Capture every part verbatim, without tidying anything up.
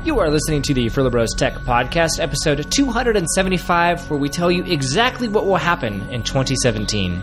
You are listening to the Furlough Bros Tech Podcast, episode two seventy-five, where we tell you exactly what will happen in twenty seventeen.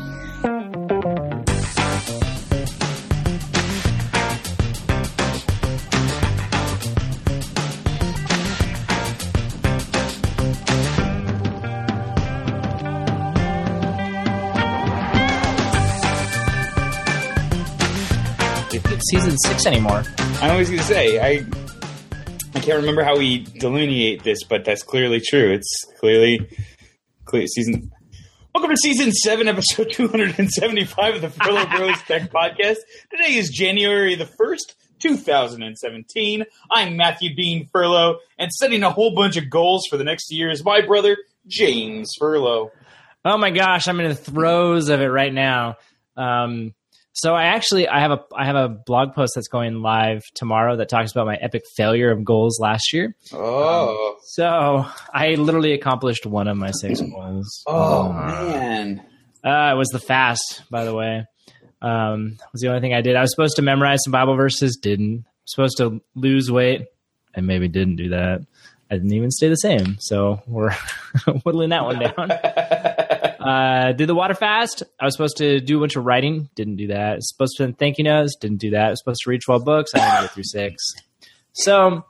It's season six anymore. I was going to say, I... I can't remember how we delineate this, but that's clearly true. It's clearly clear season. Welcome to season seven, episode two seventy-five of the Furlough Bros Tech Podcast. Today is January the first, two thousand seventeen. I'm Matthew Dean Furlough, and setting a whole bunch of goals for the next year is my brother, James Furlough. Oh my gosh, I'm in the throes of it right now. Um, So I actually I have a I have a blog post that's going live tomorrow that talks about my epic failure of goals last year. Oh, um, so I literally accomplished one of my six goals. Oh uh, man, uh, it was the fast, by the way. Um, was the only thing I did. I was supposed to memorize some Bible verses, didn't. I was supposed to lose weight, I maybe didn't do that. I didn't even stay the same. So we're whittling that one down. Uh, did the water fast. I was supposed to do a bunch of writing. Didn't do that. I was supposed to thank you notes. Didn't do that. I was supposed to read twelve books. I didn't get through six. So,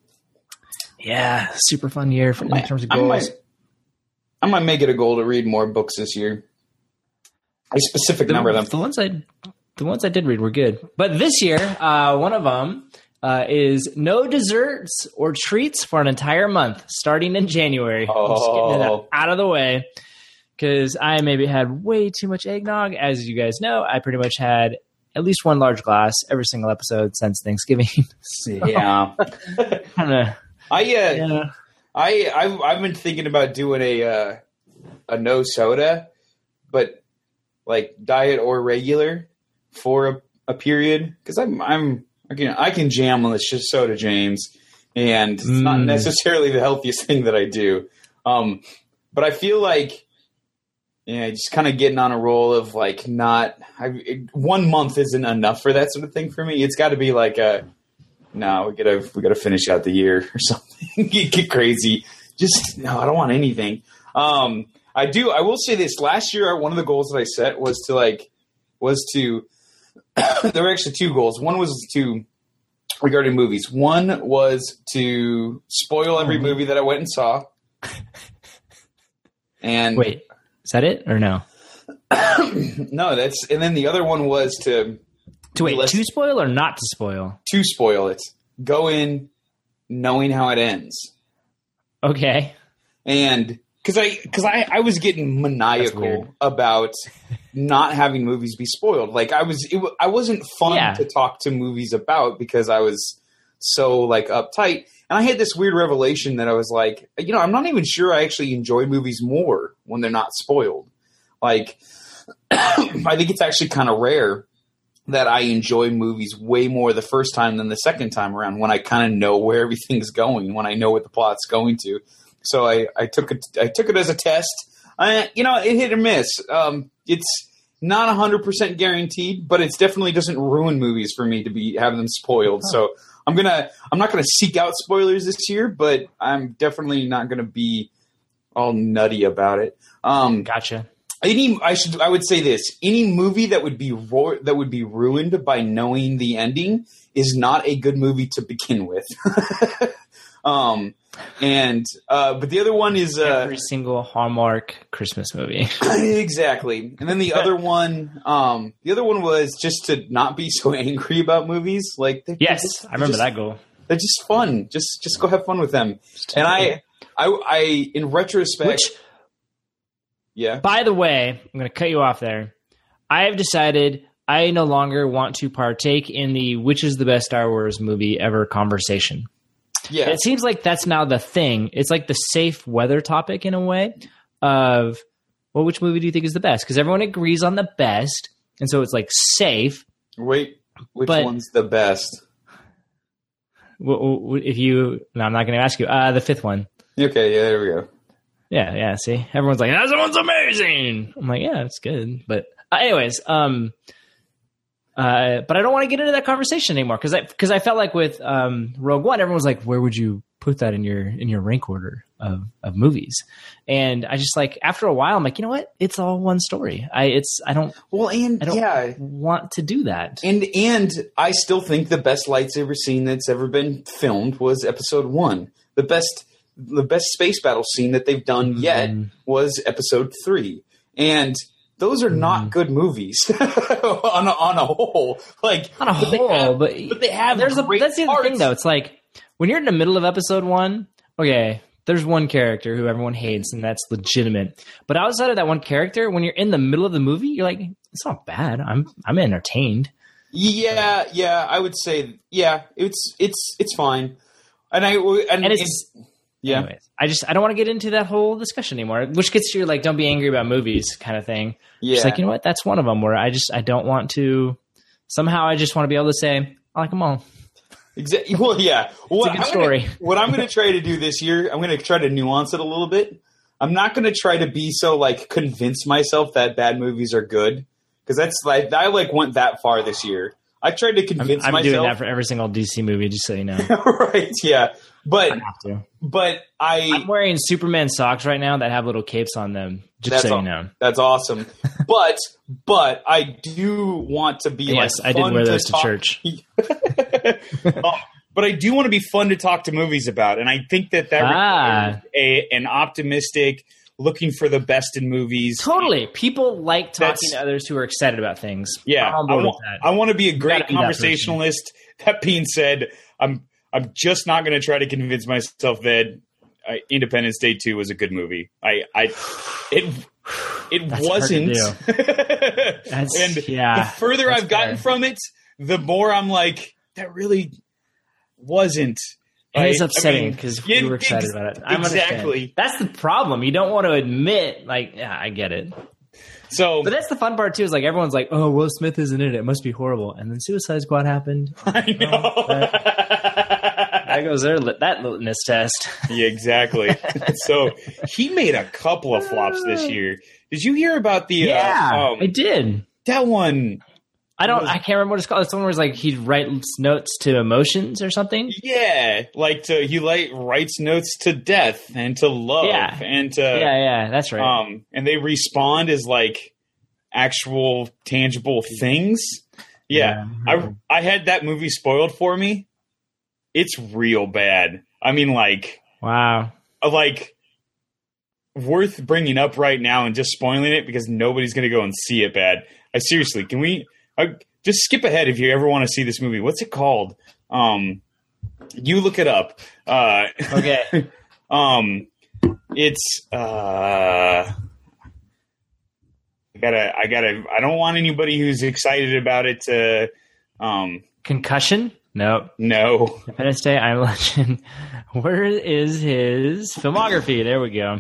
yeah, super fun year for, in might, terms of I goals. might, I might make it a goal to read more books this year. A specific the, number of them. The ones I, the ones I did read were good. But this year, uh, one of them uh, is no desserts or treats for an entire month, starting in January. Oh. I'm just getting it out of the way. Because I maybe had way too much eggnog. As you guys know, I pretty much had at least one large glass every single episode since Thanksgiving. So, yeah. kinda, I, uh, yeah. I, I've, I've been thinking about doing a, uh, a no soda, but like diet or regular for a, a period. Because I'm, I'm, I can, I can jam on this just soda, James, and it's mm. not necessarily the healthiest thing that I do. Um, but I feel like, yeah, just kind of getting on a roll of like not I, it, one month isn't enough for that sort of thing for me. It's got to be like a no, we gotta we gotta finish out the year or something. get, get crazy. Just no, I don't want anything. Um, I do. I will say this. Last year, one of the goals that I set was to like was to. There were actually two goals. One was to regarding movies. One was to spoil every movie that I went and saw. And wait. Is that it or no? No, that's and then the other one was to to wait to spoil or not to spoil. To spoil it, go in knowing how it ends. Okay, and because I because I, I was getting maniacal about not having movies be spoiled. Like I was, it, I wasn't fun yeah. to talk to movies about because I was so like uptight. And I had this weird revelation that I was like, you know, I'm not even sure I actually enjoy movies more when they're not spoiled. Like, I think it's actually kind of rare that I enjoy movies way more the first time than the second time around when I kind of know where everything's going, when I know what the plot's going to. So I, I took it, I took it as a test. I, you know, it hit or miss. Um, it's not one hundred percent guaranteed, but it definitely doesn't ruin movies for me to be having them spoiled. Huh. So I'm gonna, I'm not gonna seek out spoilers this year, but I'm definitely not gonna be all nutty about it. Um, gotcha. Any, I should, I would say this: any movie that would be ro- that would be ruined by knowing the ending is not a good movie to begin with. um, and uh, but the other one is uh, every single Hallmark Christmas movie. Exactly, and then the other one, um, the other one was just to not be so angry about movies. Like, yes, just, I remember just, that goal. They're just fun. Just, just go have fun with them. And I, I, I, in retrospect, Which, yeah. By the way, I'm going to cut you off there. I have decided I no longer want to partake in the which is the best Star Wars movie ever conversation. Yeah. It seems like that's now the thing. It's like the safe weather topic in a way of, well, which movie do you think is the best? Because everyone agrees on the best. And so it's like safe. Wait, which but, one's the best? If you, no, I'm not going to ask you. Uh, the fifth one. Okay, yeah, there we go. Yeah, yeah. See, everyone's like, "That one's amazing." I'm like, "Yeah, it's good." But uh, anyways, um, Uh, but I don't want to get into that conversation anymore because I because I felt like with um, Rogue One, everyone was like, "Where would you put that in your in your rank order of, of movies?" And I just like after a while, I'm like, you know what? It's all one story. I it's I don't well, and I don't yeah. want to do that. And and I still think the best lightsaber scene that's ever been filmed was Episode One. The best the best space battle scene that they've done yet mm. was Episode Three, and those are not good movies on a, on a whole. Like on a but whole, have, but but they have there's great a that's the other parts. thing though. It's like when you're in the middle of episode one, okay, there's one character who everyone hates, and that's legitimate. But outside of that one character, when you're in the middle of the movie, you're like, it's not bad. I'm I'm entertained. Yeah, yeah, I would say yeah, it's it's it's fine. And I and, and it's. it's Yeah, anyways, I just I don't want to get into that whole discussion anymore, which gets to your like don't be angry about movies kind of thing. Yeah, just like, you know what, that's one of them where I just I don't want to somehow I just want to be able to say I like them all. Exactly. Well, yeah. What, it's a good I'm story. Gonna, what I'm going to try to do this year, I'm going to try to nuance it a little bit. I'm not going to try to be so like convince myself that bad movies are good because that's like I like went that far this year. I tried to convince I'm, I'm myself. doing that for every single D C movie, just so you know. Right? Yeah, but I have to. But I I'm wearing Superman socks right now that have little capes on them. Just so aw- you know, that's awesome. but but I do want to be yes, like I fun did wear those to, talk- to church. oh, but I do want to be fun to talk to movies about, and I think that that ah. requires a an optimistic. Looking for the best in movies. Totally. People like talking That's, to others who are excited about things. Yeah. I want, I want to be a great be conversationalist. That, that being said, I'm I'm just not going to try to convince myself that uh, Independence Day two was a good movie. I, I it it That's wasn't. That's, and yeah, the further I've gotten fair. from it, the more I'm like, that really wasn't. And it's I- upsetting I because mean, we were excited ex- about it. I'm exactly. That's the problem. You don't want to admit, like, yeah, I get it. So, but that's the fun part too. Is like everyone's like, "Oh, Will Smith isn't in it. It must be horrible." And then Suicide Squad happened. I know. Oh, that, that goes there. That litmus test. Yeah, exactly. So he made a couple of flops this year. Did you hear about the? Yeah, uh, um, I did. That one. I don't. was, I can't remember what it's called. It's someone was like he writes notes to emotions or something. Yeah, like to, he like writes notes to death and to love yeah. and to yeah, yeah, that's right. Um, and they respond as like actual tangible things. Yeah, yeah. I I had that movie spoiled for me. It's real bad. I mean, like wow, like worth bringing up right now and just spoiling it because nobody's going to go and see it. Bad. I seriously, can we? Uh, just skip ahead if you ever want to see this movie. What's it called? Um, you look it up. Uh, okay. um, it's uh, I gotta, I gotta. I don't want anybody who's excited about it to. Um, Concussion? No. No. Independence Day, I'm Legend. Where is his filmography? There we go.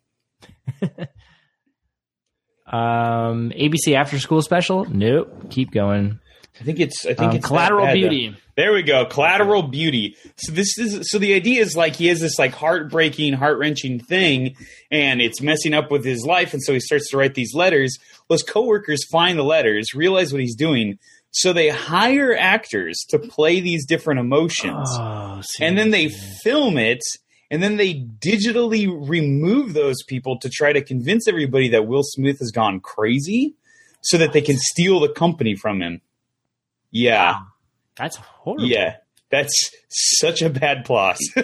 Um, A B C After School Special? Nope. Keep going. I think it's. I think um, it's Collateral bad, Beauty. Though. There we go. Collateral Beauty. So this is. So the idea is like he has this like heartbreaking, heart wrenching thing, and it's messing up with his life, and so he starts to write these letters. Well, his coworkers find the letters, realize what he's doing, so they hire actors to play these different emotions, oh, and then they film it. And then they digitally remove those people to try to convince everybody that Will Smith has gone crazy so that they can steal the company from him. Yeah. That's horrible. Yeah. That's such a bad plot. and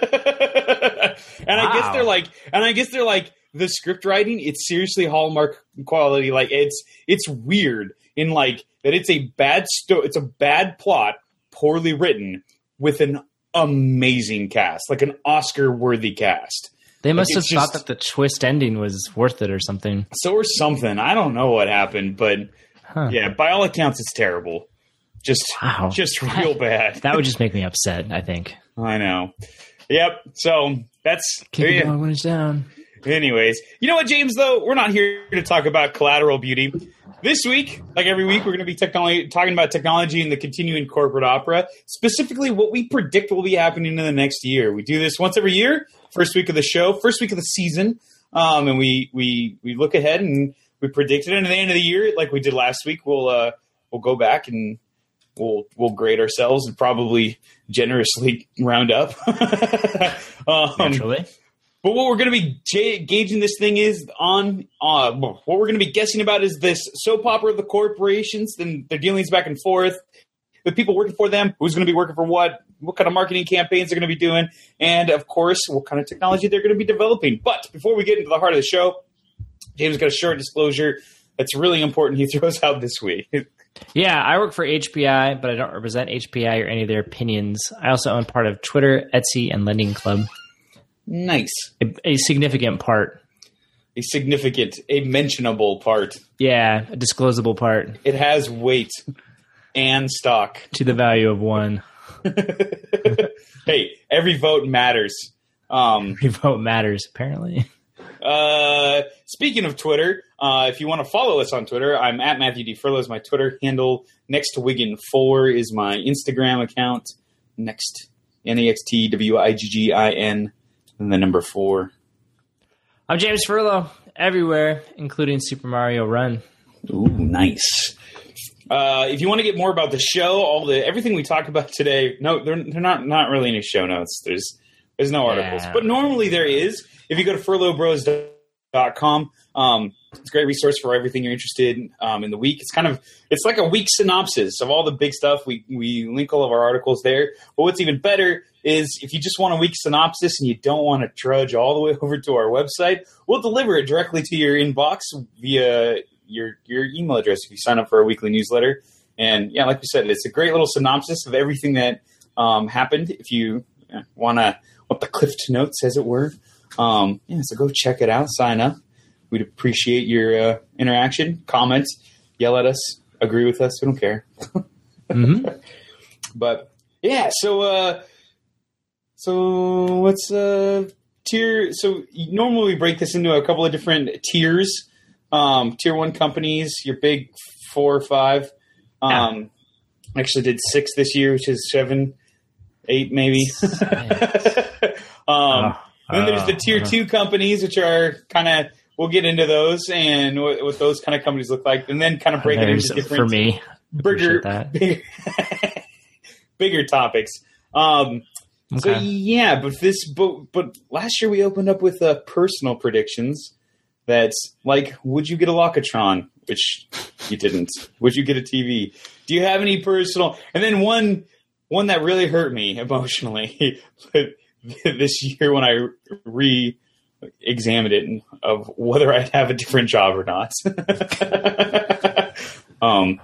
wow. I guess they're like, and I guess they're like the script writing, it's seriously Hallmark quality. Like it's, it's weird in like that it's a bad, sto- it's a bad plot, poorly written with an amazing cast, like an Oscar-worthy cast. They must like have just, thought that the twist ending was worth it or something. So or something. I don't know what happened, but huh. yeah, by all accounts, it's terrible. Just, wow. just real bad. That would just make me upset, I think. I know. Yep. So that's keep it going when it's down. Anyways, you know what, James? Though we're not here to talk about Collateral Beauty. This week, like every week, we're going to be technology, talking about technology and the continuing corporate opera, specifically what we predict will be happening in the next year. We do this once every year, first week of the show, first week of the season, um, and we we we look ahead and we predict it. And at the end of the year, like we did last week, we'll uh, we'll go back and we'll we'll grade ourselves and probably generously round up. um, Naturally. But what we're going to be j- gauging this thing is on, uh, what we're going to be guessing about is this soap opera of the corporations and their dealings back and forth, the people working for them, who's going to be working for what, what kind of marketing campaigns they're going to be doing, and, of course, what kind of technology they're going to be developing. But before we get into the heart of the show, James got a short disclosure that's really important he throws out this week. Yeah, I work for H P I, but I don't represent H P I or any of their opinions. I also own part of Twitter, Etsy, and Lending Club. Nice. A, a significant part. A significant, a mentionable part. Yeah, a disclosable part. It has weight and stock. To the value of one. Hey, every vote matters. Um, every vote matters, apparently. Uh, speaking of Twitter, uh, if you want to follow us on Twitter, I'm at Matthew D. Furlow is my Twitter handle. Next to Wiggin four is my Instagram account. Next, N A X T W I G G I N. And the number four. I'm James Furlow, everywhere, including Super Mario Run. Ooh, nice. Uh, if you want to get more about the show, all the everything we talk about today, no, they're, they're not not really any show notes. There's there's no articles, yeah. But normally there is. If you go to furlow bros dot com, um, it's a great resource for everything you're interested in um, in the week. It's kind of it's like a week synopsis of all the big stuff. We we link all of our articles there. But what's even better is if you just want a week synopsis and you don't want to trudge all the way over to our website, we'll deliver it directly to your inbox via your your email address if you sign up for our weekly newsletter. And yeah, like we said, it's a great little synopsis of everything that um, happened. If you want to want the Cliff Notes, as it were, um, yeah, so go check it out. Sign up. We'd appreciate your uh, interaction, comment, yell at us, agree with us. We don't care. Mm-hmm. But yeah, so. Uh, So what's uh tier? So normally we break this into a couple of different tiers. Um, tier one companies, your big four or five. Um, yeah. Actually did six this year, which is seven, eight maybe. um, uh, then there's the tier uh, two companies, which are kind of we'll get into those and what, what those kind of companies look like, and then kind of break it into different for me bigger bigger, bigger topics. Um, Okay. So yeah, but this, but, but last year we opened up with uh, personal predictions. That's like, would you get a Locatron? Which you didn't. Would you get a T V? Do you have any personal? And then one, one that really hurt me emotionally this year when I re-examined it of whether I'd have a different job or not. um.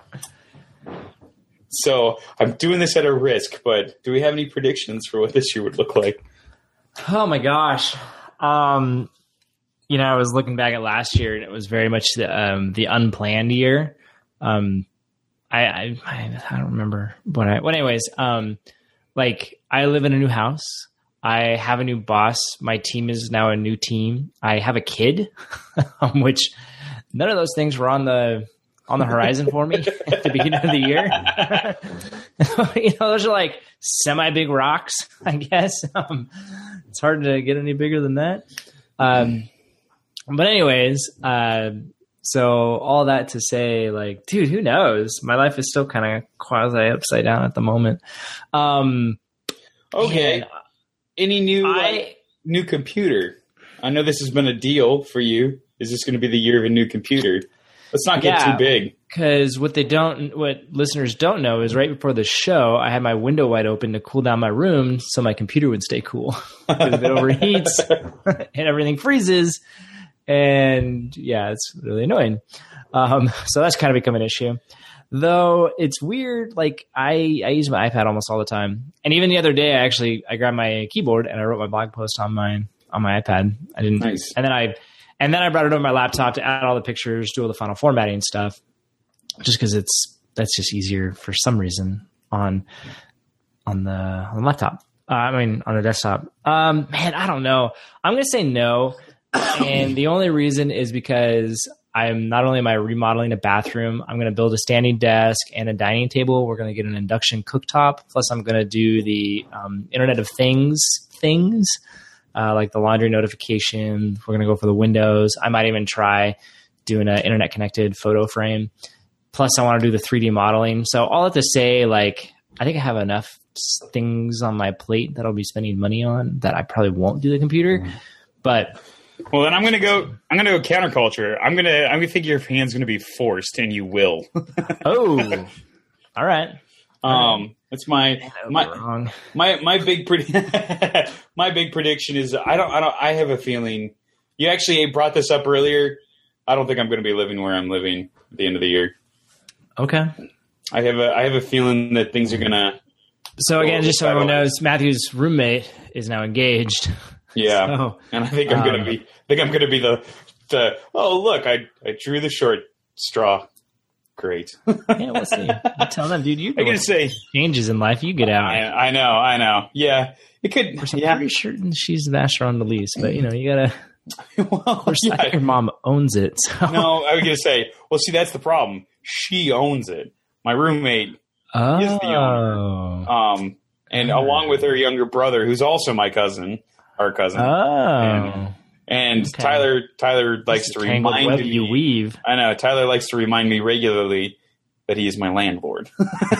So I'm doing this at a risk, but do we have any predictions for what this year would look like? Oh my gosh. Um, you know, I was looking back at last year and it was very much the, um, the unplanned year. Um, I, I, I don't remember what I, well, anyways, um, like I live in a new house. I have a new boss. My team is now a new team. I have a kid, which none of those things were on the, on the horizon for me at the beginning of the year. You know, those are like semi big rocks, I guess. Um, it's hard to get any bigger than that. Um, but anyways, uh, so all that to say, like, dude, who knows? My life is still kind of quasi upside down at the moment. Um, okay. Any new, I, like, new computer? I know this has been a deal for you. Is this going to be the year of a new computer? Let's not get yeah, too big. Because what they don't, what listeners don't know is right before the show, I had my window wide open to cool down my room so my computer would stay cool. Because if it overheats and everything freezes, and yeah, it's really annoying. Um, so that's kind of become an issue. Though it's weird, like I, I use my iPad almost all the time, and even the other day, I actually I grabbed my keyboard and I wrote my blog post on my on my iPad. I didn't, nice. and then I. And then I brought it over my laptop to add all the pictures, do all the final formatting and stuff, just because it's that's just easier for some reason on on the on the laptop. Uh, I mean, on the desktop. Um, man, I don't know. I'm gonna say no, and the only reason is because I'm not only am I remodeling a bathroom, I'm gonna build a standing desk and a dining table. We're gonna get an induction cooktop. Plus, I'm gonna do the um, Internet of Things things. Uh, like the laundry notification. We're going to go for the windows. I might even try doing an internet connected photo frame. plus I want to do the three D modeling. So all I have to say, like, I think I have enough things on my plate that I'll be spending money on that I probably won't do the computer. But well, then I'm gonna go. I'm gonna go counterculture. I'm gonna. I'm gonna think your hand's gonna be forced, and you will. Oh, all right. Um, that's my my wrong. my my big pre- my big prediction is I don't I don't I have a feeling you actually brought this up earlier. I don't think I'm going to be living where I'm living at the end of the year. Okay. I have a I have a feeling that things are gonna. So again, just so everyone knows, Matthew's roommate is now engaged. Yeah, so, and I think I'm um, gonna be. I think I'm gonna be the the. Oh look, I I drew the short straw. Great. Yeah, we'll see. I'll tell them, dude. You. I'm gonna say changes in life. You get out. I, I know. I know. Yeah, it could. I'm yeah. pretty certain she's the master on the lease, but you know, you gotta. Well, of course, yeah. I think your mom owns it. So. No, I was gonna say. Well, see, that's the problem. She owns it. My roommate oh. is the owner. Um, and oh. along with her younger brother, who's also my cousin. Our cousin. Oh, and, and okay. Tyler. Tyler likes to remind web me. You weave. I know. Tyler likes to remind me regularly that he is my landlord.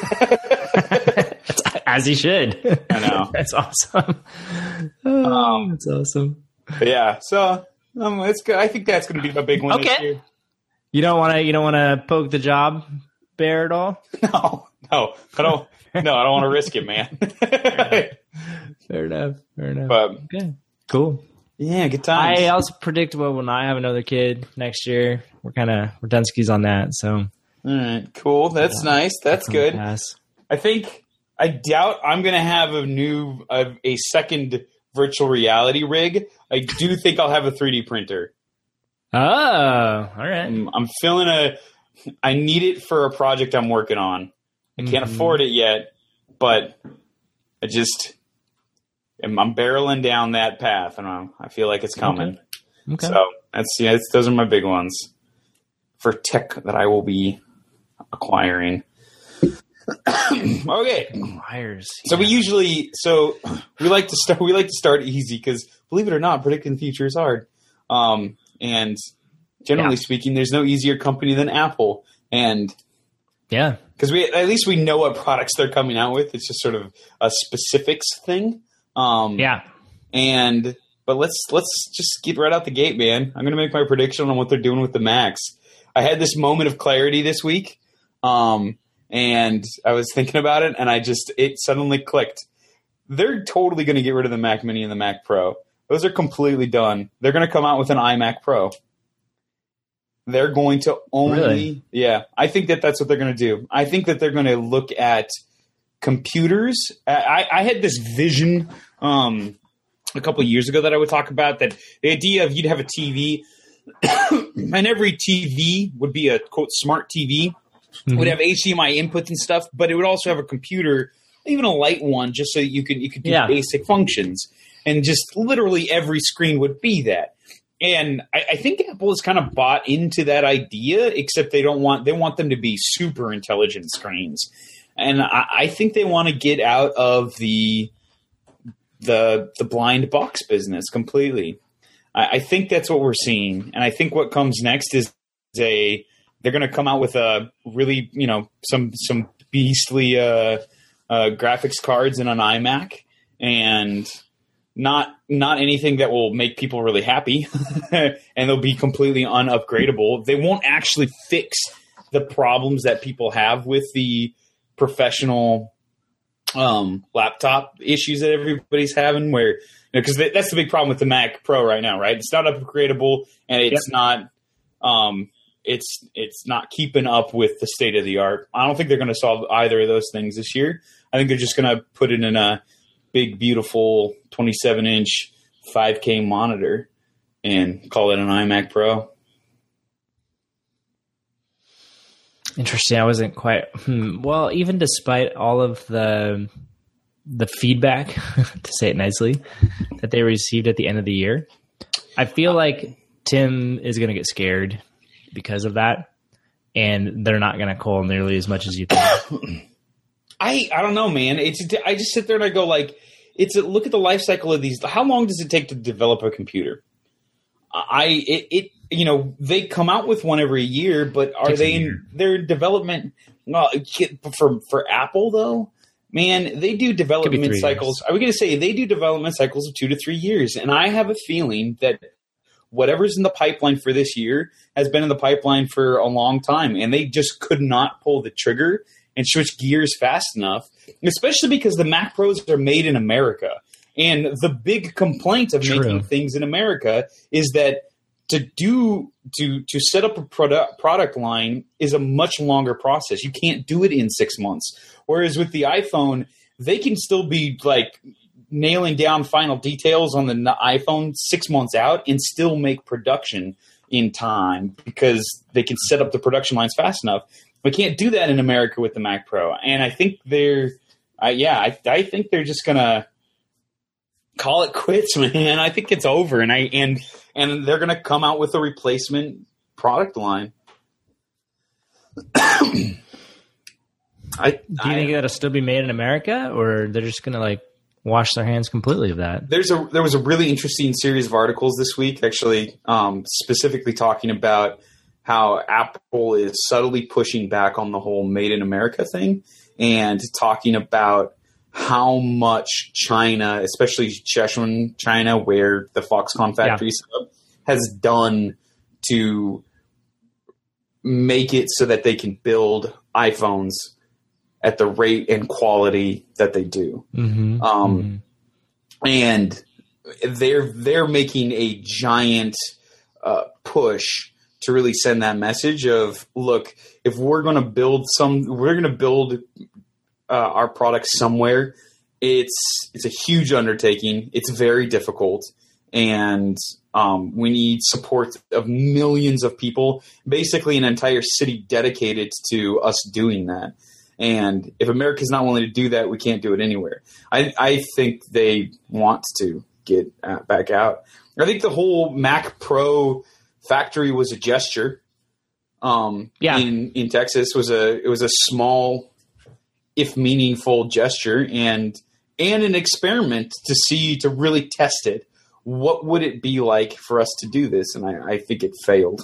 As he should. I know. That's awesome. Oh, um, that's awesome. Yeah. So um, it's good. I think that's going to be a big one okay. this year. You don't want to. You don't want to poke the job bear at all. No. No. I don't. No. I don't want to risk it, man. Fair enough. Fair enough. But, okay. Cool. Yeah, good times. I also predict we will not have another kid next year. We're kind of we're done skis on that. So. All right. Cool. That's yeah, nice. That's good. Pass. I think. I doubt I'm going to have a new a, a second virtual reality rig. I do think I'll have a three D printer. Oh, all right. I'm, I'm feeling a. I need it for a project I'm working on. I can't mm-hmm. afford it yet, but I just. I'm barreling down that path, and I, I feel like it's coming. Okay. Okay. So that's yeah, it's, those are my big ones for tech that I will be acquiring. Okay. Acquires. So yeah. we usually so we like to start we like to start easy because believe it or not, predicting the future is hard. Um, and generally yeah. speaking, there's no easier company than Apple, and yeah, because we at least we know what products they're coming out with. It's just sort of a specifics thing. Um, yeah, and but let's let's just get right out the gate, man. I'm going to make my prediction on what they're doing with the Macs. I had this moment of clarity this week, um, and I was thinking about it, and I just it suddenly clicked. They're totally going to get rid of the Mac Mini and the Mac Pro. Those are completely done. They're going to come out with an iMac Pro. They're going to only, really? yeah. I think that that's what they're going to do. I think that they're going to look at computers. I, I had this vision um, a couple of years ago that I would talk about, that the idea of you'd have a T V and every T V would be a quote smart T V, mm-hmm. would have H D M I inputs and stuff, but it would also have a computer, even a light one, just so you could you could do yeah. basic functions, and just literally every screen would be that. And I, I think Apple has kind of bought into that idea, except they don't want they want them to be super intelligent screens. And I, I think they want to get out of the the the blind box business completely. I, I think that's what we're seeing, and I think what comes next is a they're going to come out with a really you know some some beastly uh, uh, graphics cards in an iMac, and not not anything that will make people really happy, and they'll be completely unupgradable. They won't actually fix the problems that people have with the professional um, laptop issues that everybody's having, where because you know, that's the big problem with the Mac Pro right now, right? It's not upgradable, and it's yep. not um, it's it's not keeping up with the state of the art. I don't think they're going to solve either of those things this year. I think they're just going to put it in a big, beautiful twenty-seven inch five K monitor and call it an iMac Pro. Interesting. I wasn't quite hmm. well. Even despite all of the the feedback, to say it nicely, that they received at the end of the year, I feel like Tim is going to get scared because of that, and they're not going to call nearly as much as you think. I I don't know, man. It's I just sit there and I go like, it's a, look at the life cycle of these. How long does it take to develop a computer? I it, it you know, they come out with one every year, but are they in their development? Well, for for Apple though, man, they do development cycles. I was going to say they do development cycles of two to three years, and I have a feeling that whatever's in the pipeline for this year has been in the pipeline for a long time, and they just could not pull the trigger and switch gears fast enough, especially because the Mac Pros are made in America. And the big complaint of True. making things in America is that to do to to set up a product product line is a much longer process. You can't do it in six months. Whereas with the iPhone, they can still be like nailing down final details on the iPhone six months out and still make production in time because they can set up the production lines fast enough. We can't do that in America with the Mac Pro. And I think they're, uh, yeah, I, I think they're just gonna call it quits, man. I think it's over, and I and and they're gonna come out with a replacement product line. I do you I, think that'll still be made in America, or they're just gonna like wash their hands completely of that? There's a there was a really interesting series of articles this week, actually, um, specifically talking about how Apple is subtly pushing back on the whole "Made in America" thing, and talking about how much China, especially Sichuan, China, where the Foxconn factory yeah. set up, has done to make it so that they can build iPhones at the rate and quality that they do. Mm-hmm. Um, mm-hmm. And they're they're making a giant uh, push to really send that message of, look, if we're going to build some, we're going to build uh, our products somewhere. It's it's a huge undertaking. It's very difficult, and um, we need support of millions of people. Basically, an entire city dedicated to us doing that. And if America's not willing to do that, we can't do it anywhere. I, I think they want to get uh, back out. I think the whole Mac Pro factory was a gesture. Um, yeah. in, in Texas was a it was a small, if meaningful, gesture and and an experiment to see to really test it. What would it be like for us to do this? And I, I think it failed.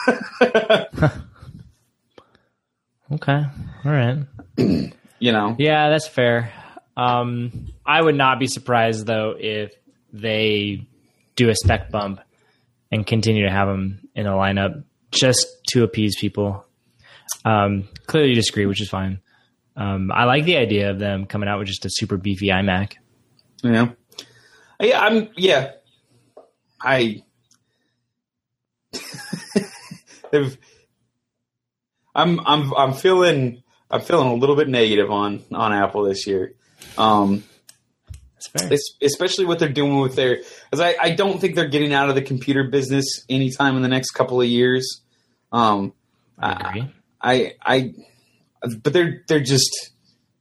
Okay. All right. You know. Yeah, that's fair. Um, I would not be surprised though if they do a spec bump and continue to have them in a lineup just to appease people. Um, clearly you disagree, which is fine. Um, I like the idea of them coming out with just a super beefy iMac. Yeah. Yeah, I'm, yeah. I, I'm, I'm, I'm feeling, I'm feeling a little bit negative on, on Apple this year. Um, That's fair. It's, especially what they're doing with their, because I, I don't think they're getting out of the computer business anytime in the next couple of years. Um, I agree. I, I, but they're, they're just,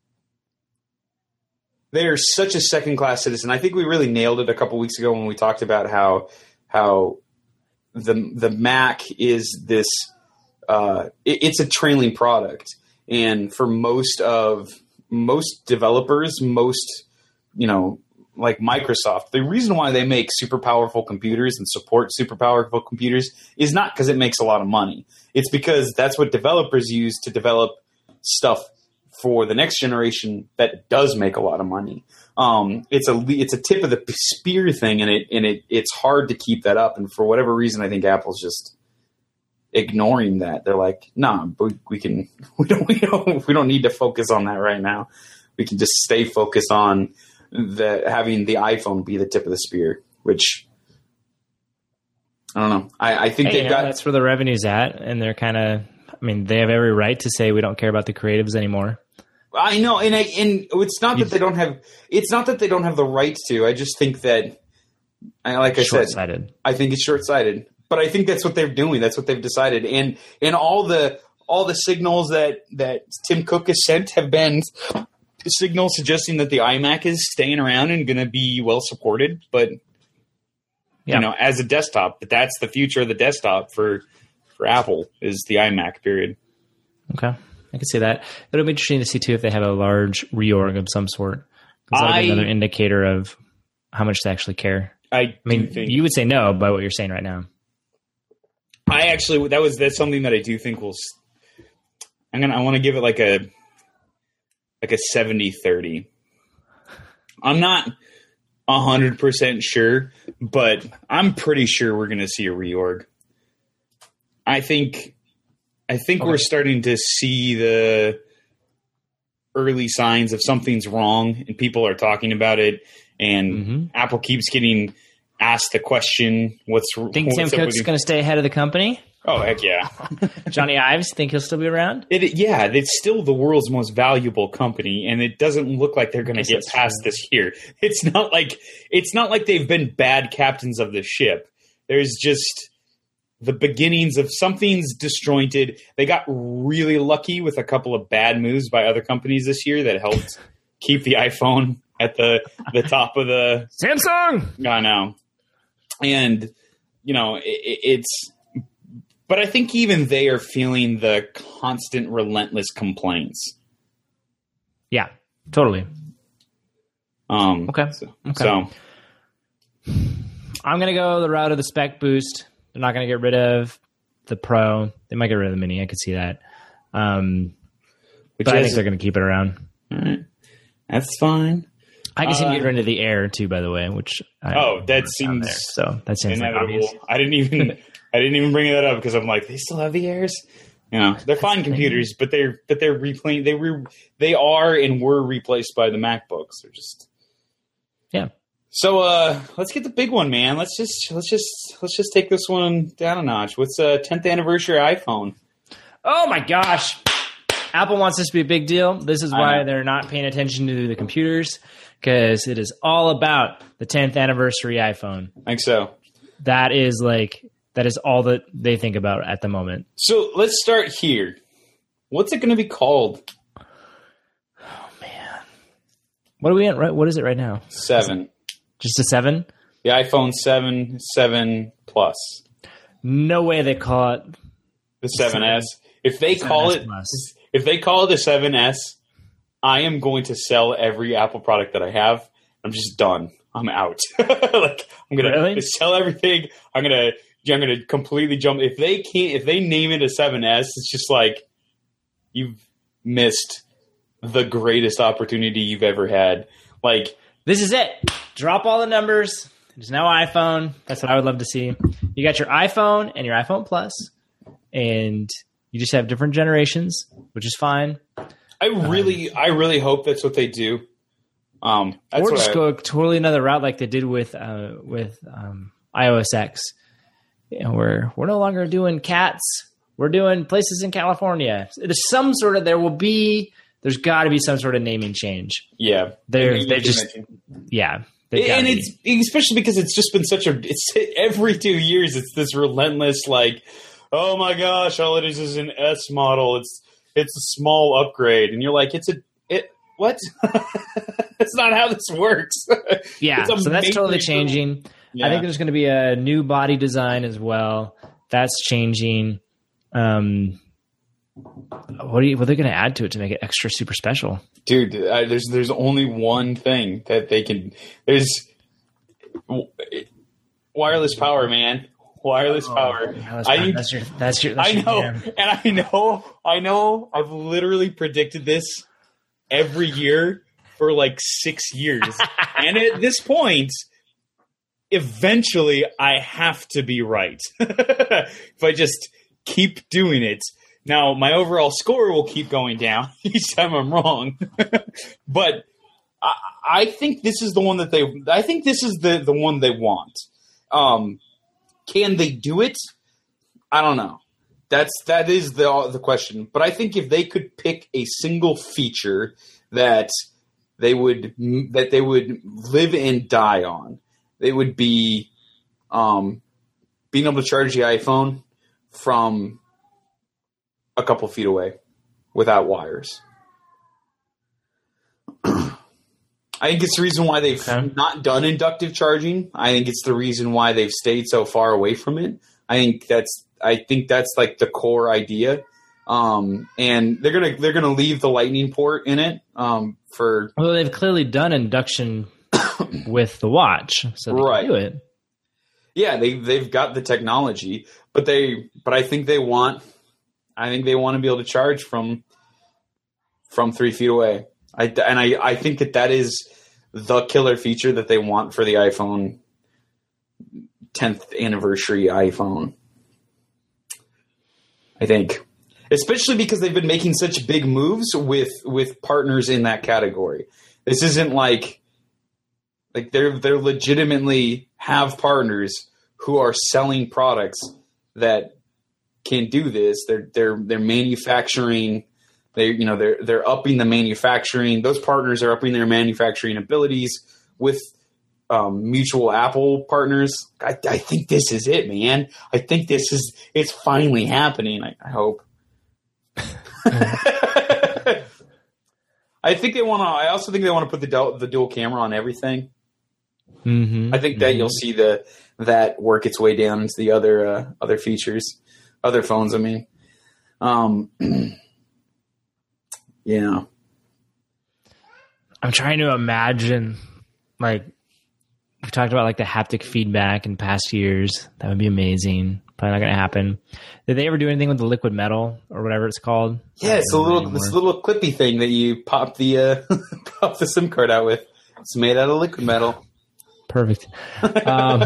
they're such a second class citizen. I think we really nailed it a couple weeks ago when we talked about how, how the, the Mac is this, uh, it, it's a trailing product. And for most of, most developers, most, you know, like Microsoft, the reason why they make super powerful computers and support super powerful computers is not because it makes a lot of money. It's because that's what developers use to develop stuff for the next generation that does make a lot of money. Um, it's a it's a tip of the spear thing, and it and it it's hard to keep that up. And for whatever reason, I think Apple's just ignoring that. They're like, nah, but we can we don't we don't we don't need to focus on that right now. We can just stay focused on the having the iPhone be the tip of the spear, which I don't know. I, I think hey, they've yeah, got that's where the revenue's at, and they're kind of. I mean, they have every right to say we don't care about the creatives anymore. I know, and I, and it's not that they don't have. It's not that they don't have the right to. I just think that, like I short-sighted. said, I think it's short-sighted. But I think that's what they're doing. That's what they've decided. And and all the all the signals that that Tim Cook has sent have been signals suggesting that the iMac is staying around and going to be well supported. But yeah. you know, as a desktop, but that's the future of the desktop for. For Apple is the iMac, period. Okay. I can see that. It'll be interesting to see, too, if they have a large reorg of some sort. Because that'll be another indicator of how much they actually care. I, I mean, think, you would say no by what you're saying right now. I actually that was that's something that I do think will. I'm gonna I want to give it like a like a seventy thirty. I'm not a hundred percent sure, but I'm pretty sure we're gonna see a reorg. I think I think okay. we're starting to see the early signs of something's wrong, and people are talking about it. And mm-hmm. Apple keeps getting asked the question, "What's?" Think what's Tim Cook's going to stay ahead of the company? Oh heck yeah! Johnny Ives, think he'll still be around? It, yeah, it's still the world's most valuable company, and it doesn't look like they're going to get past true. this year. It's not like it's not like they've been bad captains of the ship. There's just the beginnings of something's disjointed. They got really lucky with a couple of bad moves by other companies this year that helped keep the iPhone at the the top of the Samsung. I know, and you know it, it's. But I think even they are feeling the constant, relentless complaints. Yeah, totally. Um, okay. So, okay. So I'm going to go the route of the spec boost. They're not going to get rid of the Pro. They might get rid of the Mini. I could see that. Um, but I think they're going to keep it around. All right. That's fine. I can see them uh, get rid of the Air, too, by the way, which I Oh, that seems there, so that seems inevitable. Like I didn't even... I didn't even bring that up because I'm like, they still have the Airs. You know, they're fine computers, but they're but they're replaying. They re, they are and were replaced by the MacBooks. They're just yeah. So uh, let's get the big one, man. Let's just let's just let's just take this one down a notch. What's a tenth anniversary iPhone? Oh my gosh! Apple wants this to be a big deal. This is why they're not paying attention to the computers, because it is all about the tenth anniversary iPhone. I think so. That is like. That is all that they think about at the moment. So let's start here. What's it going to be called? Oh man, what are we at? Right? What is it right now? Seven. Just a seven? The iPhone seven, seven Plus. No way they call it the seven S. If they call it, Plus. if they call it the seven S, I am going to sell every Apple product that I have. I'm just done. I'm out. like I'm gonna really? sell everything. I'm gonna. I'm going to completely jump. If they can't, if they name it a seven S, it's just like you've missed the greatest opportunity you've ever had. Like this is it. Drop all the numbers. There's no iPhone. That's what I would love to see. You got your iPhone and your iPhone Plus, and you just have different generations, which is fine. I really, um, I really hope that's what they do. Um, that's or just I, go totally another route like they did with uh, with um, iOS X. You know, we're we're no longer doing cats. We're doing places in California. There's some sort of there will be. There's got to be some sort of naming change. Yeah, they're they just yeah, and it's be. especially because it's just been such a. It's every two years. It's this relentless like, oh my gosh, all it is is an S model. It's it's a small upgrade, and you're like, it's a it what? That's not how this works. Yeah, so that's totally changing. Yeah. I think there's going to be a new body design as well. That's changing. Um, what are you, what are they going to add to it to make it extra super special? Dude, uh, there's there's only one thing that they can. There's w- wireless power, man. Wireless oh, power. Wireless I power. That's your. That's your. That's I your know, jam. and I know, I know. I've literally predicted this every year for like six years, and at this point. Eventually, I have to be right. If I just keep doing it. Now, my overall score will keep going down each time I'm wrong. But I, I think this is the one that they. I think this is the, the one they want. Um, can they do it? I don't know. That's that is the the question. But I think if they could pick a single feature that they would that they would live and die on. It would be um, being able to charge the iPhone from a couple feet away without wires. I think it's the reason why they've okay. not done inductive charging. I think it's the reason why they've stayed so far away from it. I think that's I think that's like the core idea. Um, and they're gonna they're gonna leave the Lightning port in it um, for. Well, they've clearly done induction with the watch, so they right. can do it. yeah, they they've got the technology, but they but I think they want I think they want to be able to charge from from three feet away. I and I I think that that is the killer feature that they want for the iPhone tenth anniversary iPhone. I think, especially because they've been making such big moves with with partners in that category. This isn't like like they're they're legitimately have partners who are selling products that can do this. They're they're they're manufacturing. They you know they're they're upping the manufacturing. Those partners are upping their manufacturing abilities with um, mutual Apple partners. I, I think this is it, man. I think this is it's finally happening. I, I hope. I think they want to. I also think they want to put the du- the dual camera on everything. Mm-hmm, I think that mm-hmm. you'll see the that work its way down into the other uh, other features, other phones. I mean, um, yeah. I'm trying to imagine, like we talked about, like the haptic feedback in past years. That would be amazing. Probably not going to happen. Did they ever do anything with the liquid metal or whatever it's called? Yeah, it's a little this little clippy thing that you pop the uh, pop the SIM card out with. It's made out of liquid metal. Perfect. Um,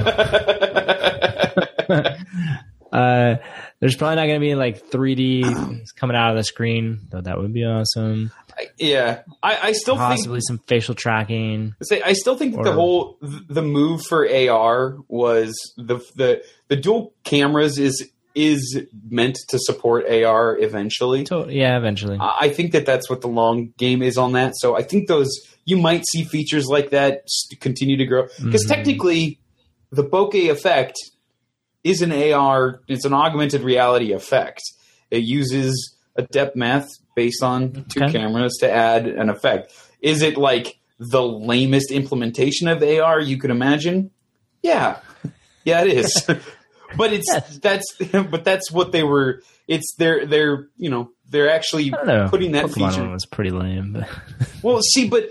uh, there's probably not going to be like three D coming out of the screen, though. That would be awesome. I, yeah, I, I still possibly think, some facial tracking. Say, I still think or, that the whole the move for A R was the the the dual cameras is is meant to support A R eventually. So, yeah, eventually. I think that that's what the long game is on that. So I think those you might see features like that continue to grow because mm-hmm. technically the bokeh effect is an A R. It's an augmented reality effect. It uses a depth math based on two okay. cameras to add an effect. Is it like the lamest implementation of A R you could imagine? Yeah. Yeah, it is. But it's yes. that's but that's what they were it's they're they're you know, they're actually putting that Pokemon feature. One was pretty lame. But well, see, but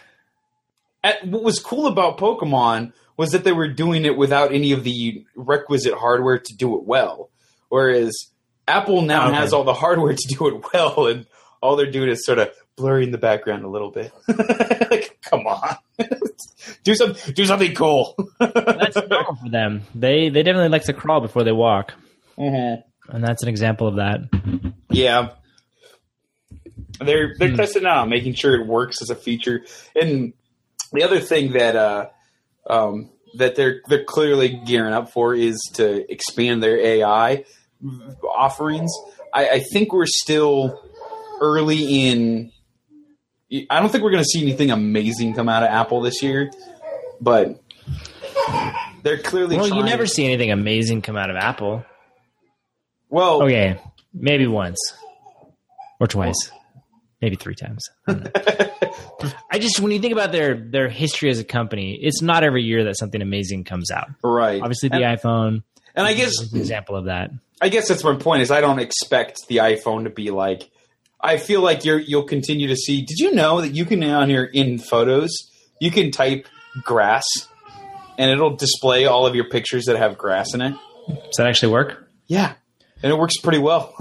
at, what was cool about Pokemon was that they were doing it without any of the requisite hardware to do it well. Whereas Apple now okay. has all the hardware to do it well, and all they're doing is sort of blurring the background a little bit. Like, come on, do some, do something cool. That's normal for them. They they definitely like to crawl before they walk, mm-hmm. and that's an example of that. Yeah, they're they're hmm. testing it out, making sure it works as a feature. And the other thing that uh, um, that they're they're clearly gearing up for is to expand their A I offerings. I, I think we're still early in. I don't think we're going to see anything amazing come out of Apple this year, but they're clearly. Well, trying. You never see anything amazing come out of Apple. Well, okay, maybe once or twice, maybe three times. I, don't know. I just when you think about their their history as a company, it's not every year that something amazing comes out. Right. Obviously, the and, iPhone, and I guess is an example of that. I guess that's my point. Is I don't expect the iPhone to be like. I feel like you're you'll continue to see. Did you know that you can now on your in photos you can type grass and it'll display all of your pictures that have grass in it? Does that actually work? Yeah, and it works pretty well.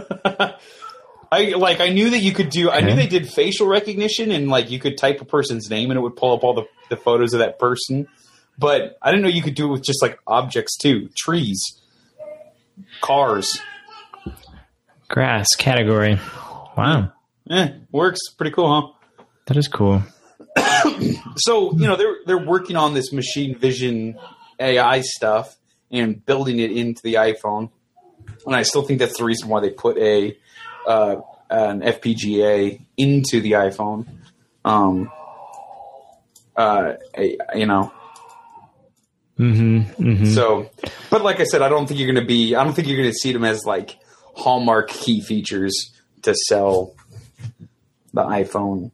I like. I knew that you could do. Okay. I knew they did facial recognition and like you could type a person's name and it would pull up all the, the photos of that person. But I didn't know you could do it with just like objects too, trees, cars, grass category. Wow. Yeah, works pretty cool, huh? That is cool. So, you know, they're they're working on this machine vision A I stuff and building it into the iPhone. And I still think that's the reason why they put a uh, an F P G A into the iPhone. Um, uh, a, you know. Mm-hmm, mm-hmm. So, but like I said, I don't think you're going to be. I don't think you're going to see them as like hallmark key features to sell the iPhone.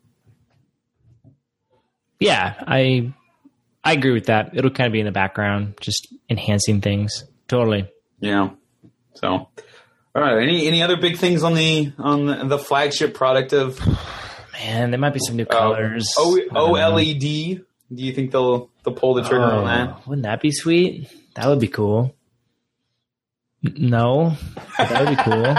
Yeah, I I agree with that. It'll kind of be in the background, just enhancing things. Totally. Yeah. So, all right. Any any other big things on the on the, the flagship product of? Man, there might be some new colors. Uh, o- OLED. Do you think they'll they'll pull the trigger oh, on that? Wouldn't that be sweet? That would be cool. N- no, but that would be cool.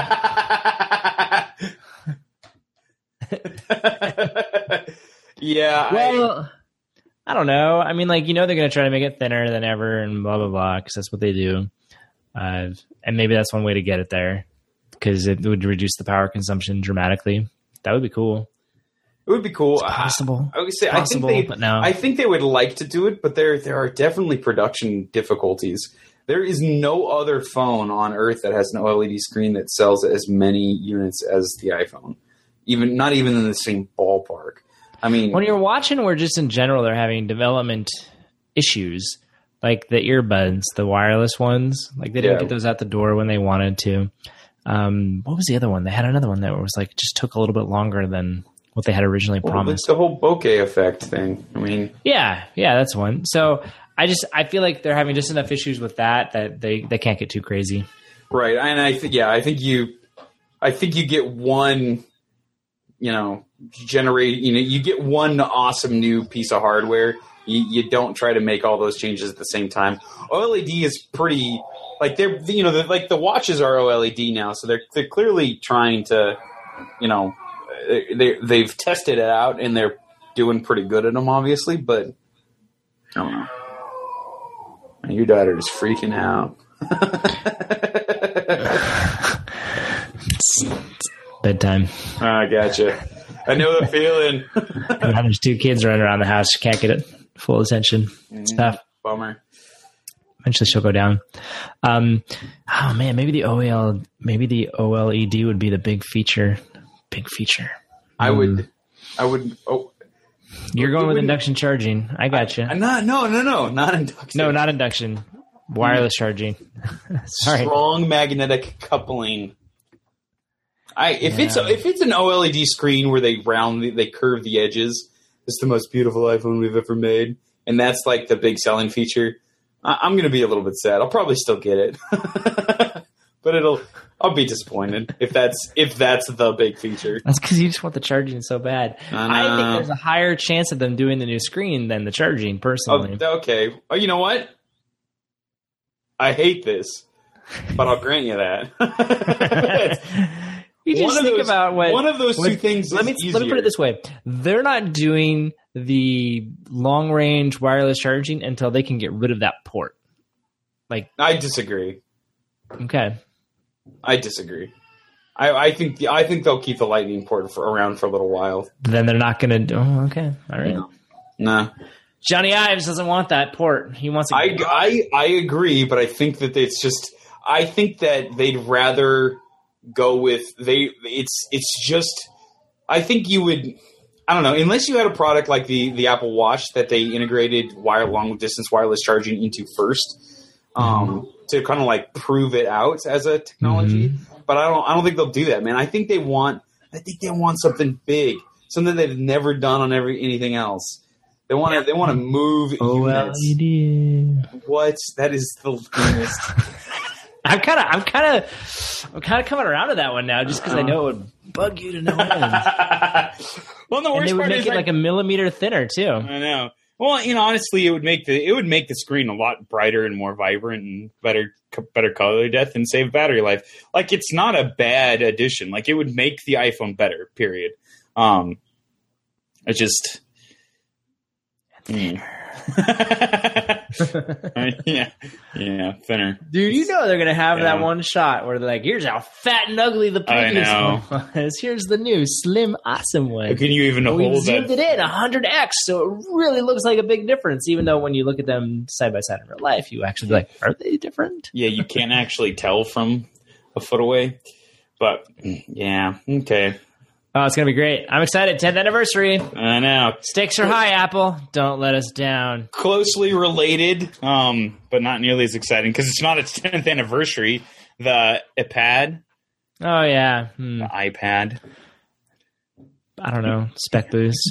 yeah. Well, I, I don't know. I mean, like, you know, they're going to try to make it thinner than ever and blah, blah, blah, because that's what they do. Uh, and maybe that's one way to get it there, because it would reduce the power consumption dramatically. That would be cool. It would be cool. It's possible. I, I would say possible, I think they, but no. I think they would like to do it, but there there are definitely production difficulties. There is no other phone on Earth that has an OLED screen that sells as many units as the iPhone. Even not even in the same ballpark. I mean, when you're watching, or just in general, they're having development issues, like the earbuds, the wireless ones. Like they didn't yeah. get those out the door when they wanted to. Um, what was the other one? They had another one that was like just took a little bit longer than what they had originally well, promised. The whole bokeh effect thing. I mean, yeah, yeah, that's one. So I just I feel like they're having just enough issues with that that they, they can't get too crazy. Right, and I think yeah, I think you, I think you get one, you know, generate. You know, you get one awesome new piece of hardware. You, you don't try to make all those changes at the same time. OLED is pretty like they're you know like the watches are OLED now, so they're they're clearly trying to, you know. They they've tested it out and they're doing pretty good at them, obviously. But I don't know. Your daughter is freaking out. it's, it's bedtime. I gotcha. I know the feeling. Now there's two kids running around the house. She can't get it full attention. It's mm, tough. Bummer. Eventually, she'll go down. Um, oh man, maybe the O L, maybe the OLED would be the big feature. Big feature. I would, I would. Oh, you're going with induction charging. I got you. I, not, no, no, no, not induction. No, not induction. Wireless mm. charging. Sorry. Strong magnetic coupling. I if yeah. it's if it's an OLED screen where they round the, they curve the edges, it's the most beautiful iPhone we've ever made, and that's like the big selling feature. I, I'm going to be a little bit sad. I'll probably still get it, but it'll. I'll be disappointed if that's if that's the big feature. That's because you just want the charging so bad. I, I think there's a higher chance of them doing the new screen than the charging, personally. Oh, okay. Oh, you know what? I hate this, but I'll grant you that. you just one think those, about what one of those two what, things. Let is me easier. let me put it this way: they're not doing the long range wireless charging until they can get rid of that port. Like, I disagree. Okay. I disagree. I, I think the, I think they'll keep the Lightning port for, around for a little while. Then they're not going to do. Oh, okay, all right. No. Nah. Johnny Ives doesn't want that port. He wants. I, I I agree, but I think that it's just. I think that they'd rather go with they. It's it's just. I think you would. I don't know. Unless you had a product like the the Apple Watch that they integrated wire long distance wireless charging into first. Um, mm-hmm. To kind of like prove it out as a technology, mm-hmm. but I don't. I don't think they'll do that, man. I think they want. I think they want something big, something they've never done on every anything else. They want to. They want to move units. What? That is the weirdest. I'm kind of. I'm kind of. I'm kind of coming around to that one now, just because uh, I know it would bug you to no end. Well, the worst and they would part make is it like, like a millimeter thinner too. I know. Well, you know, honestly, it would make the it would make the screen a lot brighter and more vibrant and better better color depth and save battery life. Like, it's not a bad addition. Like, it would make the iPhone better. Period. Um, it's just. Mm. yeah, yeah, thinner. Dude, you know they're gonna have yeah. that one shot where they're like, "Here's how fat and ugly the previous one was. Here's the new slim, awesome one." Can you even we hold zoomed that? it in one hundred x, so it really looks like a big difference. Even though when you look at them side by side in real life, you actually be like, "Are they different?" Yeah, you can't actually tell from a foot away. But yeah, okay. Oh, it's going to be great. I'm excited. tenth anniversary. I know. Stakes are high, Apple. Don't let us down. Closely related, um, but not nearly as exciting because it's not its tenth anniversary. The iPad. Oh, yeah. Hmm. The iPad. I don't know. Spec boost.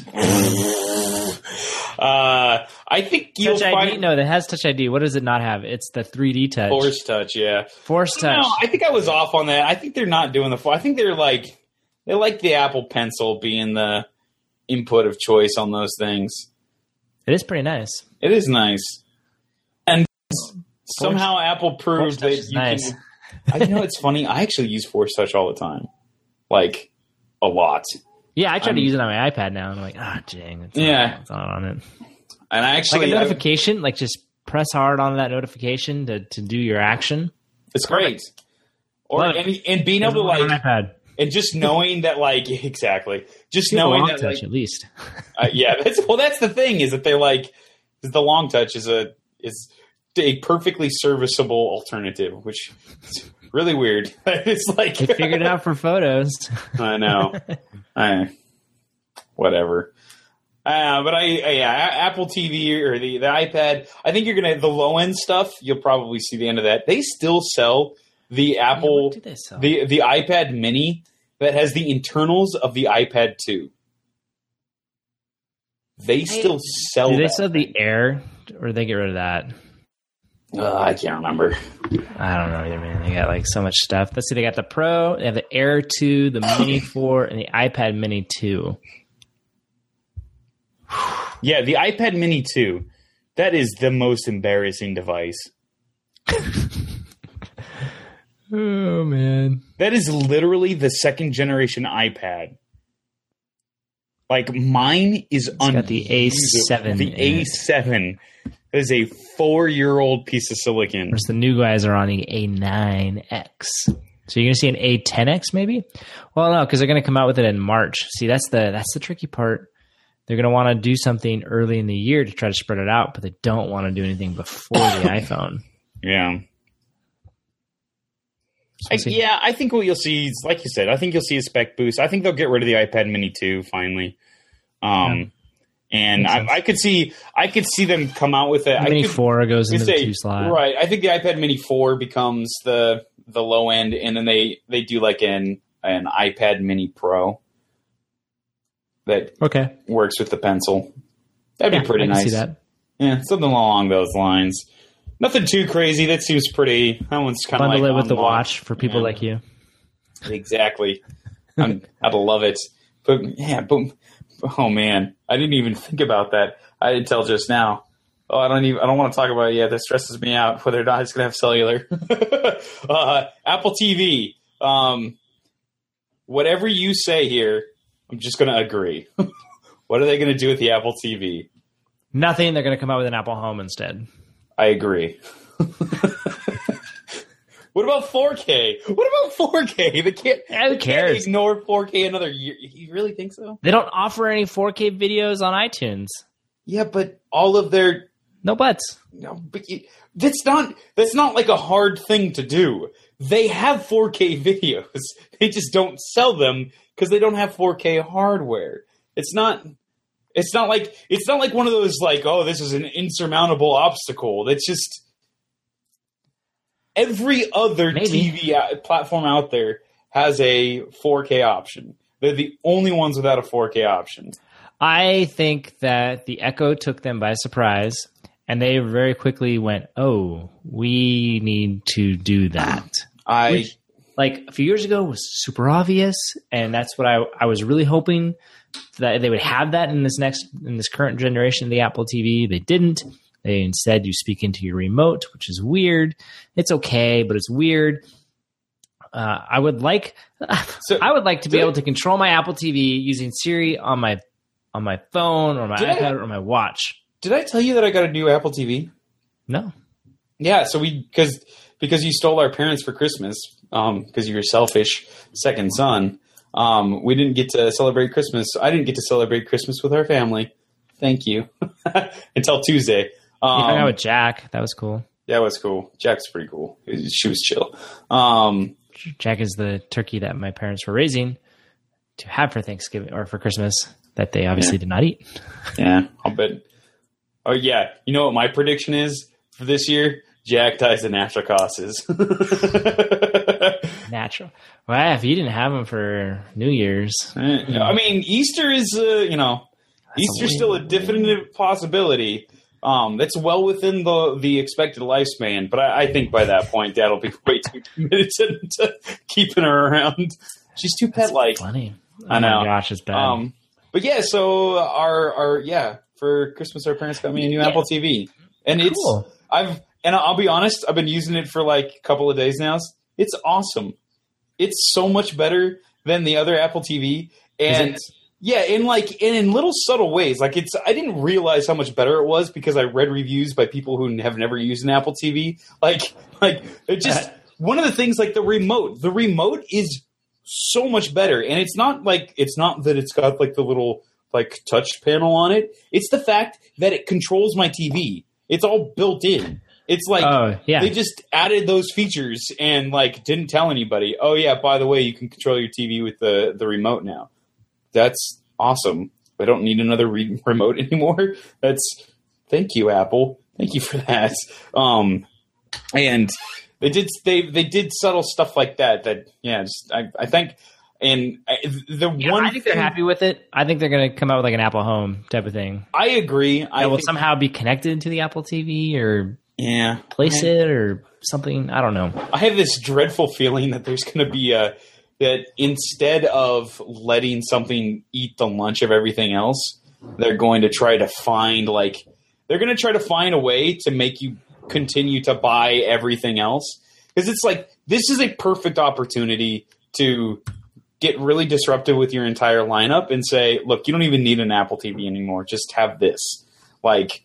uh, I think you'll Touch find... I D? No, that has Touch I D. What does it not have? It's the three D Touch. Force Touch, yeah. Force Touch. No, I think I was off on that. I think they're not doing the... I think they're like... They like the Apple Pencil being the input of choice on those things. It is pretty nice. It is nice. And somehow Apple proved that you nice. can. I you know it's funny. I actually use Force Touch all the time, like a lot. Yeah, I try I'm, to use it on my iPad now, and I'm like, ah, oh, dang, it's yeah, not, it's not on it. And I actually like a notification, I, like just press hard on that notification to, to do your action. It's great. Or and, and being able to like iPad. And just knowing that, like, exactly, just you knowing long that, touch like, at least, uh, yeah. That's, well, that's the thing is that they're like, the long touch is a is a perfectly serviceable alternative, which is really weird. It's like they figured it out for photos. I know, I whatever. Uh, but I, I yeah, Apple T V or the the iPad. I think you're gonna the low end stuff. You'll probably see the end of that. They still sell. The Apple, yeah, the the iPad Mini that has the internals of the iPad two. They still sell. Do they that sell thing. the Air, or they get rid of that? Uh, I can't remember. I don't know either, man. They got like so much stuff. Let's see. They got the Pro, they have the Air two, the Mini four, and the iPad Mini two. Yeah, the iPad Mini two. That is the most embarrassing device. Oh, man. That is literally the second generation iPad. Like, mine is it's got the A seven. The A seven that is a four-year-old piece of silicon. Whereas the new guys are on the A nine X. So you're going to see an A ten X maybe? Well, no, because they're going to come out with it in March. See, that's the that's the tricky part. They're going to want to do something early in the year to try to spread it out, but they don't want to do anything before the iPhone. Yeah. I, yeah, I think what you'll see is, like you said, I think you'll see a spec boost. I think they'll get rid of the iPad Mini two finally, um, yeah. and I, I could see, I could see them come out with it. Mini I could, four goes into say, the two slot, right? I think the iPad Mini four becomes the the low end, and then they, they do like an an iPad Mini Pro that okay works with the pencil. That'd yeah, be pretty I can nice. See that. Yeah, something along those lines. Nothing too crazy. That seems pretty. That one's kind of like bundle it with the launch. watch for people yeah. like you. Exactly. I'm, I'd love it. But yeah, but oh man, I didn't even think about that. I didn't tell just now. Oh, I don't even. I don't want to talk about it yet. That stresses me out. Whether or not it's going to have cellular. uh, Apple T V. Um, whatever you say here, I'm just going to agree. What are they going to do with the Apple T V? Nothing. They're going to come out with an Apple Home instead. I agree. What about four K? What about four K? They can't, yeah, who they cares? can't ignore four K another year. You really think so? They don't offer any four K videos on iTunes. Yeah, but all of their no buts. No, but you, that's not that's not like a hard thing to do. They have four K videos. They just don't sell them because they don't have four K hardware. It's not. It's not like it's not like one of those like, oh, this is an insurmountable obstacle. It's just every other Maybe. T V platform out there has a four K option. They're the only ones without a four K option. I think that the Echo took them by surprise, and they very quickly went, "Oh, we need to do that." I Which, like a few years ago was super obvious, and that's what I I was really hoping that they would have that in this next in this current generation of the Apple T V. They didn't. They instead you speak into your remote, which is weird. It's okay, but it's weird. Uh, I would like so, I would like to be did, able to control my Apple T V using Siri on my on my phone or my iPad I, or my watch. Did I tell you that I got a new Apple T V? No. Yeah, so we because because you stole our parents for Christmas um, because you're a selfish second son. Um, we didn't get to celebrate Christmas. I didn't get to celebrate Christmas with our family. Thank you. Until Tuesday. Um, you hung out with Jack. That was cool. That was cool. Jack's pretty cool. She was chill. Um, Jack is the turkey that my parents were raising to have for Thanksgiving or for Christmas that they obviously yeah. did not eat. Yeah, I'll bet. Oh, yeah. You know what my prediction is for this year? Jack dies of natural causes. Natural. Well, if you didn't have them for New Year's. I mean, Easter is, uh, you know, That's Easter's a still a definitive possibility. Um, that's well within the the expected lifespan. But I, I think by that point, Dad will be way too committed to, to keeping her around. She's too pet-like. Funny. Oh I know. My gosh, it's bad. Um, but yeah, so our, our, yeah, for Christmas, our parents got me a new yeah. Apple T V. And cool. it's, I've and I'll be honest, I've been using it for like a couple of days now. It's awesome. It's so much better than the other Apple T V, and yeah, in like and in little subtle ways. Like it's, I didn't realize how much better it was because I read reviews by people who have never used an Apple T V. Like, like it just one of the things like the remote. The remote is so much better, and it's not like it's not that it's got like the little like touch panel on it. It's the fact that it controls my T V. It's all built in. It's like oh, yeah. they just added those features and like didn't tell anybody. Oh yeah, by the way, you can control your T V with the, the remote now. That's awesome. I don't need another re- remote anymore. That's thank you, Apple. Thank you for that. Um, and they did they they did subtle stuff like that. That yeah, just, I I think. And the yeah, one I think thing, they're happy with it. I think they're going to come out with like an Apple Home type of thing. I agree. I that will think, somehow be connected to the Apple T V or yeah, place it or something. I don't know. I have this dreadful feeling that there's going to be a that instead of letting something eat the lunch of everything else, they're going to try to find like they're going to try to find a way to make you continue to buy everything else, because it's like this is a perfect opportunity to get really disruptive with your entire lineup and say, look, you don't even need an Apple T V anymore. Just have this. Like,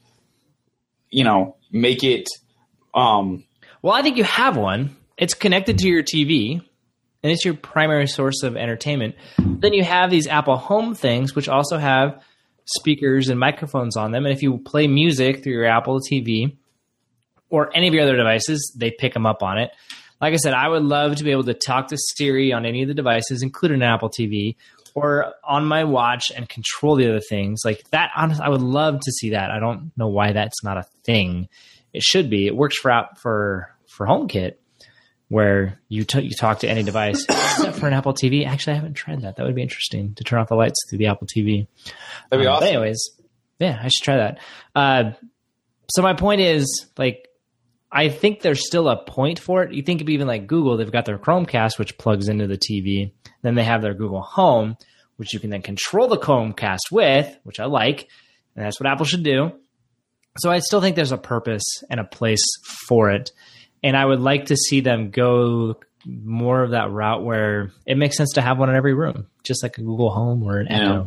you know, make it. Um, well, I think you have one. It's connected to your T V, and it's your primary source of entertainment. Then you have these Apple Home things, which also have speakers and microphones on them. And if you play music through your Apple T V or any of your other devices, they pick them up on it. Like I said, I would love to be able to talk to Siri on any of the devices, including an Apple T V, or on my watch and control the other things. Like that, honestly, I would love to see that. I don't know why that's not a thing. It should be. It works for for for HomeKit, where you t- you talk to any device except for an Apple T V. Actually, I haven't tried that. That would be interesting to turn off the lights through the Apple T V. That'd be um, awesome. But anyways, yeah, I should try that. Uh, so my point is, like, I think there's still a point for it. You think of even like Google, they've got their Chromecast, which plugs into the T V. Then they have their Google Home, which you can then control the Chromecast with, which I like. And that's what Apple should do. So I still think there's a purpose and a place for it. And I would like to see them go more of that route where it makes sense to have one in every room, just like a Google Home or an yeah. Echo.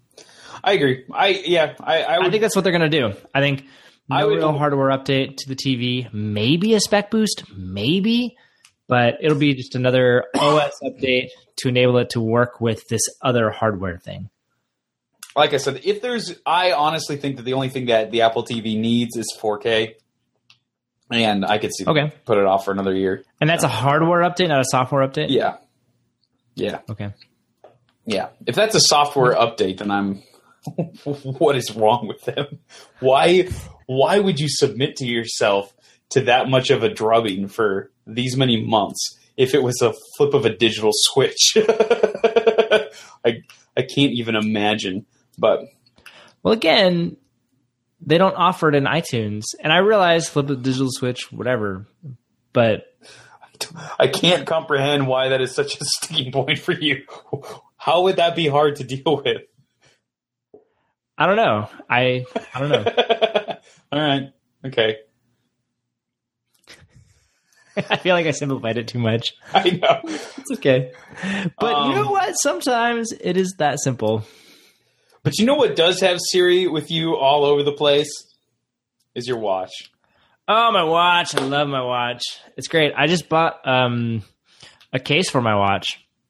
I agree. I, yeah, I, I, would, I think that's what they're going to do. I think no I would, real hardware update to the T V, maybe a spec boost, maybe, but it'll be just another O S update to enable it to work with this other hardware thing. Like I said, if there's, I honestly think that the only thing that the Apple T V needs is four K, and I could see okay. put it off for another year. And that's a hardware update, not a software update? Yeah. Yeah. Okay. Yeah. If that's a software update, then I'm, what is wrong with them? Why, why would you submit to yourself to that much of a drubbing for these many months if it was a flip of a digital switch? I, I can't even imagine. But well, again, they don't offer it in iTunes, and I realize flip a digital switch, whatever, but I can't comprehend why that is such a sticking point for you. How would that be hard to deal with? I don't know. I I don't know. All right. Okay. I feel like I simplified it too much. I know. It's okay. But um, you know what? Sometimes it is that simple. But you know what does have Siri with you all over the place? Is your watch. Oh, my watch. I love my watch. It's great. I just bought um, a case for my watch.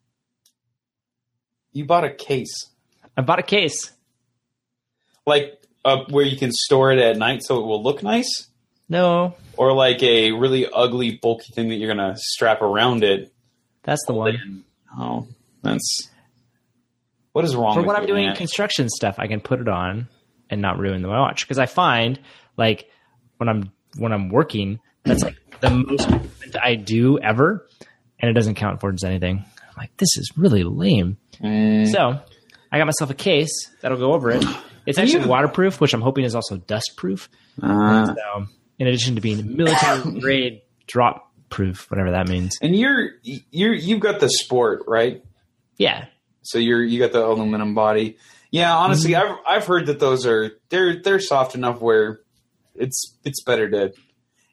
You bought a case? I bought a case. Like uh, where you can store it at night so it will look nice? No. Or like a really ugly, bulky thing that you're going to strap around it? That's the one. Oh, that's... What is wrong For with when I'm you, doing man? construction stuff, I can put it on and not ruin the watch. Because I find, like, when I'm when I'm working, that's like the most movement I do ever, and it doesn't count towards anything. I'm like, this is really lame. Mm. So I got myself a case that'll go over it. It's actually you? waterproof, which I'm hoping is also dust-proof. Uh. So, in addition to being military-grade drop-proof, whatever that means. And you're you're you've got the Sport, right? Yeah. So you're you got the aluminum body. Yeah, honestly, mm-hmm. I've I've heard that those are they're they're soft enough where it's it's better to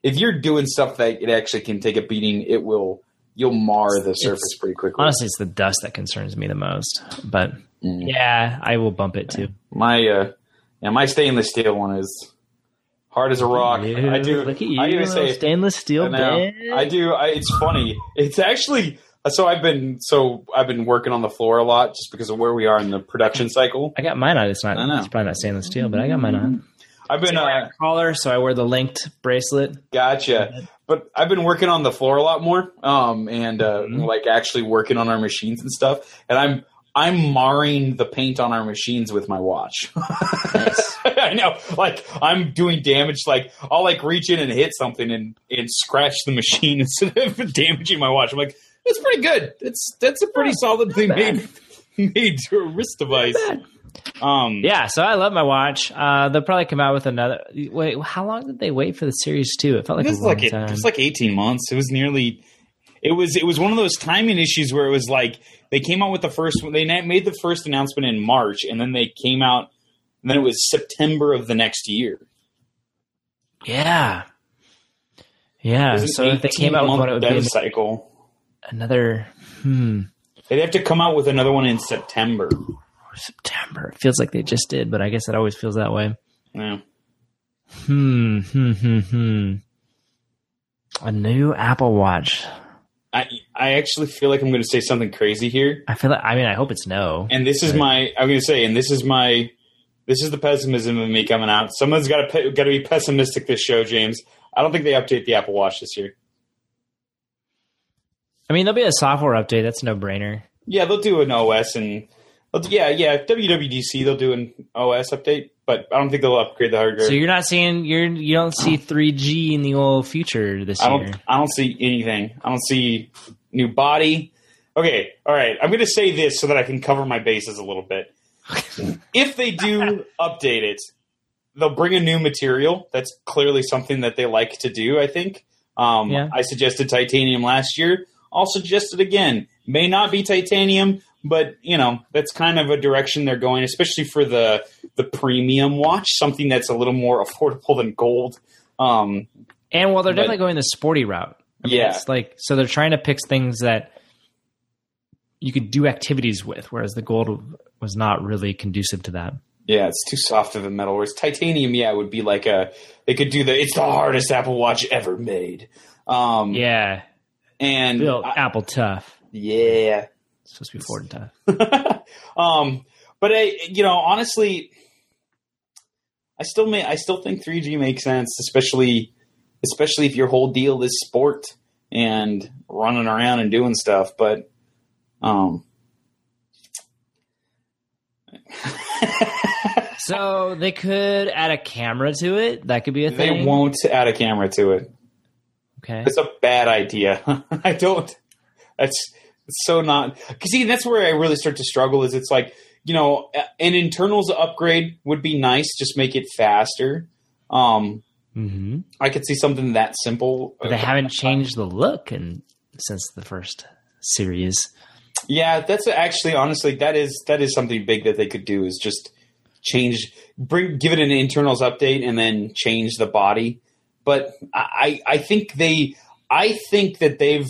if you're doing stuff that it actually can take a beating, it will you'll mar the surface it's, pretty quickly. Honestly, it's the dust that concerns me the most. But mm. yeah, I will bump it too. My uh, yeah, my stainless steel one is hard as a rock. You, I do. Look at you, I do say stainless steel. I, I do. I, it's funny. It's actually. So I've been so I've been working on the floor a lot just because of where we are in the production cycle. I got mine on. It's not. It's probably not stainless steel, but I got mine on. I've been so uh, a collar, so I wear the linked bracelet. Gotcha. But I've been working on the floor a lot more, um, and uh, mm-hmm. like actually working on our machines and stuff. And I'm I'm marring the paint on our machines with my watch. Nice. I know, like I'm doing damage. Like I'll like reach in and hit something and and scratch the machine instead of damaging my watch. I'm like. It's pretty good. It's that's a pretty solidly made made to a wrist device. Um, yeah, so I love my watch. Uh, they'll probably come out with another. Wait, how long did they wait for the Series two? It felt like it was a long like time. It, it was like eighteen months. It was nearly. It was it was one of those timing issues where it was like they came out with the first. They made the first announcement in March, and then they came out. And then it was September of the next year. Yeah, yeah. So if they came out with one, it would be a cycle. Another, hmm. They'd have to come out with another one in September. September. It feels like they just did, but I guess it always feels that way. Yeah. Hmm, hmm, hmm, hmm. A new Apple Watch. I I actually feel like I'm going to say something crazy here. I feel like, I mean, I hope it's no. And this is my, I'm going to say, and this is my, this is the pessimism of me coming out. Someone's got to got to be pessimistic this show, James. I don't think they update the Apple Watch this year. I mean, there'll be a software update. That's a no-brainer. Yeah, they'll do an O S and yeah, yeah, W W D C they'll do an O S update, but I don't think they'll upgrade the hardware. So you're not seeing you're you don't see three G in the old future this I don't, year. I don't see anything. I don't see new body. Okay, all right. I'm going to say this so that I can cover my bases a little bit. If they do update it, they'll bring a new material. That's clearly something that they like to do. I think. Um, yeah. I suggested titanium last year. I'll suggest it again. May not be titanium, but you know that's kind of a direction they're going, especially for the the premium watch, something that's a little more affordable than gold. Um, and well, they're but, definitely going the sporty route. I mean, yeah, it's like so they're trying to pick things that you could do activities with, whereas the gold was not really conducive to that. Yeah, it's too soft of a metal. Whereas titanium, yeah, it would be like a they could do the it's the hardest Apple Watch ever made. Um, yeah. And built Apple tough. Yeah. It's supposed to be Ford tough. um, but I, you know, honestly, I still may, I still think three G makes sense, especially, especially if your whole deal is sport and running around and doing stuff. But, um, so they could add a camera to it. That could be a thing. They won't add a camera to it. Okay. It's a bad idea. I don't. That's it's so not. Because see, that's where I really start to struggle. Is it's like you know, an internals upgrade would be nice. Just make it faster. Um, mm-hmm. I could see something that simple. But they haven't changed the look and since the first series. Yeah, that's actually honestly that is that is something big that they could do. Is just change, bring, give it an internals update, and then change the body. But I, I think they, I think that they've,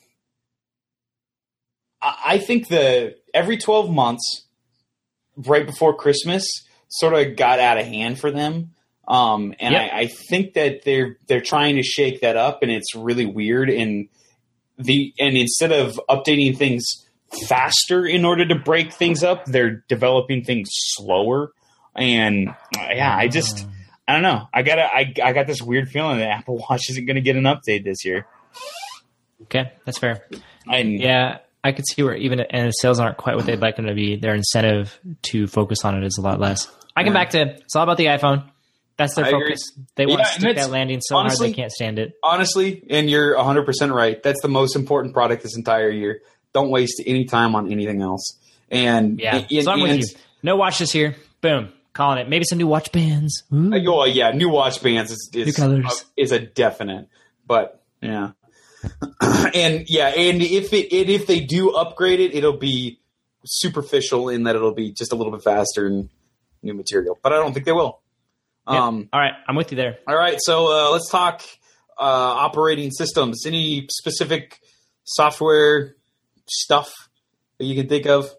I think the every twelve months, right before Christmas, sort of got out of hand for them, um, and yep. I, I think that they're they're trying to shake that up, and it's really weird. And the and instead of updating things faster in order to break things up, they're developing things slower. And yeah, I just. I don't know. I got I, I got this weird feeling that Apple Watch isn't going to get an update this year. Okay, that's fair. I, yeah, I could see where even and the sales aren't quite what they'd like them to be. Their incentive to focus on it is a lot less. I come yeah. back to it's all about the iPhone. That's their I focus. Agree. They want yeah, to stick that landing so honestly, hard they can't stand it. Honestly, and you're one hundred percent right. That's the most important product this entire year. Don't waste any time on anything else. And yeah, and, so I'm and, with you. No watch this year. Boom. Calling it. Maybe some new watch bands. Ooh. Oh yeah, new watch bands is is, new colors. Uh, is a definite. But yeah, and yeah, and if it and if they do upgrade it, it'll be superficial in that it'll be just a little bit faster and new material. But I don't think they will. Yeah. Um, all right, I'm with you there. All right, so uh, let's talk operating systems? Any specific software stuff that you can think of?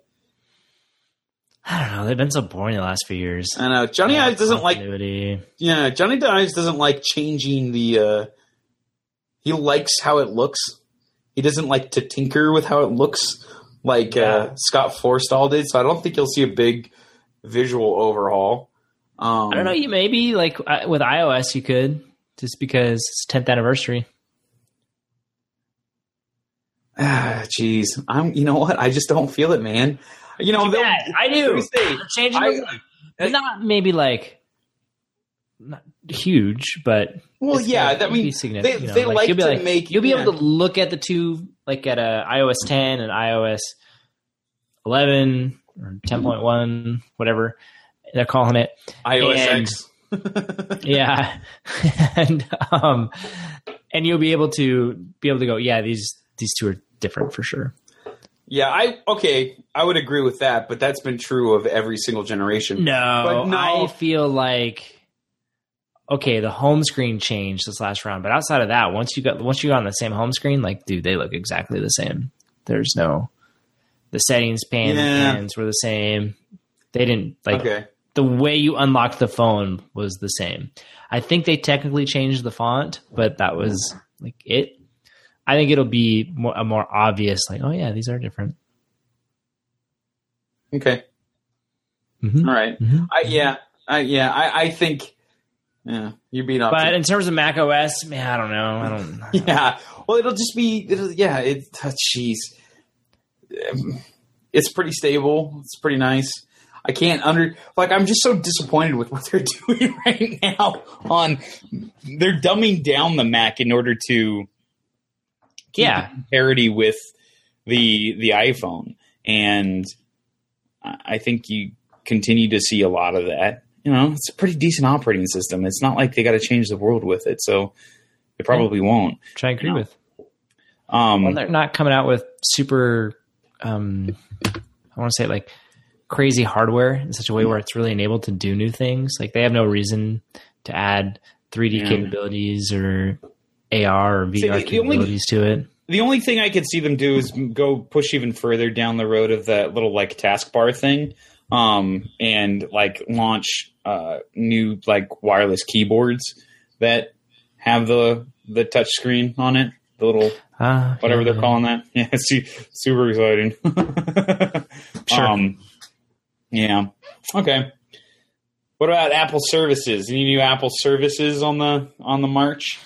I don't know. They've been so boring the last few years. I know Johnny yeah, Ives doesn't like. Yeah, Johnny Ives doesn't like changing the. Uh, he likes how it looks. He doesn't like to tinker with how it looks, like yeah. uh, Scott Forstall did. So I don't think you'll see a big visual overhaul. Um, I don't know. You maybe like with iOS, you could just because it's tenth anniversary. Ah, jeez, I'm. You know what? I just don't feel it, man. You know, I do. Changing, I, I, not maybe like not huge, but well, yeah. That means they, you know, they like, like to like, make. You'll be yeah. able to look at the two, like at a iOS ten and iOS eleven or ten point one, whatever they're calling it, iOS and, X. yeah, and um, and you'll be able to be able to go, yeah, these these two are different for sure. Yeah, I okay, I would agree with that, but that's been true of every single generation. No, but no. I feel like okay, the home screen changed this last round, but outside of that, once you got once you got on the same home screen, like dude, they look exactly the same. There's no the settings pane yeah. pans were the same. They didn't like okay. the way you unlocked the phone was the same. I think they technically changed the font, but that was like it. I think it'll be more, a more obvious, like, oh yeah, these are different. Okay. Mm-hmm. All right. Mm-hmm. I, yeah. I, yeah. I, I think. Yeah. You beat up. But in terms of Mac O S, man, I don't know. I don't. I don't yeah. Well, it'll just be. It'll, yeah. It. Jeez. Um, it's pretty stable. It's pretty nice. I can't under like I'm just so disappointed with what they're doing right now. On they're dumbing down the Mac in order to. Yeah, parity with the the iPhone, and I think you continue to see a lot of that. You know, it's a pretty decent operating system. It's not like they got to change the world with it, so they probably yeah. won't. Which I agree you know? with. Um, well, they're not coming out with super. Um, I want to say like crazy hardware in such a way where it's really enabled to do new things. Like they have no reason to add three D yeah. capabilities or A R or V R see, capabilities only, to it. The only thing I could see them do is go push even further down the road of that little like taskbar thing, um, and like launch uh, new like wireless keyboards that have the the touch screen on it. The little uh, whatever yeah, they're yeah. calling that. Yeah, it's super exciting. Sure. Um, yeah. Okay. What about Apple services? Any new Apple services on the on the march?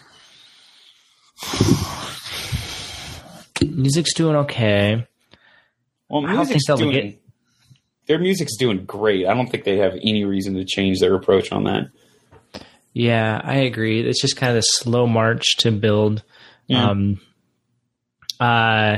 Music's doing okay. Well, I don't think they'll doing, get... their music's doing great. I don't think they have any reason to change their approach on that. Yeah, I agree. It's just kind of a slow march to build. Yeah. Um, uh,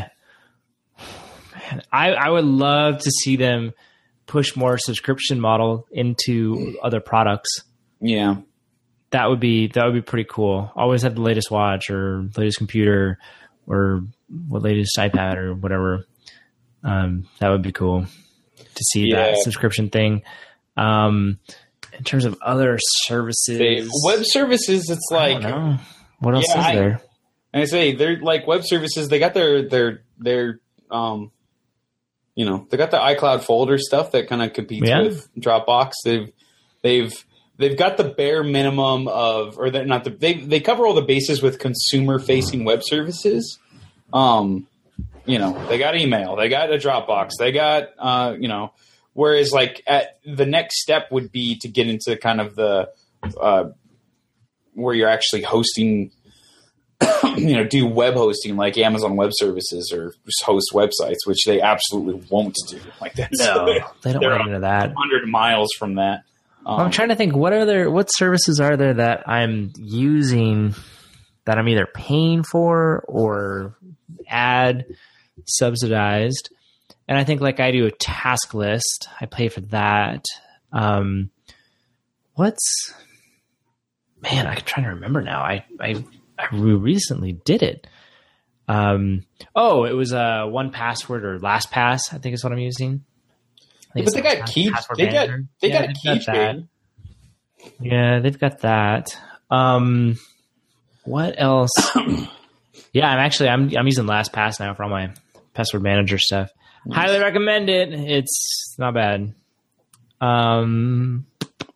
I I would love to see them push more subscription model into other products. Yeah. That would be that would be pretty cool. Always have the latest watch or latest computer or what latest iPad or whatever. Um, that would be cool to see yeah. that subscription thing. Um, in terms of other services, they, web services, it's like I don't know. What else yeah, is I, there? I say they're like web services. They got their their their um, you know, they got the iCloud folder stuff that kind of competes yeah. with Dropbox. They've they've They've got the bare minimum of, or they're not the, they they cover all the bases with consumer facing web services. Um, you know, they got email, they got a Dropbox, they got, uh, you know, whereas like at the next step would be to get into kind of the, uh, where you're actually hosting, you know, do web hosting like Amazon Web Services or just host websites, which they absolutely won't do. Like that's no, they don't want into that. one hundred miles from that. Um, I'm trying to think what are there, what services are there that I'm using that I'm either paying for or ad subsidized. And I think like I do a task list. I pay for that. Um, what's, man, I'm trying to remember now. I, I, I recently did it. Um, oh, it was a uh, one password or LastPass, I think is what I'm using. Yeah, but they got keep. They got they yeah, got a keychain. Yeah, they've got that. Um, What else? Yeah, I'm actually I'm I'm using LastPass now for all my password manager stuff. Nice. Highly recommend it. It's not bad. Um,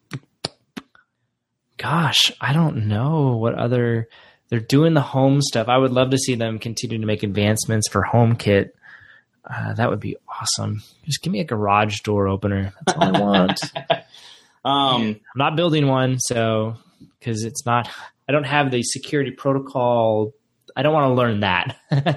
gosh, I don't know what other they're doing the home stuff. I would love to see them continue to make advancements for HomeKit. Uh, that would be awesome. Just give me a garage door opener. That's all I want. um, I'm not building one, so because it's not. I don't have the security protocol. I don't want to learn that.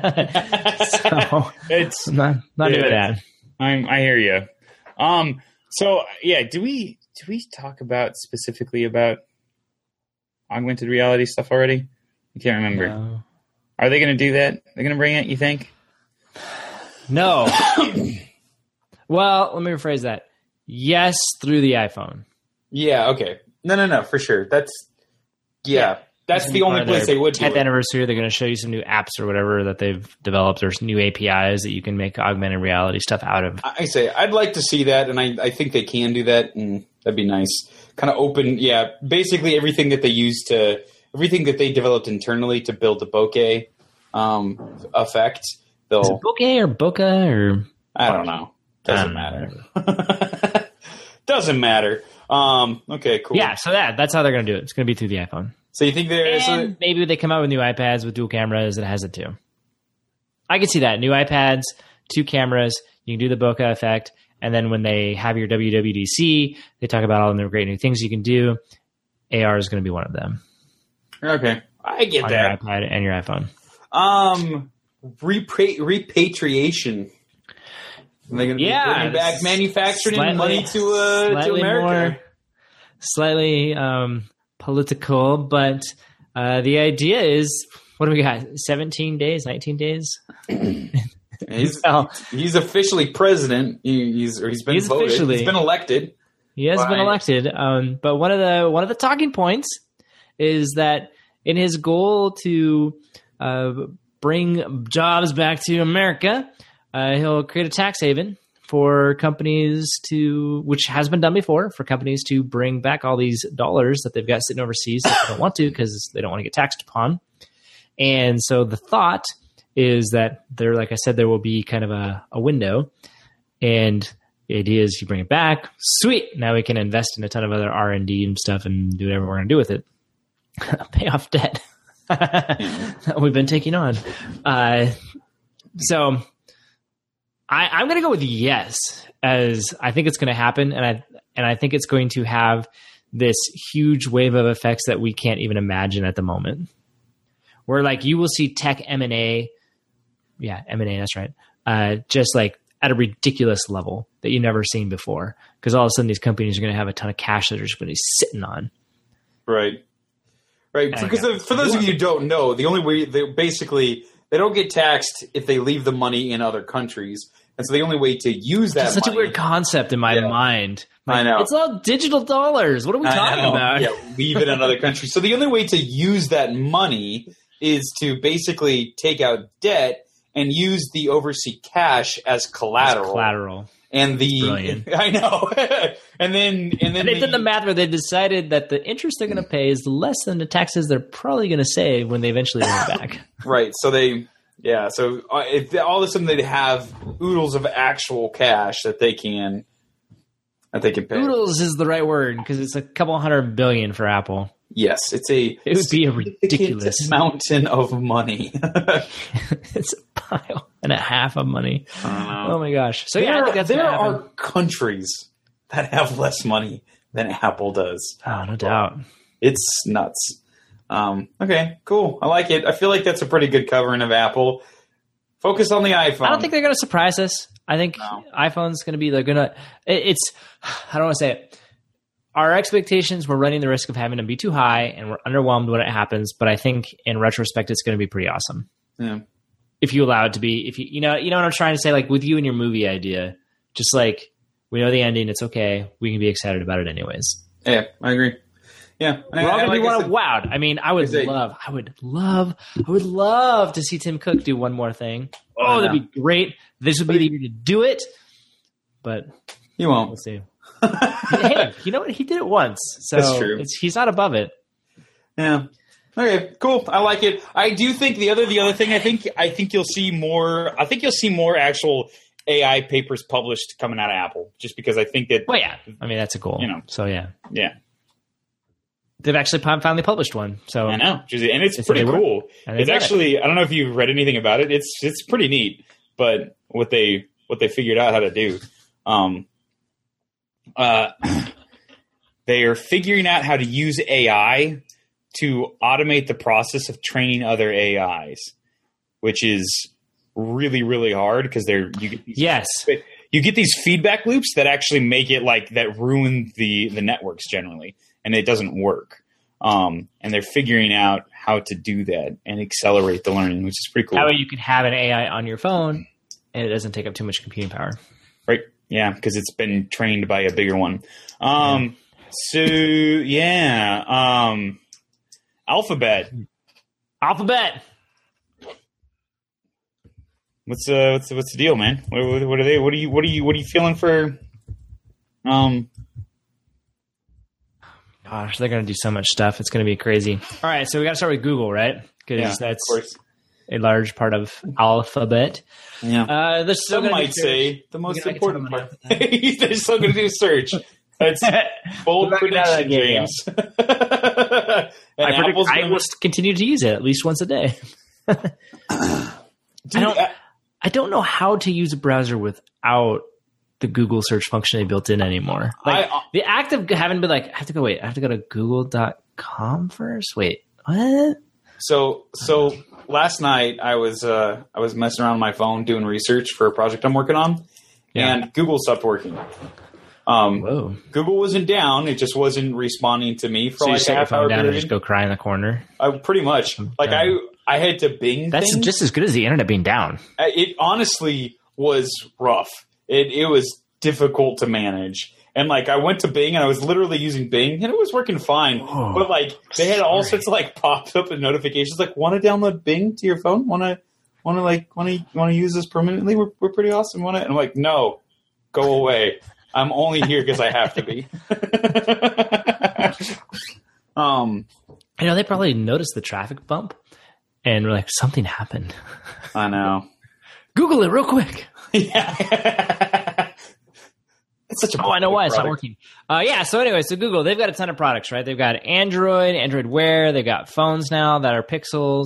so it's I'm not not yeah, doing that. I'm, I hear you. Um. So yeah, do we do we talk about specifically about augmented reality stuff already? I can't remember. No. Are they going to do that? They're going to bring it, you think? No. Well, let me rephrase that. Yes, through the iPhone. Yeah, okay. No, no, no, for sure. That's, yeah, yeah. that's the only place they would do it. tenth anniversary, they're going to show you some new apps or whatever that they've developed, or new A P Is that you can make augmented reality stuff out of. I say, I'd like to see that, and I, I think they can do that, and that'd be nice. Kind of open, yeah, basically everything that they use to, everything that they developed internally to build the bokeh um, effect. Is it bokeh or bokeh or I don't know. Doesn't matter. Doesn't matter. Um, okay, cool. Yeah, so that that's how they're going to do it. It's going to be through the iPhone. So you think there's a- maybe they come out with new iPads with dual cameras that has it too. I can see that. New iPads, two cameras, you can do the bokeh effect, and then when they have your W W D C, they talk about all the great new things you can do. A R is going to be one of them. Okay, I get on that. Your iPad and your iPhone. Um. Repra- repatriation. Are they going to yeah, be bringing back manufacturing slightly, money to uh, to America? More, slightly um, political, but uh, the idea is, what do we got? seventeen days, nineteen days? he's well, he's officially president. He, he's or he's been he's voted. Officially, he's been elected. He has by, been elected. Um, but one of the one of the talking points is that in his goal to uh, bring jobs back to America, uh, he'll create a tax haven for companies to, which has been done before, for companies to bring back all these dollars that they've got sitting overseas that they don't want to because they don't want to get taxed upon. And so the thought is that there, like I said, there will be kind of a, a window, and the idea is you bring it back. Sweet. Now we can invest in a ton of other R and D and stuff and do whatever we're going to do with it. Pay off debt that we've been taking on. Uh, so I, I'm going to go with yes, as I think it's going to happen. And I, and I think it's going to have this huge wave of effects that we can't even imagine at the moment, where like you will see tech M and A. Yeah. M and A. That's right. Uh, just like at a ridiculous level that you've never seen before. Cause all of a sudden these companies are going to have a ton of cash that they're just going to be sitting on. Right. Right, because for those of you who don't know, the only way they basically they don't get taxed if they leave the money in other countries, and so the only way to use that it's such money, a weird concept in my yeah. mind. Like, I know it's all digital dollars. What are we I talking know. about? Yeah, leave it in another countries. So the only way to use that money is to basically take out debt and use the overseas cash as collateral. As collateral. And the Brilliant. I know, and then and then and they've the, done the math where they decided that the interest they're going to pay is less than the taxes they're probably going to save when they eventually earn it back. Right. So they, yeah. So uh, if all of a sudden they have oodles of actual cash that they can that they can pay. Oodles is the right word because it's a couple hundred billion for Apple. Yes, it's a. It would be a ridiculous mountain of money. It's a pile and a half of money. Oh my gosh! So there yeah, I think are, that's there are countries that have less money than Apple does. Oh, no doubt. It's nuts. Um, okay, cool. I like it. I feel like that's a pretty good covering of Apple. Focus on the iPhone. I don't think they're going to surprise us. I think no. iPhone's going to be. They're going to. It, it's. I don't want to say it. Our expectations, we're running the risk of having them be too high, and we're underwhelmed when it happens. But I think in retrospect, it's going to be pretty awesome. Yeah. If you allow it to be, if you, you know, you know what I'm trying to say, like with you and your movie idea, just like we know the ending, it's okay. We can be excited about it anyways. Yeah, I agree. Yeah. We're all going to be like wowed. I mean, I would say, love, I would love, I would love to see Tim Cook do one more thing. Oh, that'd be great. This would be the year to do it. But you won't. We'll see. Hey, you know what? He did it once, so That's true. It's, he's not above it. Yeah. Okay, cool. I like it. I do think the other the other thing I think I think you'll see more. I think you'll see more actual A I papers published coming out of Apple, just because I think that. Well, yeah. I mean, that's a goal. You know. So yeah. Yeah. They've actually finally published one. So I know, and it's it's pretty cool. It's actually it. I don't know if you've read anything about it. It's it's pretty neat, but what they what they figured out how to do. Um. Uh. They are figuring out how to use A I to automate the process of training other A Is, which is really, really hard because they're you get these, yes you get these feedback loops that actually make it like that ruin the the networks generally, and it doesn't work. Um, and they're figuring out how to do that and accelerate the learning, which is pretty cool. That way you can have an A I on your phone and it doesn't take up too much computing power. Right? Yeah, because it's been trained by a bigger one. Um, yeah. So yeah, um, Alphabet, Alphabet. What's uh, what's what's the deal, man? What, what, what are they? What are you? What are you? What are you feeling for? Um, gosh, they're gonna do so much stuff. It's gonna be crazy. All right, so we got to start with Google, right? Because yeah, that's of course. a large part of Alphabet. Yeah, uh, there's some might say the most important part. They're still gonna do search. That's bold prediction, James. I, predict, I will continue to use it at least once a day. Dude, I don't. I, I don't know how to use a browser without the Google search functionality built in anymore. Like I, uh, the act of having to be like, I have to go. Wait, I have to go to google dot com first. Wait, what? So, so last night I was uh, I was messing around on my phone doing research for a project I'm working on, yeah. and Google stopped working. Um, Whoa. Google wasn't down; it just wasn't responding to me for so like you a half hour down period. And just go cry in the corner. I, pretty much, like I, I had to Bing. That's things. just as good as the internet being down. It honestly was rough. It it was difficult to manage, and like I went to Bing and I was literally using Bing, and it was working fine. Whoa, but like they had all sorts of like popped up and notifications, like want to download Bing to your phone? Want to want to like want to want to use this permanently? We're we're pretty awesome. Want to? I'm like, no, go away. I'm only here because I have to be. um, you know, they probably noticed the traffic bump and were like, something happened. I know. Google it real quick. Yeah. It's such a oh, I know why product. It's not working. Uh, yeah. So anyway, so Google, they've got a ton of products, right? They've got Android, Android Wear. They've got phones now that are Pixels.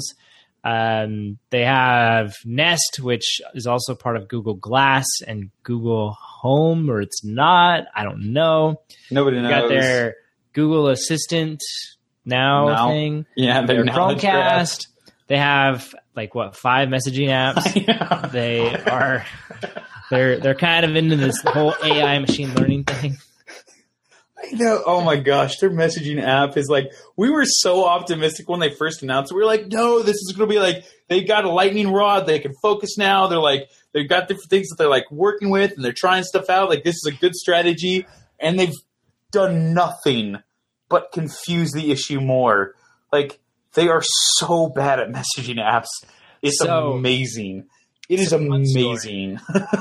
Um, they have Nest, which is also part of Google Glass and Google Home, or it's not. I don't know. Nobody knows. They got their Google Assistant now no. thing. Yeah, their Chromecast. They have like what five messaging apps. They are they're they're kind of into this whole A I machine learning thing. I know. Oh my gosh, their messaging app is like, we were so optimistic when they first announced it. We were like, no, this is going to be like, they've got a lightning rod. They can focus now. They're like, they've got different things that they're like working with and they're trying stuff out. Like, this is a good strategy. And they've done nothing but confuse the issue more. Like, they are so bad at messaging apps. It's so, amazing. It is amazing.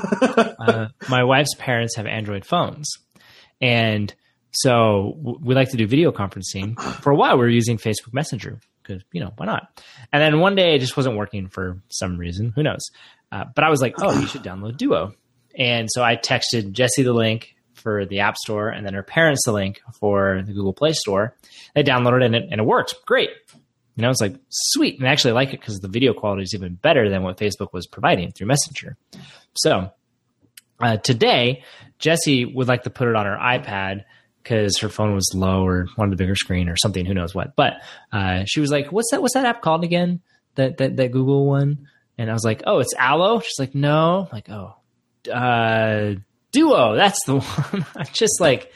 uh, my wife's parents have Android phones. And so we like to do video conferencing. For a while, we were using Facebook Messenger because, you know, why not? And then one day it just wasn't working for some reason. Who knows? Uh, but I was like, oh, you should download Duo. And so I texted Jessie the link for the App Store and then her parents the link for the Google Play Store. They downloaded it and it, and it worked. Great. You know, it's like, sweet. And I actually like it because the video quality is even better than what Facebook was providing through Messenger. So uh, today, Jessie would like to put it on her iPad because her phone was low or wanted a bigger screen or something, who knows what. But uh, she was like, what's that What's that app called again, that, that that Google one? And I was like, oh, it's Allo? She's like, no. I'm like, oh, uh, Duo, that's the one. I'm just like,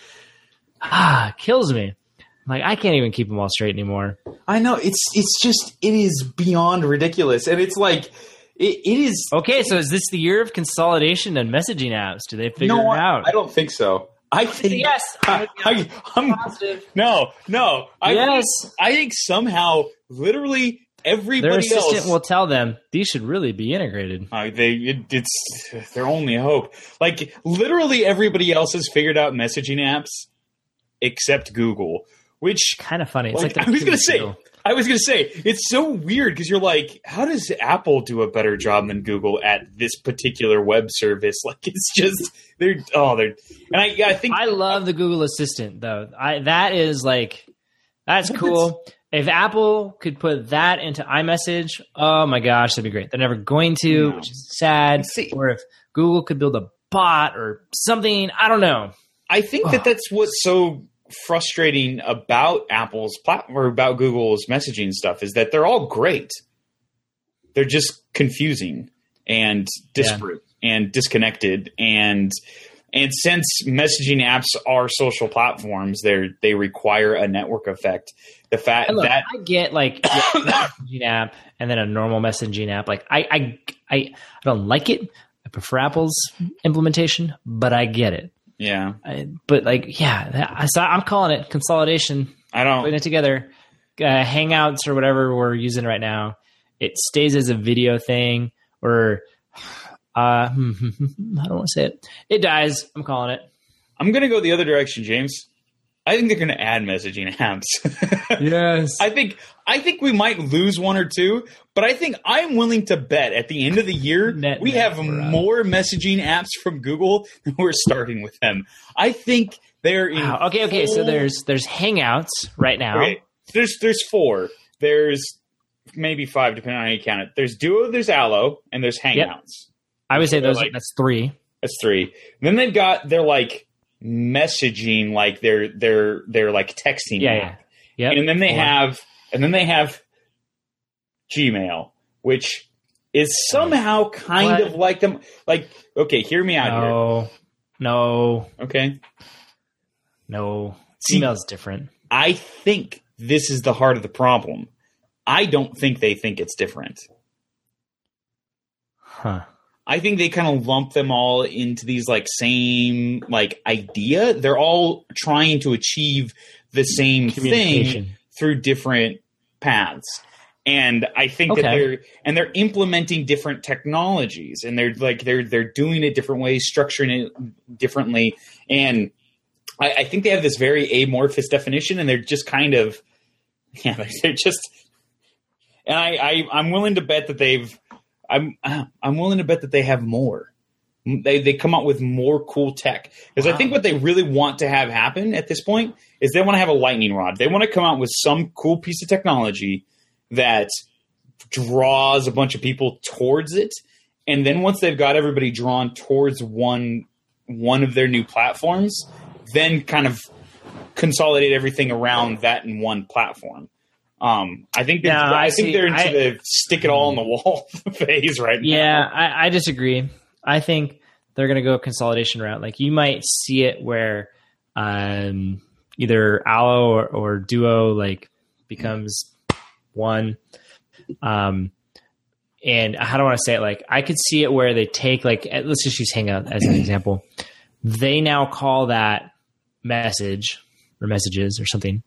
ah, kills me. I'm like, I can't even keep them all straight anymore. I know. It's it's just, it is beyond ridiculous. And it's like, it, it is. Okay, so is this the year of consolidation and messaging apps? Do they figure no, it out? I don't think so. I think yes. I, I, I'm positive. No, no. I yes. think, I think somehow, literally everybody their assistant else will tell them these should really be integrated. Uh, they, it, it's their only hope. Like literally everybody else has figured out messaging apps except Google. which kind of funny. It's like, like I was going to say, deal. I was going to say, it's so weird because you're like, how does Apple do a better job than Google at this particular web service? Like, it's just, they're, oh, they're, and I, I think. I love the Google Assistant, though. I That is like, that's cool. If Apple could put that into iMessage, oh my gosh, that'd be great. They're never going to, no. which is sad. See, or if Google could build a bot or something, I don't know. I think oh. that that's what's so frustrating about Apple's platform or about Google's messaging stuff is that they're all great. They're just confusing and disparate yeah. and disconnected. And and since messaging apps are social platforms, they they require a network effect. The fact look, that I get like a messaging app and then a normal messaging app. Like I I I, I don't like it. I prefer Apple's implementation, but I get it. Yeah, I, but like, yeah, that, so I'm calling it consolidation. I don't putting it together. Uh, Hangouts or whatever we're using right now, it stays as a video thing, or uh, I don't want to say it. It dies. I'm calling it. I'm gonna go the other direction, James. I think they're gonna add messaging apps. Yes, I think I think we might lose one or two, but I think I'm willing to bet at the end of the year net, we net have more messaging apps from Google than we're starting with them. I think they're in wow. okay. Okay, full... so there's there's Hangouts right now. Okay. There's there's four. There's maybe five depending on how you count it. There's Duo, there's Allo, and there's Hangouts. Yep. I would say those. Like, that's three. That's three. And then they've got their like messaging, like their their their like texting. Yeah, app. yeah. Yep. And then they Four. have and then they have Gmail, which is somehow kind what? of like them. Like, okay, hear me out no. here. No. Okay. No. Gmail's different. I think this is the heart of the problem. I don't think they think it's different. Huh. I think they kind of lump them all into these like same like idea. They're all trying to achieve the same thing through different paths. And I think okay. that they're and they're implementing different technologies, and they're like they're they're doing it different ways, structuring it differently. And I, I think they have this very amorphous definition, and they're just kind of yeah, they're just. And I, I I'm willing to bet that they've. I'm I'm willing to bet that they have more. They they come out with more cool tech, because wow. I think what they really want to have happen at this point is they want to have a lightning rod. They want to come out with some cool piece of technology that draws a bunch of people towards it, and then once they've got everybody drawn towards one one of their new platforms, then kind of consolidate everything around that in one platform. Um, I think they're, yeah, I, I think see, they're into I, the stick it all on the wall phase right yeah, now. Yeah, I, I disagree. I think they're going to go a consolidation route. Like you might see it where um, either Allo or, or Duo like becomes one. Um, and how do I want to say it? Like I could see it where they take like let's just use Hangout as an example. They now call that message or messages or something,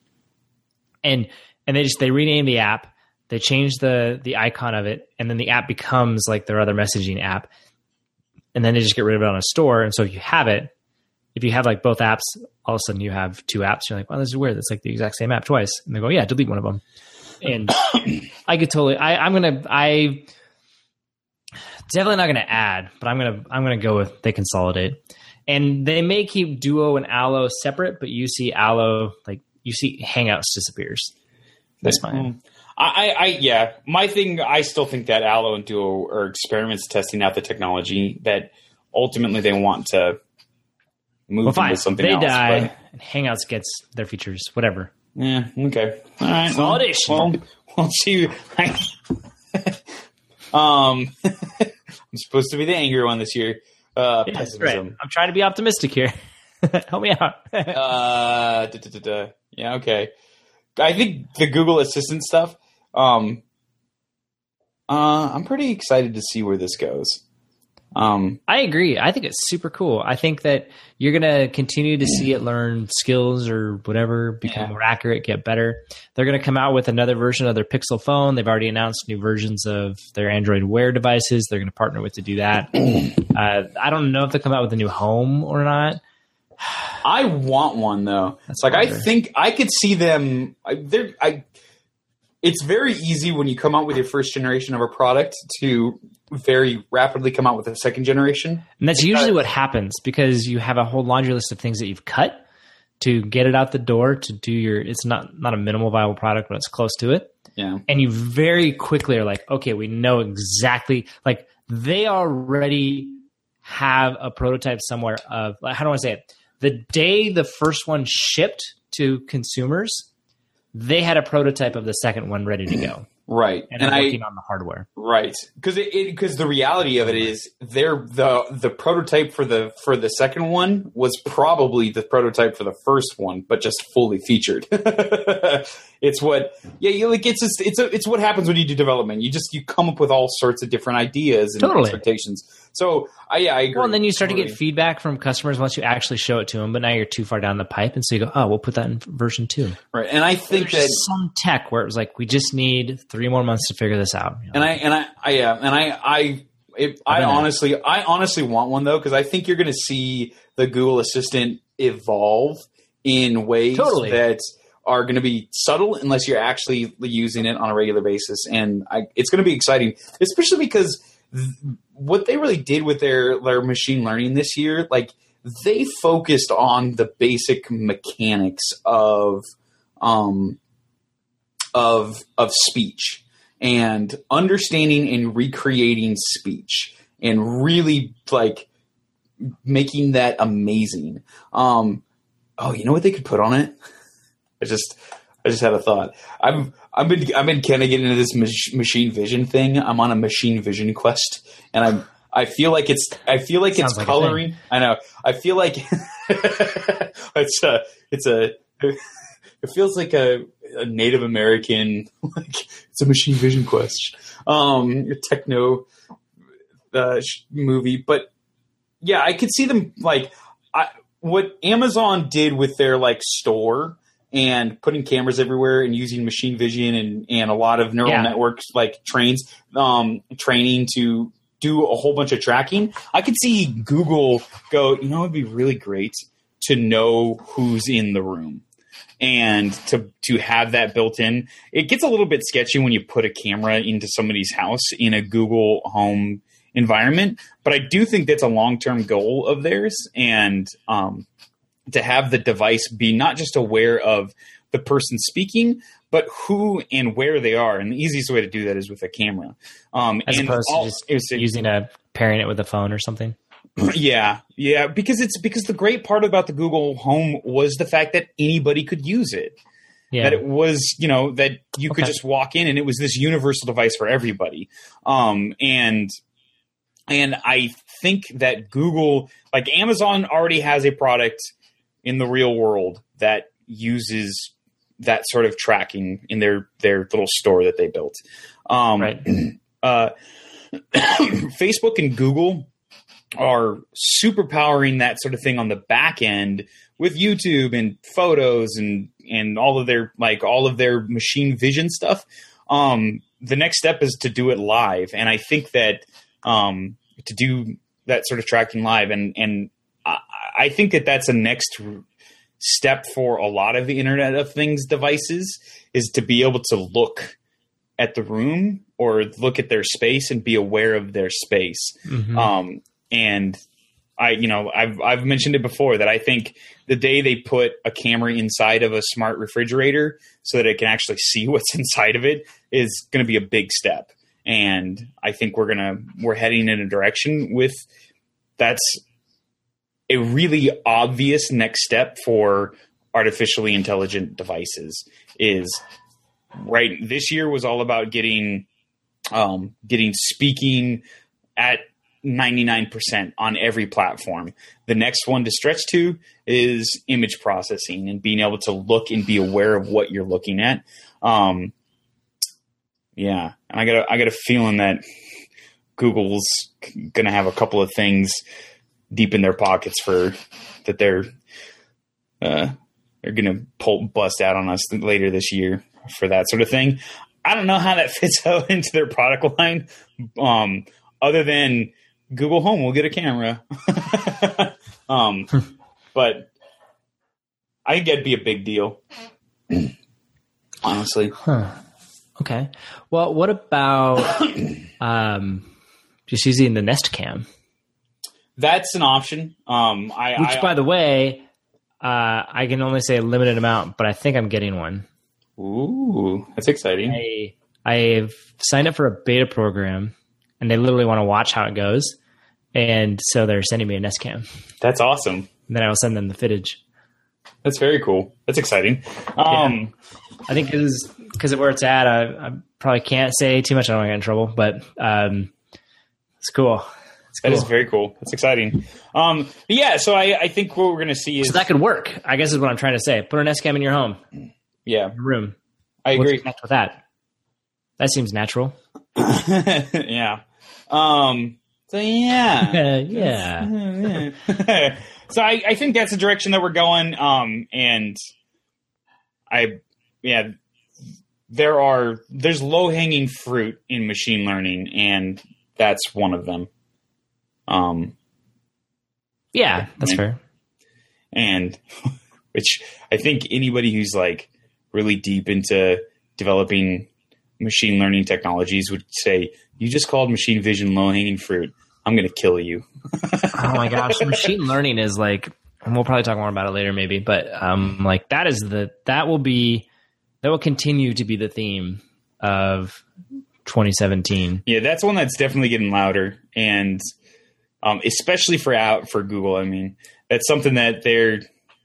and And they just they rename the app, they change the the icon of it, and then the app becomes like their other messaging app. And then they just get rid of it on a store. And so if you have it, if you have like both apps, all of a sudden you have two apps. You're like, well, this is weird. It's like the exact same app twice. And they go, yeah, delete one of them. And I could totally. I, I'm gonna. I definitely not gonna add, but I'm gonna. I'm gonna go with they consolidate, and they may keep Duo and Allo separate, but you see Allo like you see Hangouts disappears. That's fine. I, I, yeah, my thing, I still think that Allo and Duo are experiments testing out the technology that ultimately they want to move well, fine. into something they else. They die, but, and Hangouts gets their features, whatever. Yeah, okay. All right. Consolidation. Well, we'll see. um, I'm supposed to be the angry one this year. Uh, yeah, pessimism. Right. I'm trying to be optimistic here. Help me out. uh, da, da, da, da. Yeah, okay. I think the Google Assistant stuff, um, uh, I'm pretty excited to see where this goes. Um, I agree. I think it's super cool. I think that you're going to continue to see it learn skills or whatever, become yeah. more accurate, get better. They're going to come out with another version of their Pixel phone. They've already announced new versions of their Android Wear devices. They're going to partner with to do that. uh, I don't know if they'll come out with a new home or not. I want one though. That's like harder. I think I could see them. I, they're, I. It's very easy when you come out with your first generation of a product to very rapidly come out with a second generation, and that's usually what happens because you have a whole laundry list of things that you've cut to get it out the door to do your. It's not not a minimal viable product, but it's close to it. Yeah, and you very quickly are like, okay, we know exactly. Like they already have a prototype somewhere of. How do I say it? The day the first one shipped to consumers, they had a prototype of the second one ready to go. Right. And, and I'm working I, on the hardware. Right. Because it because the reality of it is they're the the prototype for the for the second one was probably the prototype for the first one, but just fully featured. It's what yeah, you like it's just, it's a, it's what happens when you do development. You just you come up with all sorts of different ideas and totally. expectations. So I yeah, I agree. Well, and then you start totally. to get feedback from customers once you actually show it to them, but now you're too far down the pipe, and so you go, oh, we'll put that in version two. Right. And I think There's that some tech where it was like, we just need three more months to figure this out. You know? And I and I, I yeah, and I I it, I, I honestly I honestly want one though, because I think you're going to see the Google Assistant evolve in ways totally. that are going to be subtle unless you're actually using it on a regular basis, and I, it's going to be exciting, especially because th- what they really did with their their machine learning this year, like they focused on the basic mechanics of um of of speech and understanding and recreating speech and really like making that amazing. Um, oh, you know what they could put on it? I just, I just had a thought. I've, I've been, I've been kind of getting into this mach- machine vision thing. I'm on a machine vision quest, and I'm, I feel like it's, I feel like Sounds it's like coloring. I know. I feel like it's a, it's a, it feels like a, a Native American, like it's a machine vision quest, um, a techno uh, movie. But yeah, I could see them like I, what Amazon did with their like store and putting cameras everywhere and using machine vision and, and a lot of neural yeah. networks like trains, um, training to do a whole bunch of tracking. I could see Google go, you know, it'd be really great to know who's in the room. And to to have that built in, it gets a little bit sketchy when you put a camera into somebody's house in a Google Home environment. But I do think that's a long-term goal of theirs. And um, to have the device be not just aware of the person speaking, but who and where they are. And the easiest way to do that is with a camera. Um, As and opposed all, to just it, using a pairing it with a phone or something. Yeah, yeah, because it's because the great part about the Google Home was the fact that anybody could use it. Yeah. That it was, you know, that you okay. could just walk in and it was this universal device for everybody. Um, and and I think that Google, like Amazon, already has a product in the real world that uses that sort of tracking in their their little store that they built. Um, right. uh, Facebook and Google are superpowering that sort of thing on the back end with YouTube and photos and, and all of their, like all of their machine vision stuff. Um, the next step is to do it live. And I think that, um, to do that sort of tracking live. And, and I, I think that that's a next step for a lot of the Internet of Things devices, is to be able to look at the room or look at their space and be aware of their space. Mm-hmm. Um, And I, you know, I've I've mentioned it before that I think the day they put a camera inside of a smart refrigerator so that it can actually see what's inside of it is going to be a big step. And I think we're gonna we're heading in a direction with that's a really obvious next step for artificially intelligent devices. Is right. This year was all about getting um, getting speaking at ninety-nine percent on every platform. The next one to stretch to is image processing and being able to look and be aware of what you're looking at. Um, yeah, and I got a, I got a feeling that Google's going to have a couple of things deep in their pockets for that they're uh, they're going to pull bust out on us later this year for that sort of thing. I don't know how that fits out into their product line, um, other than Google Home will get a camera. um, but I think that'd be a big deal. Honestly. Huh. Okay. Well, what about um, just using the Nest Cam? That's an option. Um, I, Which, I, by the way, uh, I can only say a limited amount, but I think I'm getting one. Ooh, that's exciting. I, I've signed up for a beta program, and they literally want to watch how it goes. And so they're sending me a Nest Cam. That's awesome. And then I will send them the footage. That's very cool. That's exciting. Um, yeah. I think because of where it's at, I, I probably can't say too much. I don't want to get in trouble, but um, it's cool. It's cool. That is very cool. That's exciting. Um, yeah, so I, I think what we're going to see is... So that could work, I guess is what I'm trying to say. Put a Nest Cam in your home. Yeah. Your room. I agree. Let's connect with that. That seems natural. yeah. Um, so, yeah. yeah. So I, I think that's the direction that we're going. Um, and I, yeah, there are, there's low hanging fruit in machine learning, and that's one of them. Um, yeah, that's and, fair. And which I think anybody who's like really deep into developing machine learning technologies would say, you just called machine vision low hanging fruit. I'm going to kill you. Oh my gosh. Machine learning is like, and we'll probably talk more about it later maybe, but um, like that is the, that will be, that will continue to be the theme of twenty seventeen. Yeah, that's one that's definitely getting louder. And um, especially for out for Google, I mean, that's something that they're,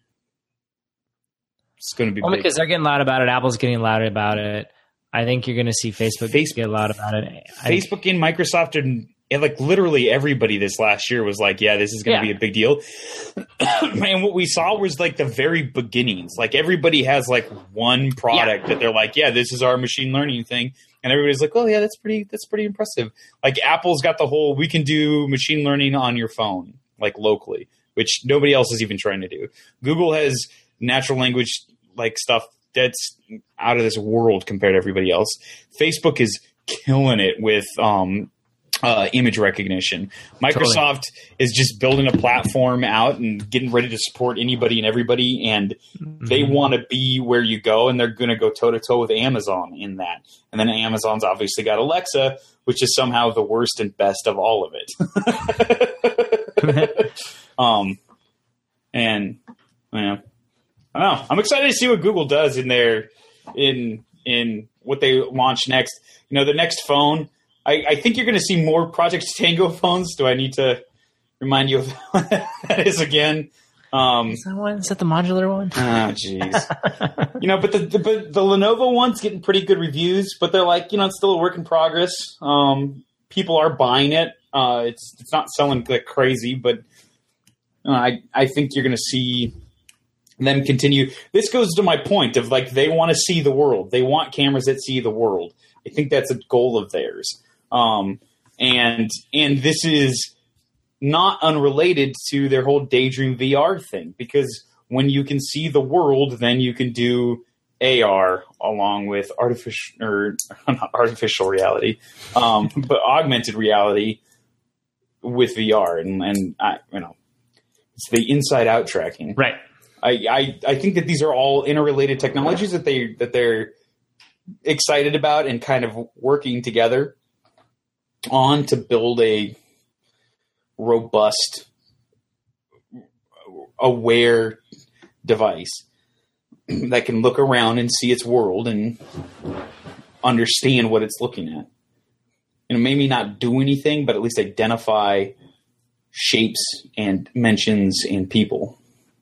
it's going to be well, big. Because they're getting loud about it. Apple's getting loud about it. I think you're going to see Facebook, Facebook get loud about it. Facebook I, and Microsoft and, and like literally everybody this last year was like, yeah, this is going to yeah. be a big deal. And what we saw was like the very beginnings. Like everybody has like one product yeah. that they're like, yeah, this is our machine learning thing. And everybody's like, oh yeah, that's pretty, that's pretty impressive. Like Apple's got the whole, we can do machine learning on your phone, like locally, which nobody else is even trying to do. Google has natural language like stuff that's out of this world compared to everybody else. Facebook is killing it with um, uh, image recognition. Microsoft totally. is just building a platform out and getting ready to support anybody and everybody, and mm-hmm. they want to be where you go, and they're going to go toe-to-toe with Amazon in that. And then Amazon's obviously got Alexa, which is somehow the worst and best of all of it. um, and, you know, I don't know. I'm excited to see what Google does in their in in what they launch next. You know, the next phone. I, I think you're going to see more Project Tango phones. Do I need to remind you of what that is again? Um, is that one? Is that the modular one? Oh, jeez. You know, but the, the but the Lenovo one's getting pretty good reviews. But they're like, you know, it's still a work in progress. Um, people are buying it. Uh, it's it's not selling like crazy, but uh, I I think you're going to see them continue. This goes to my point of like they want to see the world. They want cameras that see the world. I think that's a goal of theirs. Um, and and this is not unrelated to their whole Daydream V R thing, because when you can see the world, then you can do A R along with artificial or not artificial reality, um, but augmented reality with V R, and and I, you know, it's the inside out tracking, right? I, I I think that these are all interrelated technologies that they that they're excited about and kind of working together on to build a robust, aware device that can look around and see its world and understand what it's looking at. You know, maybe not do anything, but at least identify shapes and dimensions and people.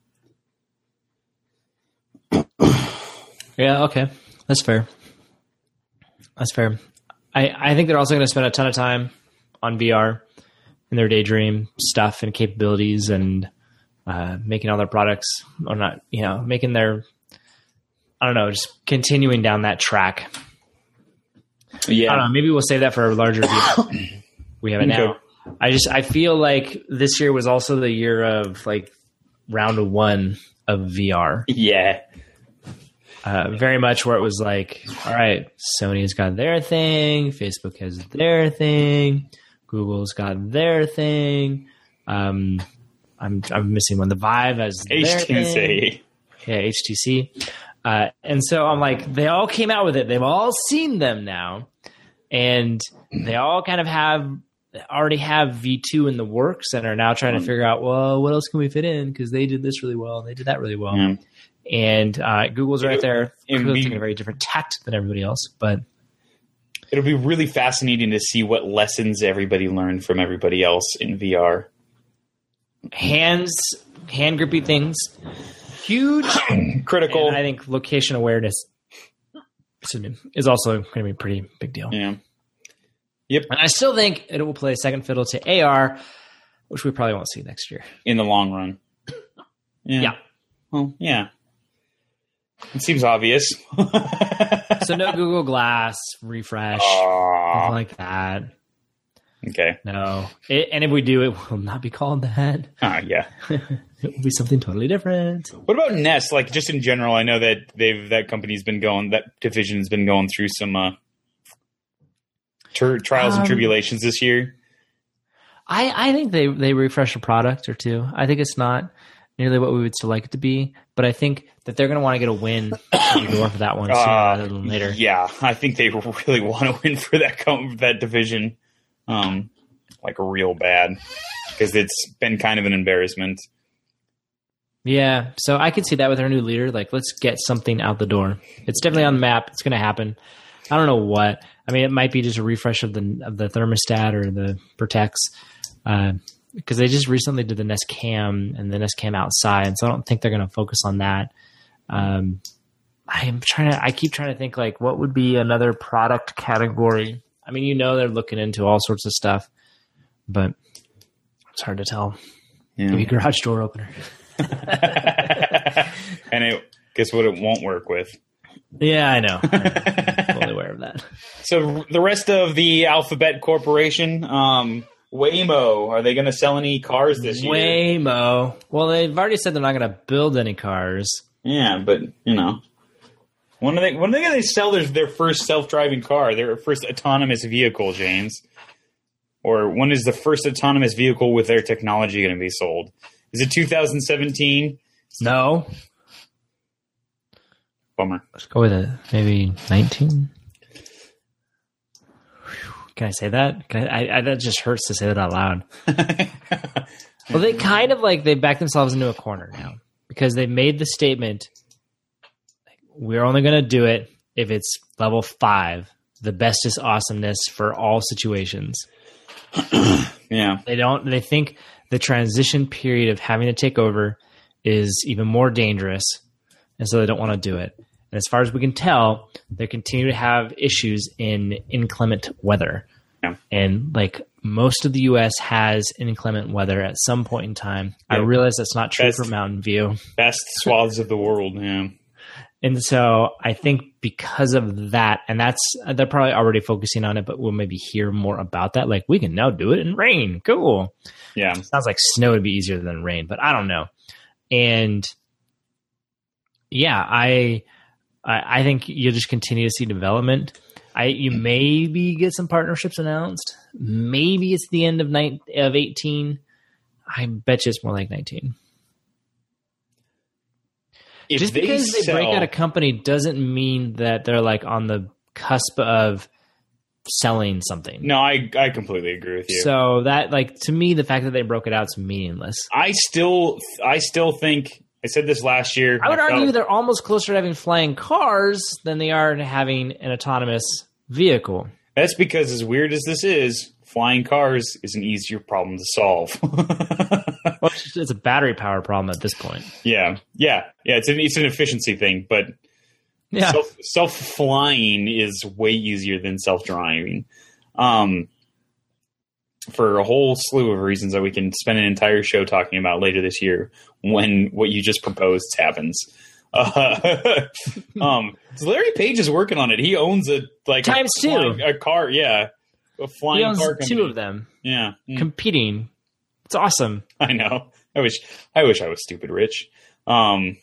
Yeah, okay. That's fair. That's fair. I, I think they're also going to spend a ton of time on V R and their Daydream stuff and capabilities and uh, making all their products, or not, you know, making their, I don't know, just continuing down that track. Yeah. I don't know. Maybe we'll save that for a larger view. We have it now. Okay. I just, I feel like this year was also the year of like round one of V R. Yeah. Uh, very much where it was like, all right, Sony's got their thing, Facebook has their thing, Google's got their thing. Um, I'm I'm missing one. The Vive has their H T C. thing. yeah, H T C. Uh, and so I'm like, they all came out with it. They've all seen them now. And they all kind of have already have V two in the works and are now trying to figure out, well, what else can we fit in? Because they did this really well. And they did that really well. Yeah. And uh, Google's right there. Google's taking a very different tact than everybody else. But it'll be really fascinating to see what lessons everybody learned from everybody else in V R. Hands, hand grippy things. Huge. Critical. And I think location awareness is also going to be a pretty big deal. Yeah. Yep. And I still think it will play second fiddle to A R, which we probably won't see next year. In the long run. Yeah. Yeah. Well, yeah. It seems obvious. So no Google Glass refresh, uh, nothing like that. Okay. No. It, and if we do, it will not be called that. Ah, uh, yeah. It will be something totally different. What about Nest? Like, just in general, I know that they've that company's been going, that division's been going through some uh, tur- trials um, and tribulations this year. I, I think they, they refresh a product or two. I think it's not nearly what we would still like it to be, but I think that they're going to want to get a win for that one sooner uh, rather than later. Yeah, I think they really want to win for that com- that division. Um, like real bad, because it's been kind of an embarrassment. Yeah, so I could see that with our new leader. Like, let's get something out the door. It's definitely on the map. It's going to happen. I don't know what. I mean, it might be just a refresh of the of the thermostat or the Vertex, because uh, they just recently did the Nest Cam and the Nest Cam outside, so I don't think they're going to focus on that. Um, I'm trying to. I keep trying to think like what would be another product category. I mean, you know, they're looking into all sorts of stuff, but it's hard to tell. Yeah. Maybe garage door opener. And it, guess what it won't work with? Yeah, I know. I'm fully aware of that. So the rest of the Alphabet Corporation, um, Waymo, are they going to sell any cars this year? Waymo. Well, they've already said they're not going to build any cars. Yeah, but, you know. When are they, when are they going to sell their, their first self-driving car, their first autonomous vehicle, James? Or when is the first autonomous vehicle with their technology going to be sold? Is it two thousand seventeen? No. Bummer. Let's go with it. Maybe nineteen? Can I say that? Can I, I, I, that just hurts to say that out loud. Well, they kind of like, they back themselves into a corner now. Because they made the statement, we're only going to do it if it's level five, the bestest awesomeness for all situations. Yeah. They don't, they think the transition period of having to take over is even more dangerous. And so they don't want to do it. And as far as we can tell, they continue to have issues in inclement weather. Yeah. And like most of the U S has inclement weather at some point in time. Yeah. I realize that's not true best, for Mountain View. Best swaths of the world, yeah. And so I think because of that, and that's, they're probably already focusing on it, but we'll maybe hear more about that. Like, we can now do it in rain. Cool. Yeah. It sounds like snow would be easier than rain, but I don't know. And yeah, I, I, I think you'll just continue to see development. I, you maybe get some partnerships announced. Maybe it's the end of nine, of eighteen. I bet you it's more like nineteen. If Just they because they sell, break out a company doesn't mean that they're like on the cusp of selling something. No, I I completely agree with you. So that, like, to me, the fact that they broke it out is meaningless. I still I still think, I said this last year. I would I argue felt, they're almost closer to having flying cars than they are to having an autonomous vehicle. That's because, as weird as this is, flying cars is an easier problem to solve. Well, it's, just, it's a battery power problem at this point. Yeah, yeah, yeah. It's an it's an efficiency thing, but yeah, self, self-flying is way easier than self-driving, um, for a whole slew of reasons that we can spend an entire show talking about later this year when what you just proposed happens. Uh, um, so Larry Page is working on it. He owns a like times a, two flying, a car. Yeah, a flying he owns car two of them. Yeah, competing. It's awesome. I know. I wish. I wish I was stupid rich. Um.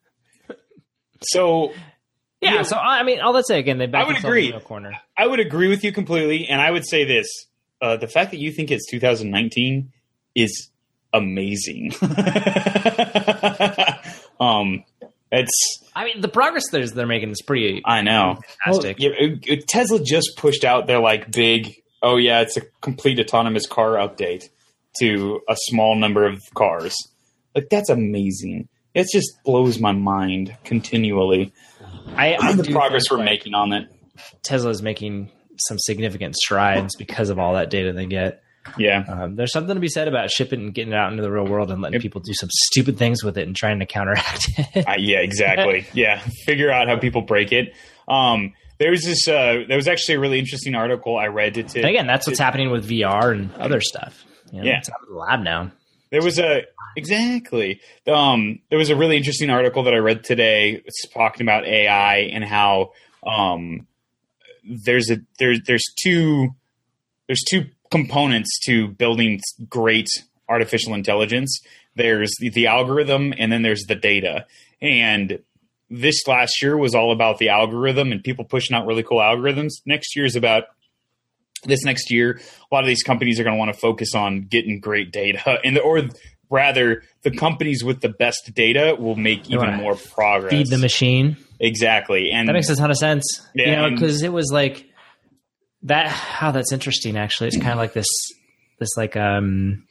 So. Yeah. You know, so I mean, all that say again, they back I would agree. In a corner. I would agree with you completely, and I would say this: uh, the fact that you think it's two thousand nineteen is amazing. um. It's. I mean, the progress they're, they're making is pretty. I know. Fantastic. Well, yeah, it, it, Tesla just pushed out their like big. Oh yeah, it's a complete autonomous car update to a small number of cars. Like that's amazing. It just blows my mind continually. I, I the progress we're like making on it. Tesla is making some significant strides because of all that data they get. Yeah. Um, there's something to be said about shipping and getting it out into the real world and letting yep. people do some stupid things with it and trying to counteract it. uh, yeah, exactly. Yeah. Figure out how people break it. Um, there was this, uh, there was actually a really interesting article I read. To, to, and again, that's to, what's happening with V R and other stuff. You know, yeah. It's out of the lab now. There was a, exactly. Um, there was a really interesting article that I read today. It's talking about A I and how, um, there's a, there's, there's two, there's two components to building great artificial intelligence. There's the, the algorithm and then there's the data. And this last year was all about the algorithm and people pushing out really cool algorithms. Next year is about this next year. A lot of these companies are going to want to focus on getting great data, and the, or rather the companies with the best data will make even more progress. Feed the machine. Exactly. And that makes a ton of sense. Yeah, you know, because it was like that. How oh, that's interesting. Actually, it's kind of like this, this like um,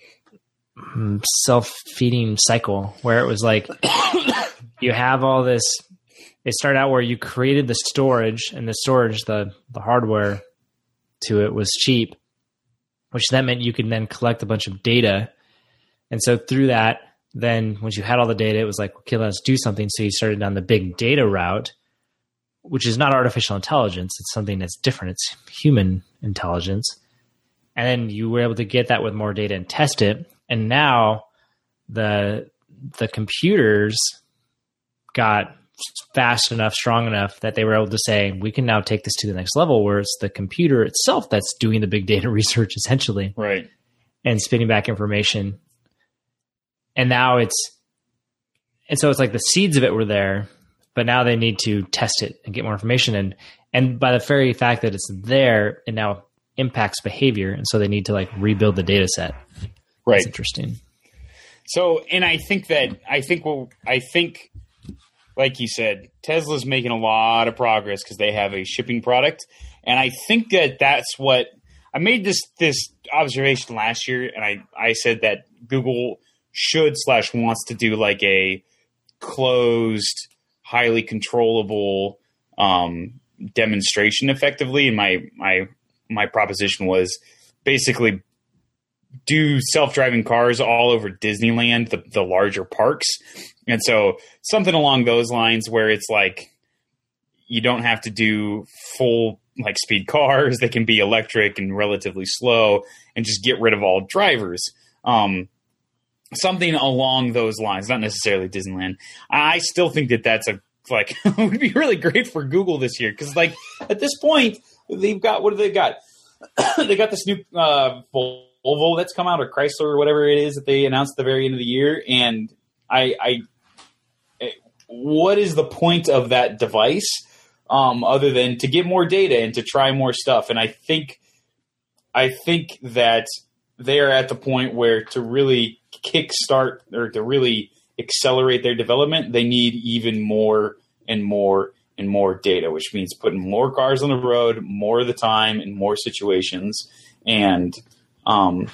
self-feeding cycle where it was like you have all this. It started out where you created the storage, and the storage, the the hardware to it was cheap, which that meant you could then collect a bunch of data. And so through that, then once you had all the data, it was like, okay, let's do something. So you started down the big data route, which is not artificial intelligence. It's something that's different. It's human intelligence. And then you were able to get that with more data and test it. And now the the computers got fast enough, strong enough that they were able to say, we can now take this to the next level, where it's the computer itself that's doing the big data research essentially. Right. And spitting back information. And now it's, and so it's like the seeds of it were there, but now they need to test it and get more information. And, and by the very fact that it's there, it now impacts behavior. And so they need to like rebuild the data set. Right. That's interesting. So, and I think that, I think, well, I think, like you said, Tesla's making a lot of progress because they have a shipping product. And I think that that's what, I made this, this observation last year. And I, I said that Google should slash wants to do like a closed, highly controllable um, demonstration effectively. And my, my, my proposition was basically do self-driving cars all over Disneyland, the, the larger parks. And so something along those lines where it's like, you don't have to do full like speed cars. They can be electric and relatively slow and just get rid of all drivers. Um, something along those lines, not necessarily Disneyland. I still think that that's a, like, would be really great for Google this year. Cause like at this point they've got, what do they got? They got this new, uh, Volvo that's come out, or Chrysler or whatever it is that they announced at the very end of the year. And I, I, what is the point of that device um, other than to get more data and to try more stuff? And I think, I think that they are at the point where to really kickstart or to really accelerate their development, they need even more and more and more data, which means putting more cars on the road more of the time in more situations. And, um,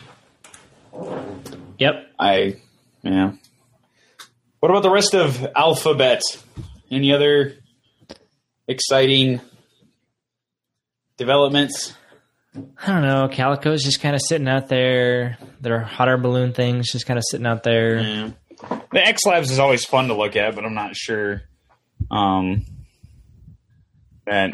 yep, I, yeah. What about the rest of Alphabet? Any other exciting developments? I don't know. Calico's just kind of sitting out there. Their hot air balloon things just kind of sitting out there. Yeah. The X Labs is always fun to look at, but I'm not sure um, that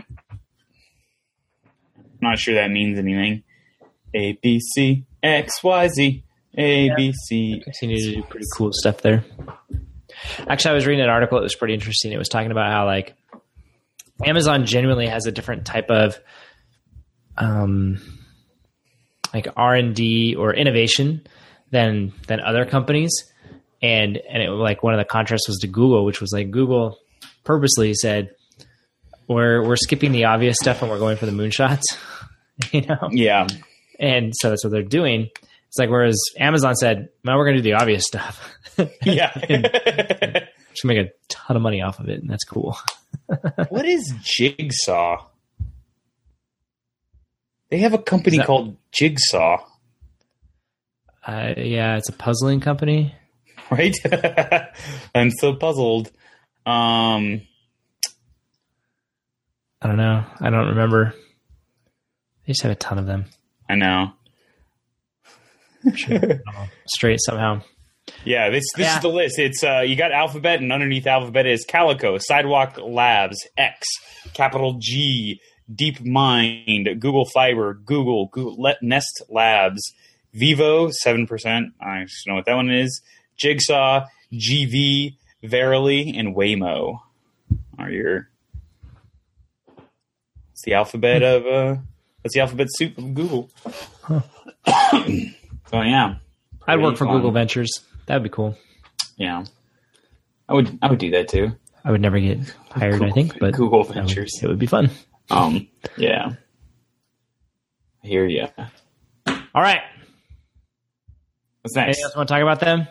I'm not sure that means anything. A B C X Y Z A B C. Yeah. Continue to do pretty cool stuff there. Actually, I was reading an article that was pretty interesting. It was talking about how like Amazon genuinely has a different type of um, like R and D or innovation than than other companies. And and it like one of the contrasts was to Google, which was like Google purposely said, we're we're skipping the obvious stuff and we're going for the moonshots. You know? Yeah. And so that's what they're doing. It's like, whereas Amazon said, no, we're going to do the obvious stuff. Yeah. and, which to make a ton of money off of it, and that's cool. What is Jigsaw? They have a company that, called Jigsaw. Uh, yeah, it's a puzzling company. Right? I'm so puzzled. Um, I don't know. I don't remember. They just have a ton of them. I know. Sure. Straight somehow. Yeah, this this yeah. is the list. It's uh, you got Alphabet, and underneath Alphabet is Calico, Sidewalk Labs, X, Capital G, DeepMind, Google Fiber, Google, Google Nest Labs, Vivo, seven percent. I just know what that one is. Jigsaw, G V, Verily, and Waymo are your. It's the alphabet of. Uh, that's the alphabet soup of Google. Huh. So yeah, I'd work for fun. Google Ventures. That'd be cool. Yeah, I would. I would do that too. I would never get hired, Google, I think, but Google Ventures. Would, it would be fun. Um. Yeah. I hear you. All right. What's next? Anything else you want to talk about them?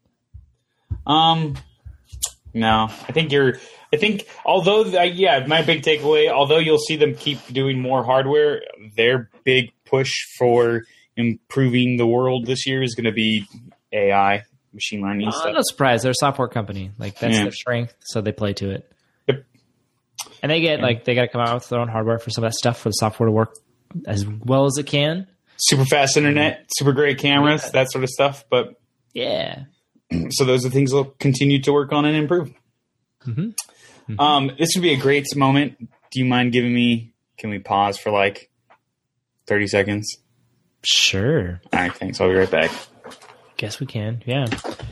Um. No, I think you're. I think although uh, yeah, my big takeaway. Although you'll see them keep doing more hardware, their big push for improving the world this year is going to be A I, machine learning uh, stuff. I'm not surprised. They're a software company. Like that's yeah. their strength, so they play to it. Yep. And they get yeah. like they got to come out with their own hardware for some of that stuff for the software to work as well as it can. Super fast internet, super great cameras, yeah. that sort of stuff. But yeah, so those are things they'll continue to work on and improve. Mm-hmm. Mm-hmm. Um, this would be a great moment. Do you mind giving me? Can we pause for like thirty seconds? Sure. All right, thanks. I'll be right back. Guess we can, yeah.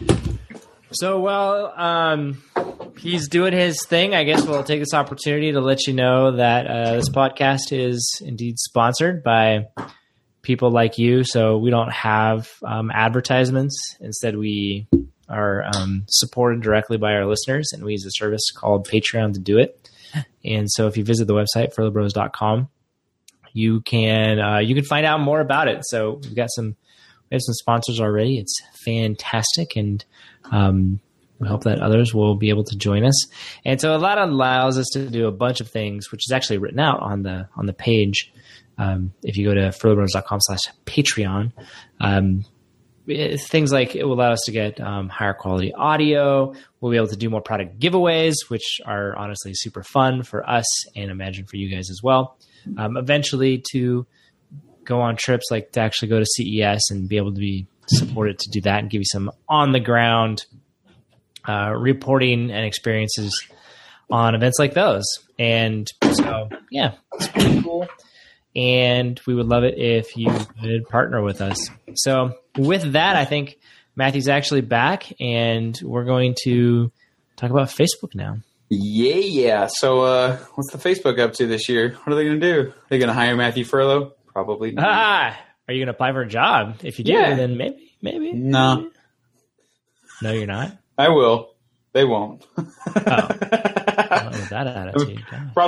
So, well, um, he's doing his thing. I guess we'll take this opportunity to let you know that uh, this podcast is indeed sponsored by people like you. So we don't have um, advertisements. Instead, we are um, supported directly by our listeners, and we use a service called Patreon to do it. And so if you visit the website, furlow bros dot com, you can uh, you can find out more about it. So we've got some we have some sponsors already. It's fantastic, and um, we hope that others will be able to join us. And so that allows us to do a bunch of things, which is actually written out on the on the page. Um, if you go to furlow bros dot com slash Patreon, um, things like it will allow us to get um, higher quality audio. We'll be able to do more product giveaways, which are honestly super fun for us and imagine for you guys as well. Um, eventually to go on trips, like to actually go to C E S and be able to be supported to do that and give you some on the ground uh, reporting and experiences on events like those. And so, yeah, it's pretty cool. And we would love it if you could partner with us. So with that, I think Matthew's actually back, and we're going to talk about Facebook now. Yeah, yeah. So uh, what's the Facebook up to this year? What are they going to do? Are they going to hire Matthew Furlow? Probably not. Ah, are you going to apply for a job? If you do, yeah. then maybe, maybe. No. Maybe. No, you're not? I will. They won't. Oh. Well, with that attitude.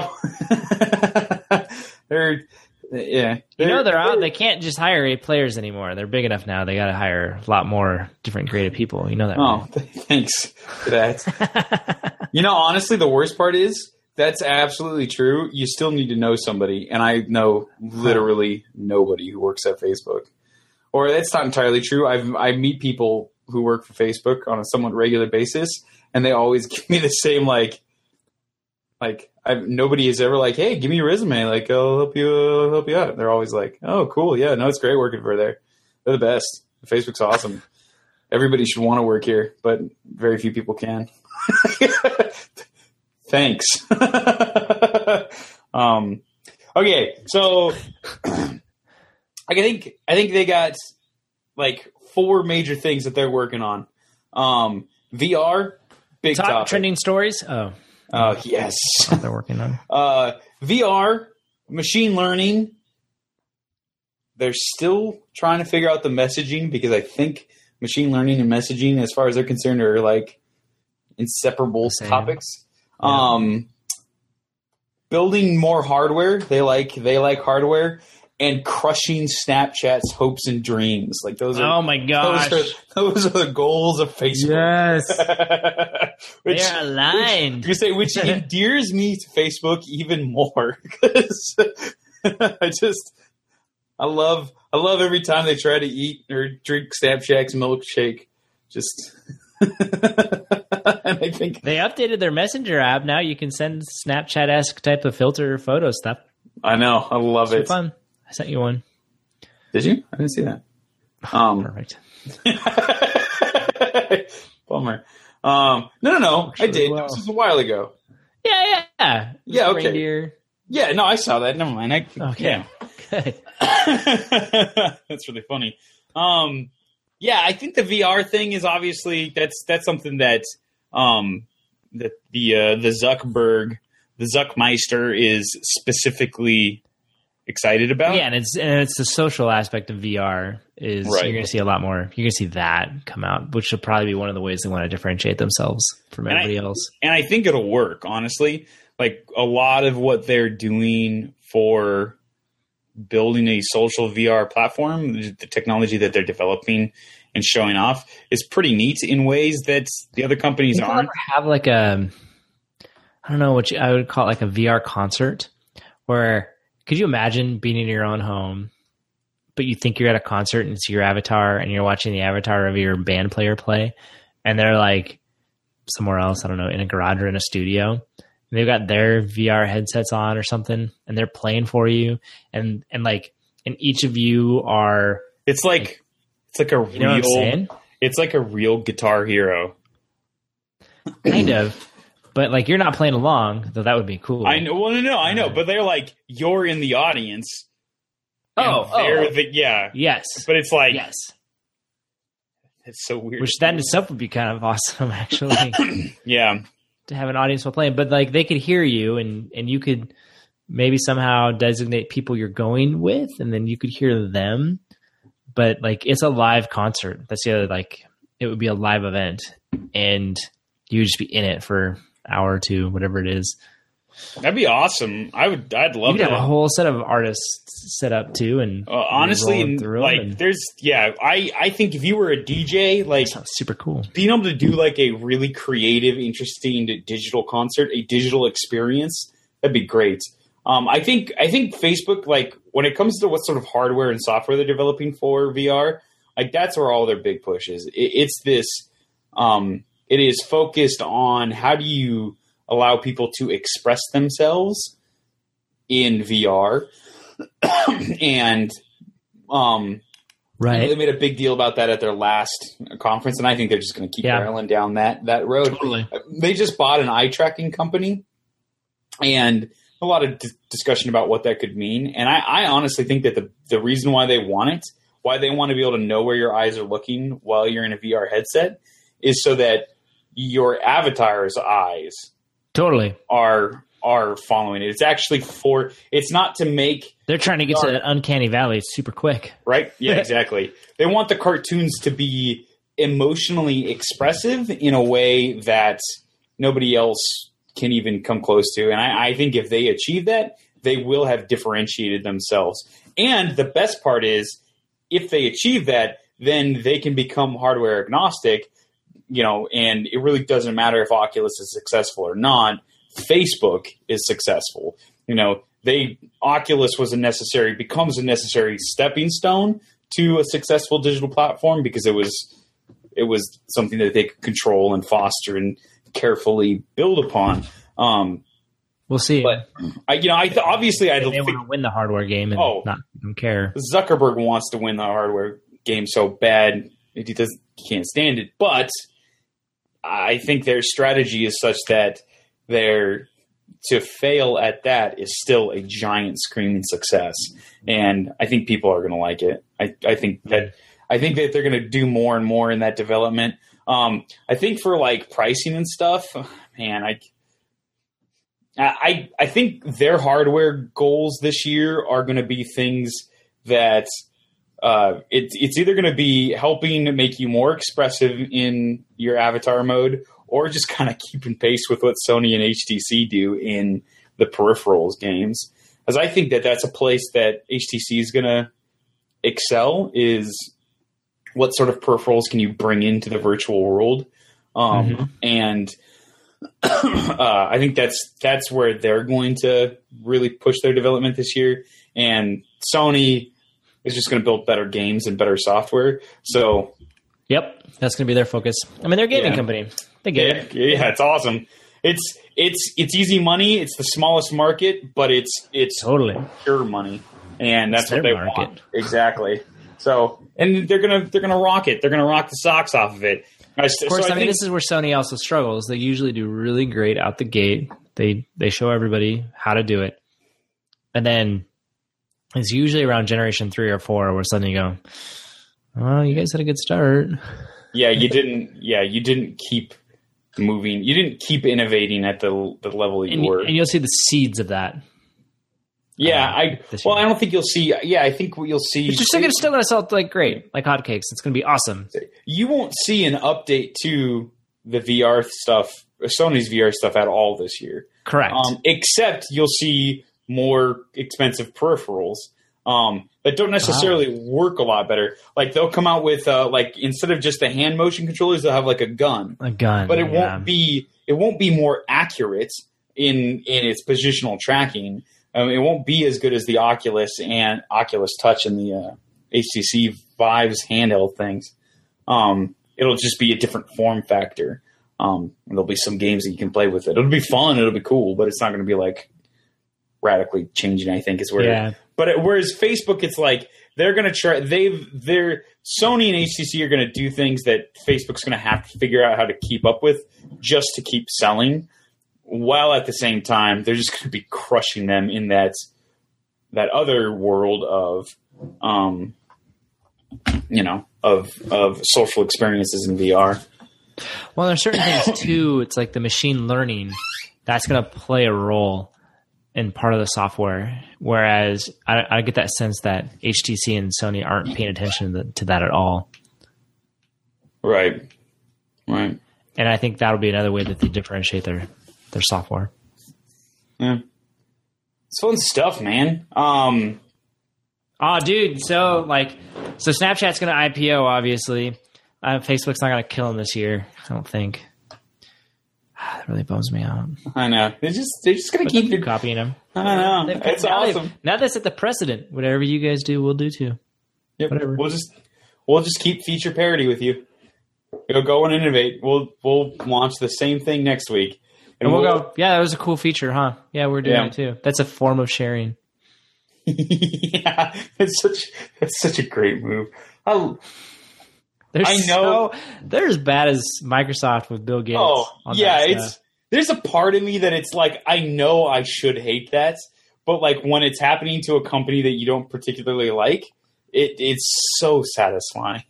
Probably. They're... Yeah, you know they're out. They can't just hire eight players anymore. They're big enough now. They got to hire a lot more different creative people. You know that. Oh, right? Thanks for that. You know, honestly, the worst part is that's absolutely true. You still need to know somebody, and I know literally nobody who works at Facebook. Or that's not entirely true. I I meet people who work for Facebook on a somewhat regular basis, and they always give me the same like, like. I've, nobody is ever like, hey, give me your resume. Like, I'll help you uh, help you out. They're always like, oh, cool. Yeah, no, it's great working for there. They're the best. Facebook's awesome. Everybody should want to work here, but very few people can. Thanks. um, okay, so I think I think they got like four major things that they're working on. Um, V R, big top topic. Trending stories. Oh. Uh, yes. They're working on uh, V R, machine learning. They're still trying to figure out the messaging because I think machine learning and messaging, as far as they're concerned, are like inseparable topics. Yeah. Um, building more hardware. They like they like hardware, and crushing Snapchat's hopes and dreams. Like those are oh my gosh, those are, those are the goals of Facebook. Yes, which, they are aligned. Which, you say which endears me to Facebook even more because I just I love I love every time they try to eat or drink Snapchat's milkshake. Just. And I think they updated their Messenger app. Now you can send Snapchat-esque type of filter photo stuff. I know. I love it's it. Fun. I sent you one. Did you? I didn't see that. Um, Perfect. Bummer. Um, no, no, no. I did. Well. This was a while ago. Yeah, yeah, yeah. Yeah, okay. Reindeer. Yeah, no, I saw that. Never mind. I, okay. Yeah. That's really funny. Um, yeah, I think the V R thing is obviously that's that's something that um, that the uh, the Zuckerberg, the Zuckmeister is specifically excited about. Yeah, and it's and it's the social aspect of V R is right. You're going to see a lot more. You're going to see that come out, which will probably be one of the ways they want to differentiate themselves from and everybody I, else. And I think it'll work, honestly. Like a lot of what they're doing for building a social V R platform, the technology that they're developing and showing off is pretty neat in ways that the other companies you aren't. Have like a, I don't know what you, I would call it like a V R concert where could you imagine being in your own home, but you think you're at a concert and it's your avatar and you're watching the avatar of your band player play and they're like somewhere else, I don't know, in a garage or in a studio. And they've got their V R headsets on or something and they're playing for you. And, and like, and each of you are, it's like, like it's like a you know real, it's like a real Guitar Hero. Kind of. But like, you're not playing along, though that would be cool. I know. Well, no, no, I know. But they're like, you're in the audience. Oh, they're oh. the, yeah. Yes. But it's like, yes. It's so weird. Which that in itself would be kind of awesome, actually. Yeah. To have an audience while playing, but like they could hear you and, and you could maybe somehow designate people you're going with and then you could hear them, but like it's a live concert. That's the other, like it would be a live event and you would just be in it for an hour or two, whatever it is. That'd be awesome. I would, I'd love You'd to have a whole set of artists set up too. And uh, honestly, like and, there's, yeah, I, I think if you were a D J, like sounds super cool, being able to do like a really creative, interesting digital concert, a digital experience, that'd be great. Um, I think, I think Facebook, like when it comes to what sort of hardware and software they're developing for V R, like that's where all their big push is. It, it's this, um, it is focused on how do you allow people to express themselves in V R. and um, right. they made a big deal about that at their last conference, and I think they're just going to keep yeah. barreling down that, that road. Totally. They just bought an eye tracking company, and a lot of d- discussion about what that could mean. And I, I honestly think that the, the reason why they want it, why they want to be able to know where your eyes are looking while you're in a V R headset, is so that your avatar's eyes totally are are following it. It's actually for, it's not to make, they're trying to get to that uncanny valley super quick, right? Yeah, exactly. They want the cartoons to be emotionally expressive in a way that nobody else can even come close to. And I, I think if they achieve that, they will have differentiated themselves. And the best part is, if they achieve that, then they can become hardware agnostic, you know, and it really doesn't matter if Oculus is successful or not. Facebook is successful. You know, they Oculus was a necessary, becomes a necessary stepping stone to a successful digital platform because it was it was something that they could control and foster and carefully build upon. Um, we'll see. But I, you know, I obviously I don't they think, want to win the hardware game and oh, not don't care. Zuckerberg wants to win the hardware game so bad he does he can't stand it. But I think their strategy is such that they're to fail at that is still a giant screaming success, and I think people are going to like it. I, I think that I think that they're going to do more and more in that development. Um, I think for like pricing and stuff, man, I, I I think their hardware goals this year are going to be things that uh, it, it's either going to be helping make you more expressive in your avatar mode, or just kind of keeping pace with what Sony and H T C do in the peripherals games. as I think that that's a place that H T C is going to excel, is what sort of peripherals can you bring into the virtual world. Um, mm-hmm. And uh, I think that's that's where they're going to really push their development this year. And Sony is just going to build better games and better software. So, yep, that's going to be their focus. I mean, they're a gaming yeah. company. They get yeah, it. Yeah, it's awesome. It's it's it's easy money. It's the smallest market, but it's it's totally pure money, and that's it's what they market. want. Exactly. So, and they're gonna they're gonna rock it. They're gonna rock the socks off of it. Of course, so I, I mean, this is where Sony also struggles. They usually do really great out the gate. They they show everybody how to do it, and then it's usually around generation three or four where suddenly you go, "Oh, you guys had a good start." Yeah, you didn't. Yeah, you didn't keep moving. You didn't keep innovating at the the level that you and, were. And you'll see the seeds of that. Yeah, uh, I well, I don't think you'll see. Yeah, I think what you'll see. It's just it's still going to sell like great, like hotcakes. It's going to be awesome. You won't see an update to the V R stuff, Sony's V R stuff, at all this year. Correct. Um, except you'll see more expensive peripherals um, that don't necessarily wow. work a lot better. Like they'll come out with uh, like instead of just the hand motion controllers, they'll have like a gun. A gun, but it yeah. won't be. It won't be more accurate in in its positional tracking. Um, it won't be as good as the Oculus and Oculus Touch and the uh, H T C Vive's handheld things. Um, it'll just be a different form factor. Um, there'll be some games that you can play with it. It'll be fun. It'll be cool, but it's not going to be like radically changing. I think is where. Yeah. But it, whereas Facebook, it's like they're going to try. They've they're Sony and H T C are going to do things that Facebook's going to have to figure out how to keep up with just to keep selling. While at the same time, they're just going to be crushing them in that that other world of, um, you know, of of social experiences in V R. Well, there's certain things too. It's like the machine learning that's going to play a role in part of the software. Whereas I, I get that sense that H T C and Sony aren't paying attention to, to that at all. Right. Right. And I think that'll be another way that they differentiate their. their software. Yeah. It's fun stuff, man. Um, oh, dude. So like, so Snapchat's going to I P O, obviously. Uh, Facebook's not going to kill them this year. I don't think. That really bums me out. I know. They're just, they're just going to keep your copying them. I know. They've, it's now awesome. Now that's at the precedent. Whatever you guys do, we'll do too. Yep. Whatever. We'll just, we'll just keep feature parity with you. We'll go and innovate. We'll, we'll launch the same thing next week. And, and we'll, we'll go, yeah, that was a cool feature, huh? Yeah, we're doing yeah. it too. That's a form of sharing. yeah, it's such it's such a great move. I, they're I know so, they're as bad as Microsoft with Bill Gates. Oh, yeah, it's there's a part of me that it's like I know I should hate that, but like when it's happening to a company that you don't particularly like, it it's so satisfying.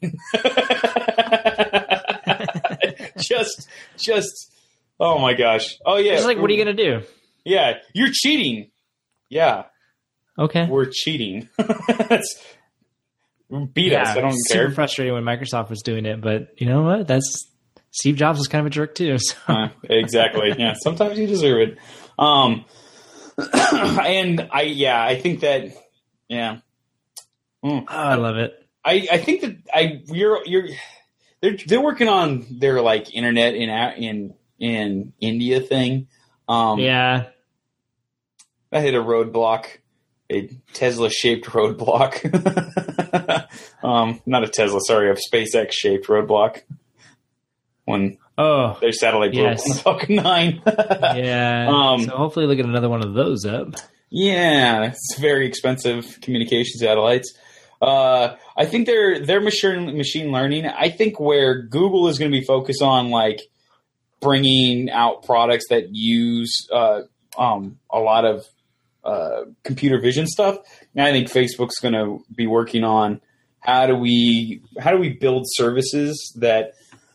just just. Oh my gosh! Oh yeah. It's like, what are you gonna do? Yeah, you're cheating. Yeah. Okay. We're cheating. That's, beat yeah, us. I don't it's care. Super frustrating when Microsoft was doing it, but you know what? That's Steve Jobs was kind of a jerk too. So. Uh, exactly. Yeah. Sometimes you deserve it. Um. and I yeah I think that yeah. Mm. Oh, I love it. I I think that I you're you're they're they're working on their like internet in in. in India thing. Um, yeah. I hit a roadblock, a Tesla-shaped roadblock. um, not a Tesla, sorry, a SpaceX-shaped roadblock. When oh, their satellite blew yes. up on the Falcon nine. yeah. Um, so hopefully they'll get another one of those up. Yeah, it's very expensive communication satellites. Uh, I think they're, they're machine, machine learning. I think where Google is going to be focused on, like, bringing out products that use uh, um, a lot of uh, computer vision stuff. And I think Facebook's going to be working on how do we how do we build services that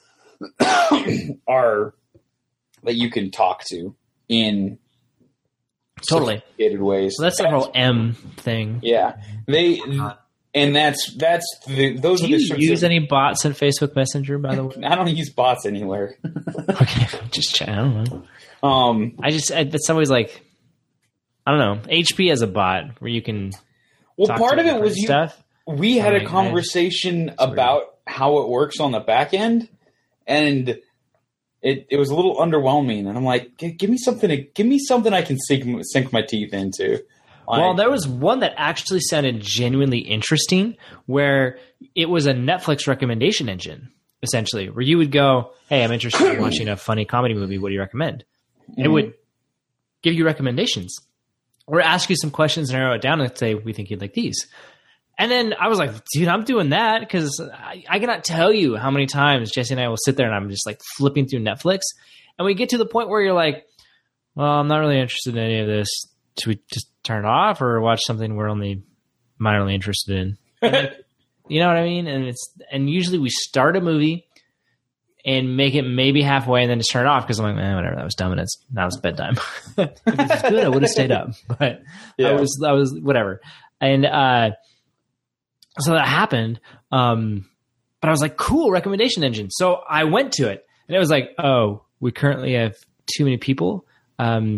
are that you can talk to in totally sophisticated ways. Well, that's the whole M thing. Yeah, they. And that's that's the, those Do are the you use of, any bots in Facebook Messenger, by the way? I don't use bots anywhere. Okay, just chat. I don't know. Um, I just I, but somebody's like, I don't know. H P has a bot where you can. Well, part of it was you, stuff. we had a conversation about how it works on the back end, and it it was a little underwhelming. And I'm like, give me something to give me something I can sink sink my teeth into. Like, well, there was one that actually sounded genuinely interesting, where it was a Netflix recommendation engine, essentially, where you would go, "Hey, I'm interested in watching a funny comedy movie. What do you recommend?" Mm-hmm. It would give you recommendations, or ask you some questions and narrow it down and say, "We think you'd like these." And then I was like, dude, I'm doing that because I, I cannot tell you how many times Jesse and I will sit there and I'm just like flipping through Netflix. And we get to the point where you're like, well, I'm not really interested in any of this. Should we just turn it off or watch something we're only minorly interested in? Like, you know what I mean? And it's and usually we start a movie and make it maybe halfway and then just turn it off because I'm like, man, whatever, that was dumb and it's now it's bedtime. If it was good, I would have stayed up. But yeah. I was I was whatever. And uh so that happened. Um, but I was like, cool, recommendation engine. So I went to it and it was like, oh, we currently have too many people. Um,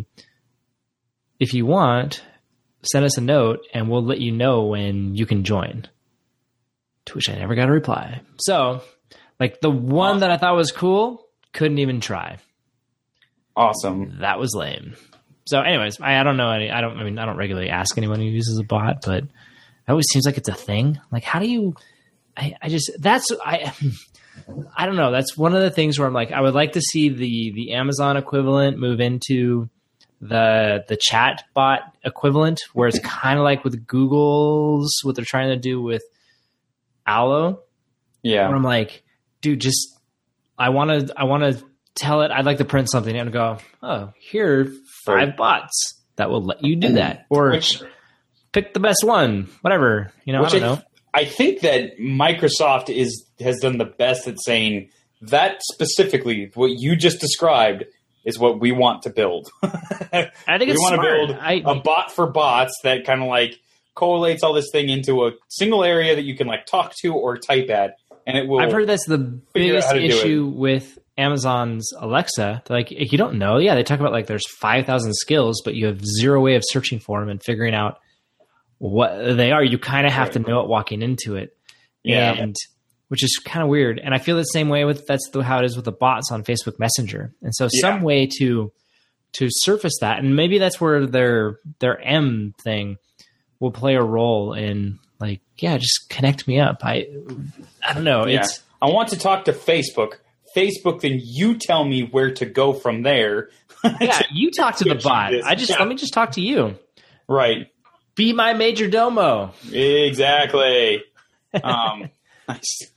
if you want, send us a note and we'll let you know when you can join. To which I never got a reply. So like the one awesome. that I thought was cool, couldn't even try. Awesome. That was lame. So anyways, I, I don't know any, I don't, I mean, I don't regularly ask anyone who uses a bot, but it always seems like it's a thing. Like, how do you, I, I just, that's, I, I don't know. That's one of the things where I'm like, I would like to see the, the Amazon equivalent move into the, the chat bot equivalent, where it's kind of like with Google's, what they're trying to do with Allo. Yeah. Where I'm like, dude, just, I want to, I want to tell it, I'd like to print something and go, oh, here are five right. bots that will let you do that. Or, Which, pick the best one, whatever. You know, Which I don't know. I, I think that Microsoft is has done the best at saying that specifically what you just described is what we want to build. I think it's we want smart. to build I, a bot for bots that kind of like collates all this thing into a single area that you can like talk to or type at, and it will. I've heard that's the biggest issue with Amazon's Alexa. Like, if you don't know, yeah, they talk about like there's five thousand skills, but you have zero way of searching for them and figuring out what they are. You kind of have to know it walking into it. Yeah. And which is kind of weird. And I feel the same way with, that's the, how it is with the bots on Facebook Messenger. And so yeah. some way to, to surface that, and maybe that's where their, their M thing will play a role in like, yeah, just connect me up. I, I don't know. Yeah. It's, I want to talk to Facebook. Facebook, then you tell me where to go from there. Yeah. You talk to the bot. I just, yeah. let me just talk to you. Right. Be my major domo. Exactly. Um, nice.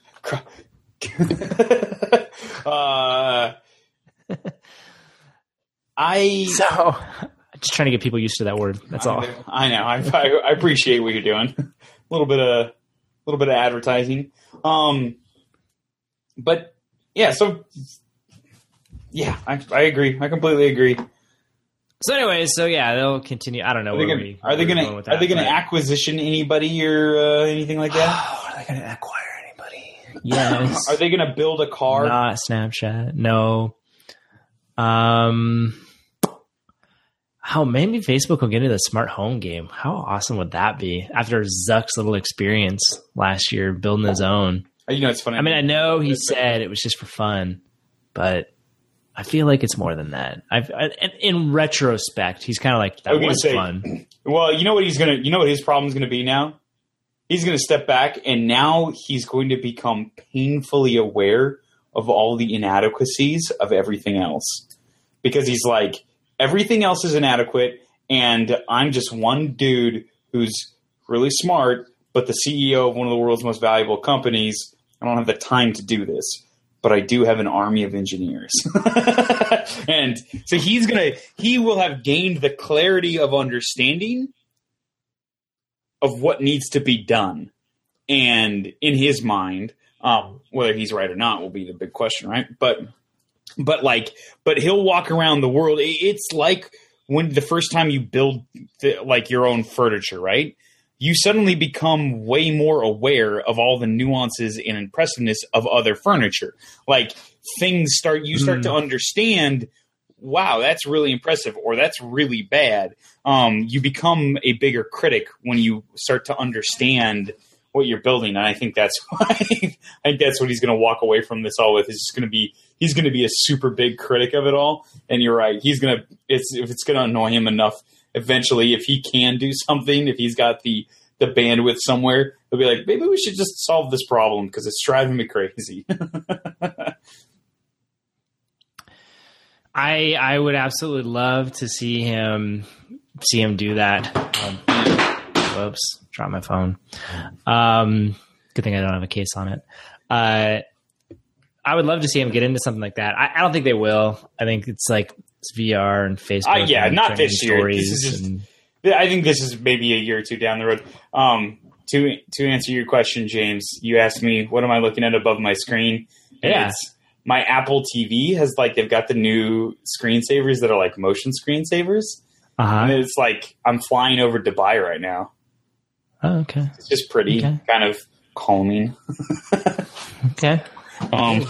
uh, I so just trying to get people used to that word. That's I all. Know, I know. I, I, I appreciate what you're doing. A little bit of a little bit of advertising. Um, but yeah. So yeah, I, I agree. I completely agree. So anyways, so yeah, they'll continue. I don't know. Are they gonna, we, are they gonna, going are they gonna acquisition anybody or uh, anything like that? Oh, are they gonna acquire anybody? Yes. Are they gonna build a car? Not Snapchat. No. Um. How maybe Facebook will get into the smart home game. How awesome would that be? After Zuck's little experience last year building his own. You know, it's funny. I mean, I know he said it was just for fun, but I feel like it's more than that. I've I, in retrospect, he's kind of like that was, was say, fun. Well, you know what he's gonna. You know what his problem is gonna be now. He's gonna step back, and now he's going to become painfully aware of all the inadequacies of everything else, because he's like, everything else is inadequate, and I'm just one dude who's really smart, but the C E O of one of the world's most valuable companies. I don't have the time to do this. But I do have an army of engineers. And so he's going to, he will have gained the clarity of understanding of what needs to be done. And in his mind, um, whether he's right or not will be the big question, right? But, but like, but he'll walk around the world. It's like when the first time you build the, like your own furniture, right? You suddenly become way more aware of all the nuances and impressiveness of other furniture. Like things start, you start mm. to understand wow, that's really impressive, or that's really bad. Um, you become a bigger critic when you start to understand what you're building, and I think that's why I think that's what he's going to walk away from this all with. Is just going to be he's going to be a super big critic of it all. And you're right, he's going to it's if it's going to annoy him enough eventually, if he can do something, if he's got the the bandwidth somewhere, he'll be like, maybe we should just solve this problem because it's driving me crazy. I I would absolutely love to see him see him do that. Um, whoops, dropped my phone. Um, good thing I don't have a case on it. Uh, I would love to see him get into something like that. I, I don't think they will. I think it's like it's V R and Facebook. Uh, yeah, and not this year. This is just, and, I think this is maybe a year or two down the road. Um, to to answer your question, James, you asked me what am I looking at above my screen? And yeah. It's, my Apple T V has like they've got the new screensavers that are like motion screensavers, uh-huh. and it's like I'm flying over Dubai right now. Oh, okay. It's just pretty, okay. kind of calming. okay. Um,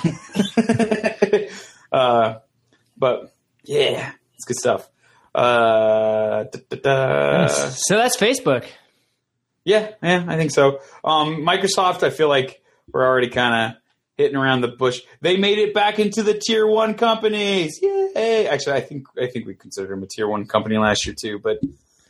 uh, but yeah, it's good stuff. Uh, da, da, da. Nice. So that's Facebook. Yeah, yeah, I think so. Um, Microsoft, I feel like we're already kind of hitting around the bush. They made it back into the tier one companies. Yay! Actually, I think I think we considered them a tier one company last year too. But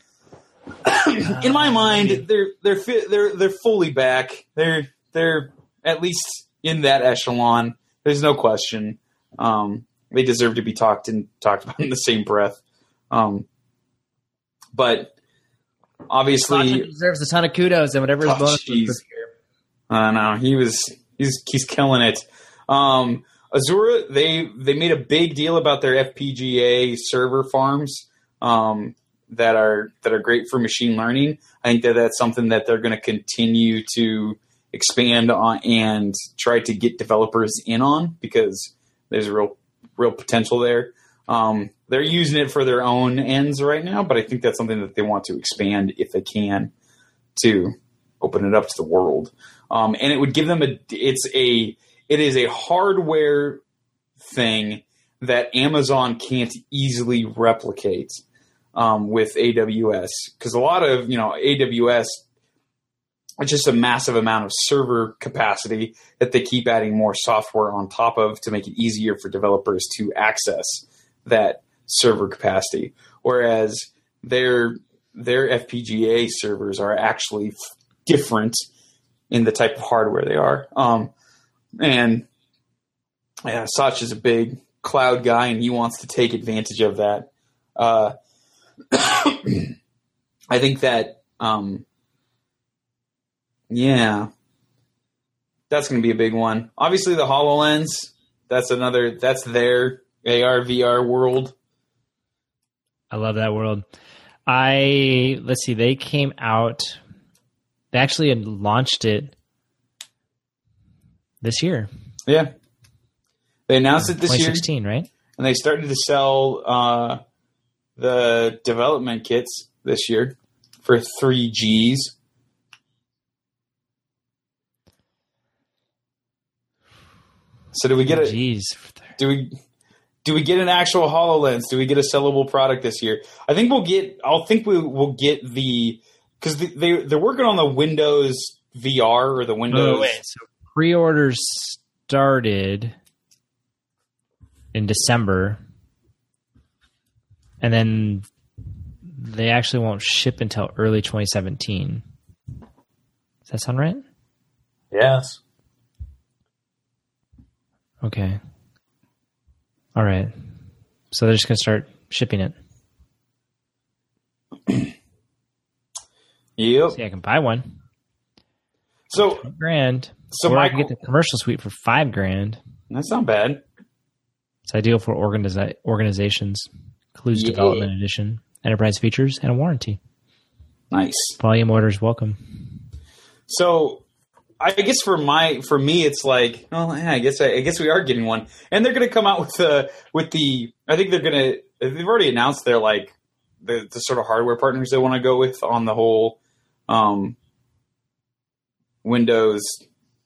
in my mind, they're they're they're they're fully back. They're they're at least in that echelon. There's no question. Um, they deserve to be talked and talked about in the same breath. Um, but obviously, Sasha deserves a ton of kudos and whatever his oh, bonus geez. was. I know he was he's he's killing it. Um, Azure they they made a big deal about their F P G A server farms um, that are that are great for machine learning. I think that that's something that they're going to continue to expand on and try to get developers in on because there's real real potential there. Um, they're using it for their own ends right now, but I think that's something that they want to expand if they can to open it up to the world. Um, and it would give them a, it's a, it is a hardware thing that Amazon can't easily replicate um, with A W S. Because a lot of, you know, A W S, it's just a massive amount of server capacity that they keep adding more software on top of to make it easier for developers to access that server capacity. Whereas their their F P G A servers are actually f- different in the type of hardware they are. Um, and yeah, Satch is a big cloud guy, and he wants to take advantage of that. Uh, I think that, um, yeah, that's going to be a big one. Obviously, the HoloLens, that's another, that's their A R, V R world. I love that world. I, let's see, they came out, they actually had launched it this year. Yeah. They announced it this twenty year. twenty sixteen, right? And they started to sell uh, the development kits this year for three G's. So do we get a Jeez. do we do we get an actual HoloLens? Do we get a sellable product this year? I think we'll get. I'll think we will get the because the, they they're working on the Windows V R or the Windows. Oh, wait. So pre-orders started in December, and then they actually won't ship until early twenty seventeen. Does that sound right? Yes. Okay. All right. So they're just going to start shipping it. Yep. See, I can buy one. So Five grand. So or my I can get the commercial suite for five grand. That's not bad. It's ideal for organiza- organizations. Includes Yeah. development edition, enterprise features, and a warranty. Nice. Volume orders welcome. So I guess for my for me, it's like, well, yeah, I guess I, I guess we are getting one, and they're going to come out with the with the. I think they're going to. They've already announced their like the, the sort of hardware partners they want to go with on the whole um, Windows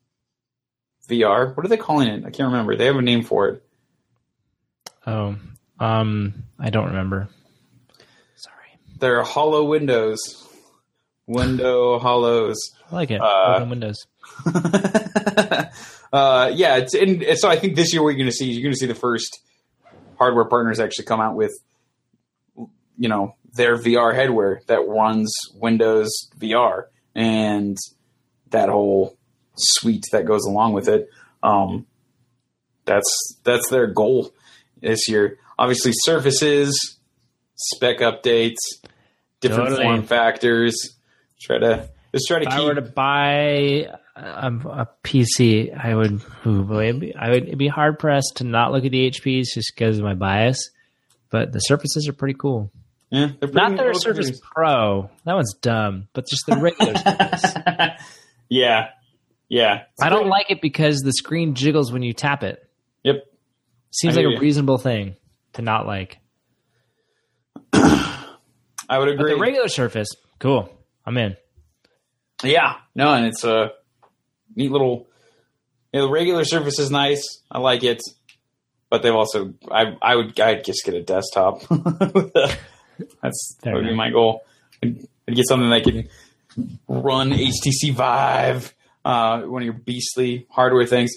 V R. What are they calling it? I can't remember. They have a name for it. Oh, Um, I don't remember. Sorry. They're hollow windows. Window hollows. I like it. Uh, Open windows. uh, yeah, it's and so I think this year what you're going to see you're going to see the first hardware partners actually come out with, you know, their V R headwear that runs Windows V R and that whole suite that goes along with it. Um, that's that's their goal this year. Obviously, surfaces, spec updates, different Totally. form factors. Try to just try to If keep. I were to buy a, a P C, I would. Ooh, boy, it'd be, I would it'd be hard pressed to not look at the H Ps just because of my bias. But the Surfaces are pretty cool. Yeah, they're pretty Not their well Surface produced. Pro. That one's dumb. But just the regular Surface. Yeah, yeah. It's I don't great. like it because the screen jiggles when you tap it. Yep. Seems I like hear a you. reasonable thing to not like. I would But agree. the regular Surface, cool. I'm in. Yeah, no, and it's a neat little. You know, the regular Surface is nice. I like it, but they've also. I I would I'd just get a desktop. That's that would be enough. my goal. I'd, I'd get something that can run H T C Vive, uh, one of your beastly hardware things.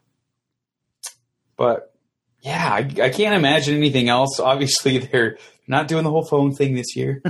But yeah, I, I can't imagine anything else. Obviously, they're not doing the whole phone thing this year.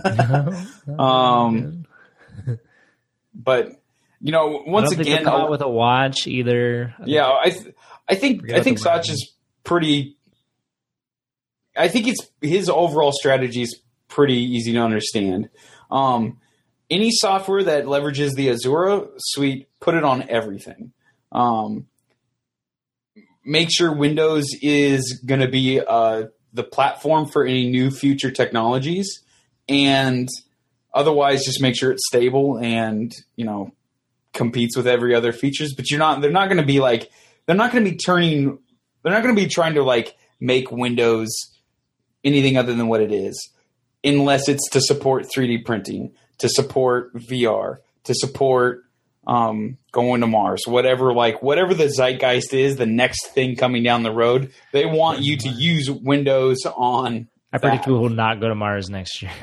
um. But you know, once I don't think again, they'll come out with a watch either. I yeah, I th- I think Forget I think the brand. Satch is pretty. I think it's his overall strategy is pretty easy to understand. Um, any software that leverages the Azure suite, put it on everything. Um, make sure Windows is going to be uh, the platform for any new future technologies, and otherwise, just make sure it's stable and, you know, competes with every other features. But you're not. They're not going to be like. They're not going to be turning. They're not going to be trying to like make Windows anything other than what it is, unless it's to support three D printing, to support V R, to support um, going to Mars, whatever. Like whatever the zeitgeist is, the next thing coming down the road, they want you to use Windows on. I predict that. we will not go to Mars next year.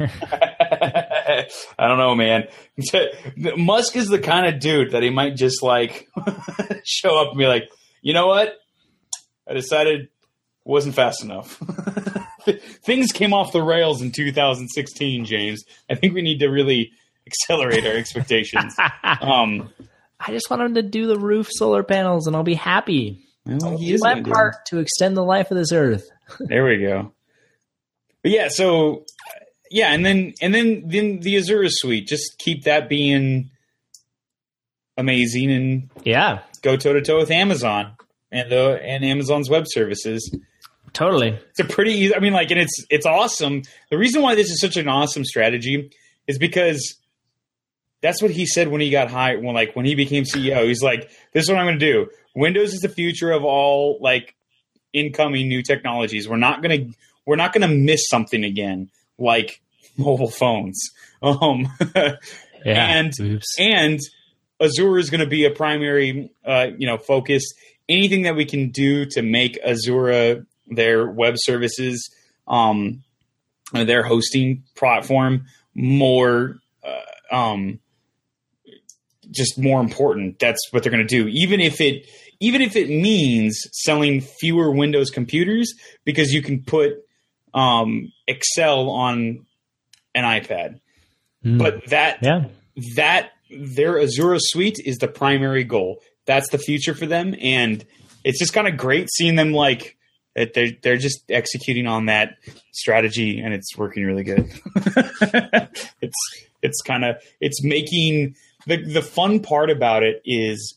I don't know, man. Musk is the kind of dude that he might just like show up and be like, you know what? I decided it wasn't fast enough. Things came off the rails in two thousand sixteen, James. I think we need to really accelerate our expectations. Um, I just want him to do the roof solar panels, and I'll be happy. well, I'll he do is my gonna do part to extend the life of this earth. There we go. But yeah, so yeah, and then and then then the Azure suite, just keep that being amazing and Yeah, go toe to toe with Amazon and the and Amazon's web services. totally. It's a pretty easy. I mean, like, and it's it's awesome. The reason why this is such an awesome strategy is because that's what he said when he got hired. When like when he became C E O, he's like, "This is what I'm going to do. Windows is the future of all like incoming new technologies. We're not going to we're not going to miss something again, like mobile phones." Um, Yeah. and Oops. and Azure is going to be a primary, uh, you know, focus. Anything that we can do to make Azure their web services, um, their hosting platform more, uh, um, just more important. That's what they're going to do. Even if it, even if it means selling fewer Windows computers, because you can put um, Excel on an iPad. Mm. But that yeah, that their Azure suite is the primary goal. That's the future for them, and it's just kind of great seeing them like that. They're they're just executing on that strategy, and it's working really good. it's it's kind of it's making the the fun part about it is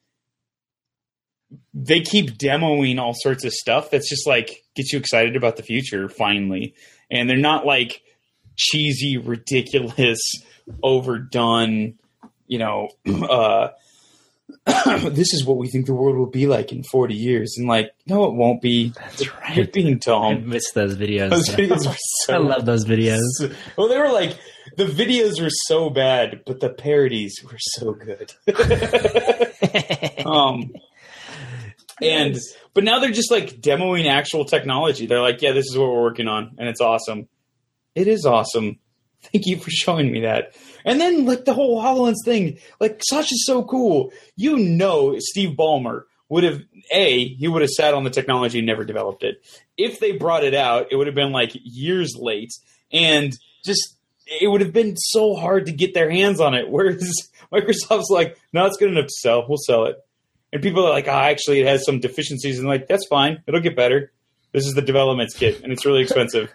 they keep demoing all sorts of stuff that's just like gets you excited about the future finally, and they're not like cheesy, ridiculous, overdone, you know, uh, this is what we think the world will be like in forty years. And like, no, it won't be. That's right. You're being I dumb. miss those videos. Those videos were so I love those videos. Well, they were like, the videos were so bad, but the parodies were so good. um, And Yes. but now they're just like demoing actual technology. They're like, yeah, this is what we're working on, and it's awesome. It is awesome. Thank you for showing me that. And then like the whole HoloLens thing, like Satya's so cool. You know, Steve Ballmer would have a he would have sat on the technology and never developed it. If they brought it out, it would have been like years late, and just it would have been so hard to get their hands on it. Whereas Microsoft's like, no, it's good enough to sell. We'll sell it. And people are like, oh, actually, it has some deficiencies. And like, that's fine. It'll get better. This is the development kit, and it's really expensive.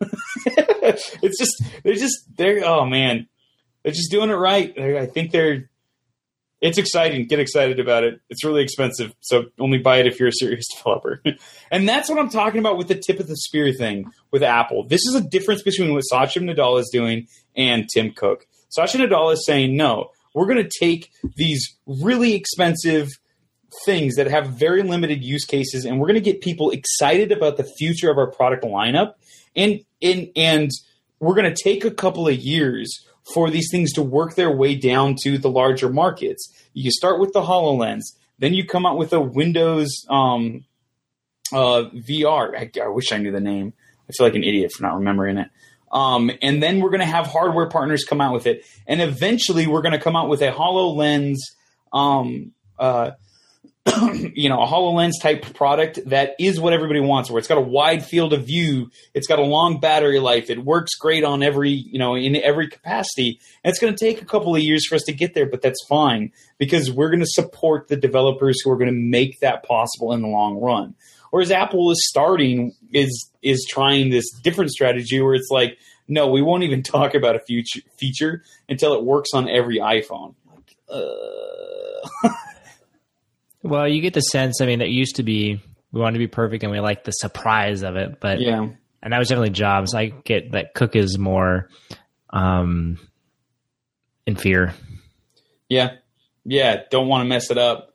It's just, they're just, they're, oh, man. They're just doing it right. I think they're, it's exciting. Get excited about it. It's really expensive. So only buy it if you're a serious developer. And that's what I'm talking about with the tip of the spear thing with Apple. This is a difference between what Satya Nadella is doing and Tim Cook. Satya Nadella is saying, no, we're going to take these really expensive things that have very limited use cases, and we're going to get people excited about the future of our product lineup. And, and, and we're going to take a couple of years for these things to work their way down to the larger markets. You start with the HoloLens, then you come out with a Windows um, uh, V R. I, I wish I knew the name. I feel like an idiot for not remembering it. Um, and then we're going to have hardware partners come out with it. And eventually we're going to come out with a HoloLens um, uh, you know, a HoloLens type product that is what everybody wants, where it's got a wide field of view, it's got a long battery life, it works great on every, you know, in every capacity. And it's going to take a couple of years for us to get there, but that's fine because we're going to support the developers who are going to make that possible in the long run. Whereas Apple is starting, is is trying this different strategy where it's like, no, we won't even talk about a future feature until it works on every iPhone. Like, uh... Well, you get the sense, I mean, that used to be, we wanted to be perfect and we like the surprise of it, but, yeah. And that was definitely Jobs. I get that Cook is more um, in fear. Yeah. Yeah. Don't want to mess it up.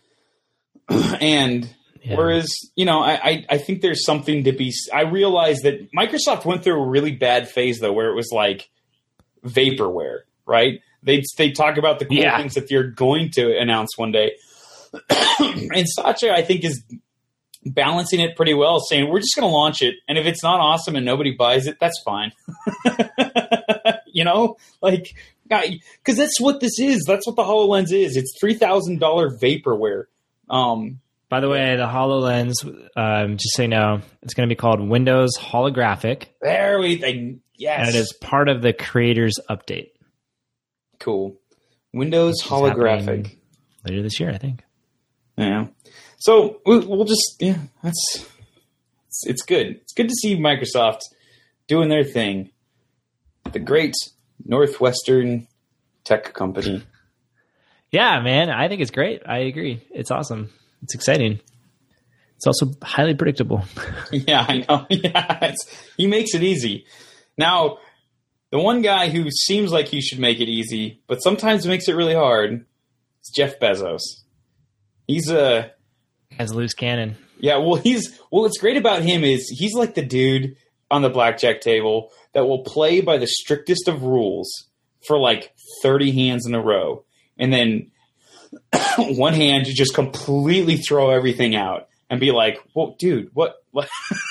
And yeah. Whereas, you know, I, I, I think there's something to be, I realize that Microsoft went through a really bad phase though, where it was like vaporware, right? They they talk about the cool yeah. things that you're going to announce one day. And Satya, I think, is balancing it pretty well, saying we're just going to launch it, and if it's not awesome and nobody buys it, that's fine. You know, like, because that's what this is. That's what the HoloLens is. It's three thousand dollars vaporware. Um, By the way, the HoloLens, um, just so you know, it's going to be called Windows Holographic. There we go. Yes. And it is part of the Creators Update. Cool. Windows Holographic. Later this year, I think. Yeah. So we'll, we'll just, yeah, that's, it's, it's good. It's good to see Microsoft doing their thing. The great Northwestern tech company. Yeah, man. I think it's great. I agree. It's awesome. It's exciting. It's also highly predictable. Yeah, I know. Yeah, it's, he makes it easy. Now, the one guy who seems like he should make it easy, but sometimes makes it really hard, is Jeff Bezos. He's a as a loose cannon. Yeah, well, he's well. What's great about him is he's like the dude on the blackjack table that will play by the strictest of rules for like thirty hands in a row, and then one hand you just completely throw everything out and be like, "Well, dude, what what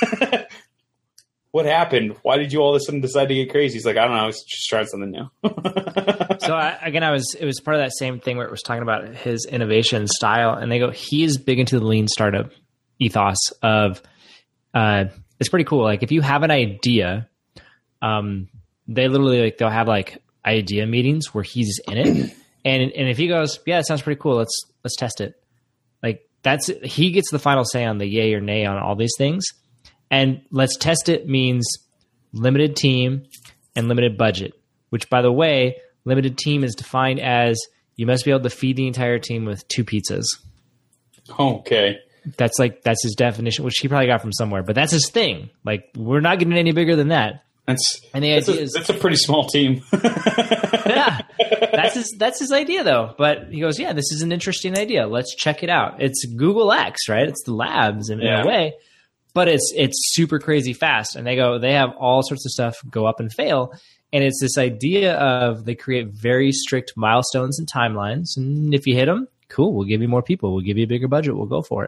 what happened? Why did you all of a sudden decide to get crazy?" He's like, "I don't know. I was just trying something new." So I, again, I was it was part of that same thing where it was talking about his innovation style, and they go, he is big into the lean startup ethos of. Uh, it's pretty cool. Like if you have an idea, um, they literally like they'll have like idea meetings where he's in it, and and if he goes, yeah, that sounds pretty cool. Let's let's test it. Like that's he gets the final say on the yay or nay on all these things, and let's test it means limited team and limited budget. Which, by the way, limited team is defined as you must be able to feed the entire team with two pizzas. Okay. That's like, that's his definition, which he probably got from somewhere, but that's his thing. Like, we're not getting any bigger than that. That's, and the that's, idea a, is, that's a pretty small team. Yeah. That's his, that's his idea though. But he goes, yeah, this is an interesting idea. Let's check it out. It's Google X, right? It's the labs in, yeah. in a way, but it's, it's super crazy fast. And they go, they have all sorts of stuff go up and fail. And it's this idea of they create very strict milestones and timelines. And if you hit them, cool, we'll give you more people. We'll give you a bigger budget. We'll go for it.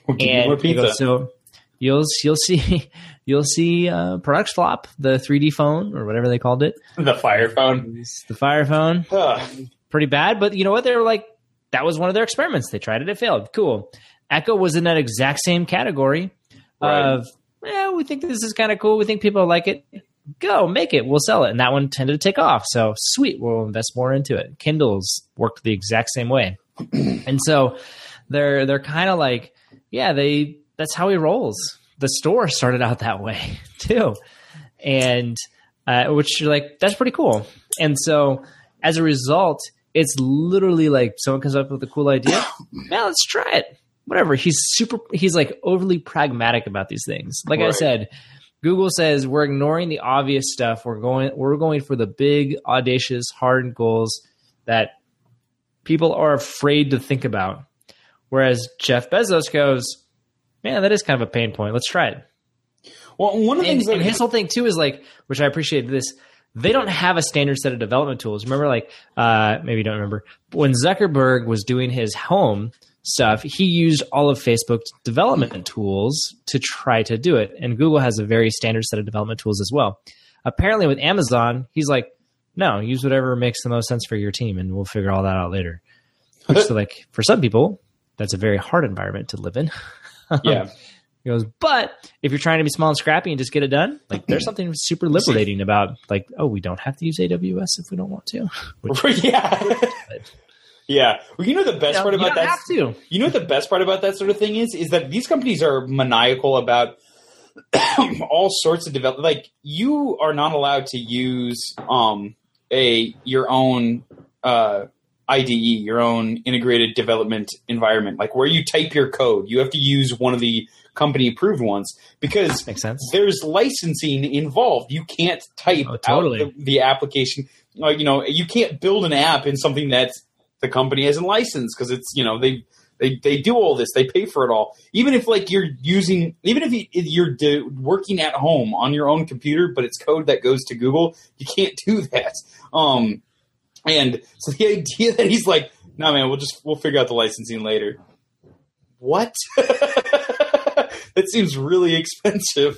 We'll give you more pizza. Goes, so you'll you'll see you'll see uh, products flop, the three D phone or whatever they called it, the Fire Phone, the Fire Phone, Ugh. pretty bad. But you know what? They were like, that was one of their experiments. They tried it, it failed. Cool. Echo was in that exact same category right. of, yeah, we think this is kind of cool. We think people like it. Go make it. We'll sell it. And that one tended to take off. So sweet. We'll invest more into it. Kindles worked the exact same way. And so they're, they're kind of like, yeah, they, that's how he rolls. The store started out that way too. And, uh, which you're like, that's pretty cool. And so as a result, it's literally like someone comes up with a cool idea. Man, let's try it. Whatever. He's super, he's like overly pragmatic about these things. Like right. I said, Google says we're ignoring the obvious stuff. We're going, we're going for the big, audacious, hard goals that people are afraid to think about. Whereas Jeff Bezos goes, man, that is kind of a pain point. Let's try it. Well, one of the and, things that and his whole thing too is like, which I appreciate this. They don't have a standard set of development tools. Remember, like, uh, maybe you don't remember when Zuckerberg was doing his home stuff, he used all of Facebook's development tools to try to do it. And Google has a very standard set of development tools as well. Apparently with Amazon, he's like, no, use whatever makes the most sense for your team and we'll figure all that out later. So like for some people, that's a very hard environment to live in. Yeah. He goes, but if you're trying to be small and scrappy and just get it done, like there's something super liberating about like, oh, we don't have to use A W S if we don't want to. Which, yeah. Yeah. Well, you know the best you know, part about you that. Have to. You know what the best part about that sort of thing is? Is that these companies are maniacal about all sorts of development. Like you are not allowed to use um, a your own uh, I D E, your own integrated development environment, like where you type your code. You have to use one of the company approved ones because makes sense. There's licensing involved. You can't type oh, totally. out the, the application. Like you know, you can't build an app in something that's the company hasn't licensed because it's, you know, they, they, they do all this. They pay for it all. Even if like you're using, even if, you, if you're do, working at home on your own computer, but it's code that goes to Google, you can't do that. Um, and so the idea that he's like, no, nah, man, we'll just, we'll figure out the licensing later. What? That seems really expensive.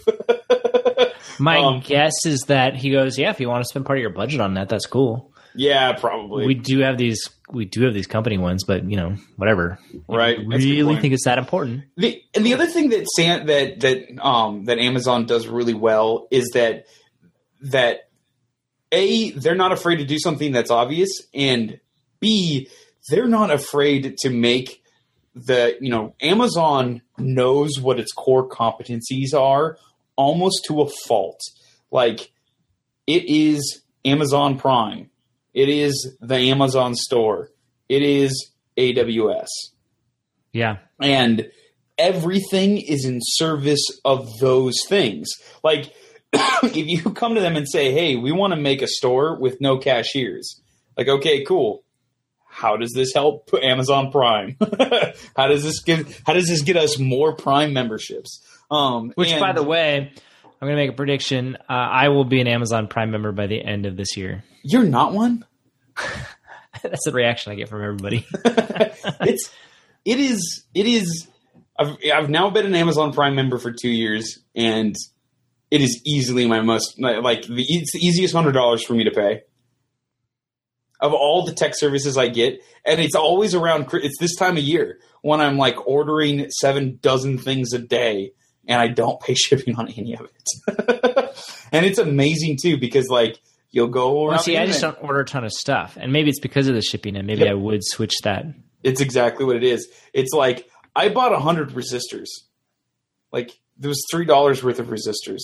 My um, guess is that he goes, yeah, if you want to spend part of your budget on that, that's cool. Yeah, probably. We do have these. We do have these company ones, but you know, whatever. Right. I really think it's that important. The, and the other thing that San, that that um, that Amazon does really well is that that A, they're not afraid to do something that's obvious, and B, they're not afraid to make the you know Amazon knows what its core competencies are almost to a fault. Like it is Amazon Prime. It is the Amazon store. It is A W S. Yeah. And everything is in service of those things. Like, if you come to them and say, hey, we want to make a store with no cashiers. Like, okay, cool. How does this help Amazon Prime? how does this get, how does this get us more Prime memberships? Um, Which, and, by the way, I'm going to make a prediction. Uh, I will be an Amazon Prime member by the end of this year. You're not one? That's the reaction I get from everybody. it's, it is, it is, I've, I've now been an Amazon Prime member for two years and it is easily my most, like, the, it's the easiest one hundred dollars for me to pay. Of all the tech services I get, and it's always around, it's this time of year when I'm like ordering seven dozen things a day and I don't pay shipping on any of it. And it's amazing too, because like you'll go around. Well, see, I just don't order a ton of stuff, and maybe it's because of the shipping, and maybe yep. I would switch that. It's exactly what it is. It's like I bought a hundred resistors. Like there was three dollars worth of resistors.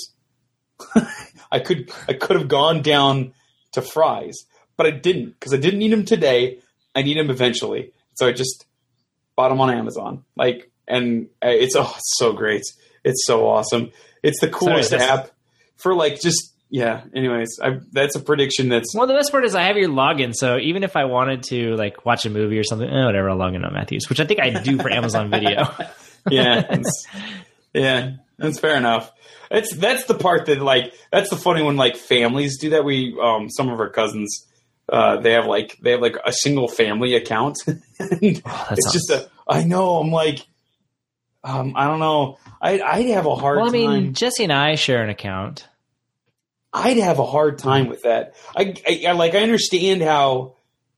I could I could have gone down to fries, but I didn't because I didn't need them today. I need them eventually, so I just bought them on Amazon. Like, and it's oh, it's so great. It's so awesome. It's the coolest Sorry, app for like just yeah. Anyways, I, that's a prediction. That's well. The best part is I have your login, so even if I wanted to like watch a movie or something, eh, whatever, I'll log in on Matthews, which I think I do for Amazon Video. yeah, that's, yeah, that's fair enough. It's that's the part that like that's the funny when like families do that. We um some of our cousins uh they have like they have like a single family account. and oh, it's sounds... just a I know I'm like Um, I don't know. I, I'd have a hard well, I mean, time. Jesse and I share an account. I'd have a hard time with that. I, I, I like. I understand how.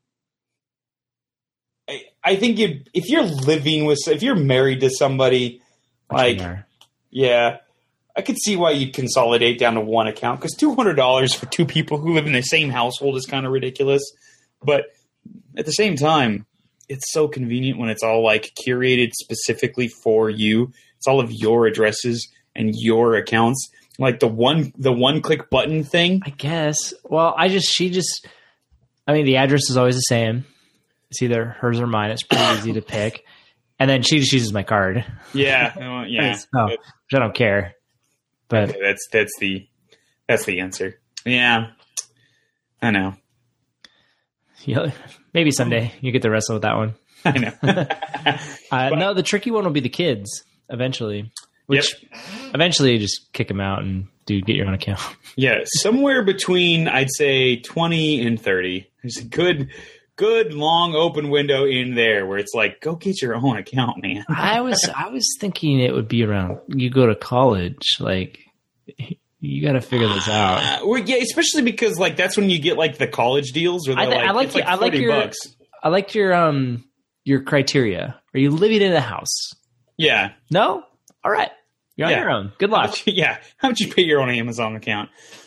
I, I think you, if you're living with, if you're married to somebody, Which like, yeah, I could see why you'd consolidate down to one account because two hundred dollars for two people who live in the same household is kind of ridiculous. But at the same time, it's so convenient when it's all like curated specifically for you. It's all of your addresses and your accounts. Like the one, the one click button thing. I guess. Well, I just, she just, I mean, the address is always the same. It's either hers or mine. It's pretty easy to pick. And then she just uses my card. Yeah. Uh, yeah. Oh, which I don't care. But okay, that's, that's the, that's the answer. Yeah. I know. Yeah, maybe someday you get to wrestle with that one. I know. uh, But- no, the tricky one will be the kids eventually. Which Yep. eventually you just kick them out and do get your own account. Yeah, somewhere between I'd say twenty and thirty. There's a good, good long open window in there where it's like, go get your own account, man. I was I was thinking it would be around you go to college, like you got to figure this out. Uh, well, yeah, especially because like that's when you get like the college deals where I, they're th- like, I like it's like I like thirty your bucks. I like your um your criteria. Are you living in a house? Yeah, No. All right, you're on Yeah. your own. Good luck. yeah. How much you pay your own Amazon account?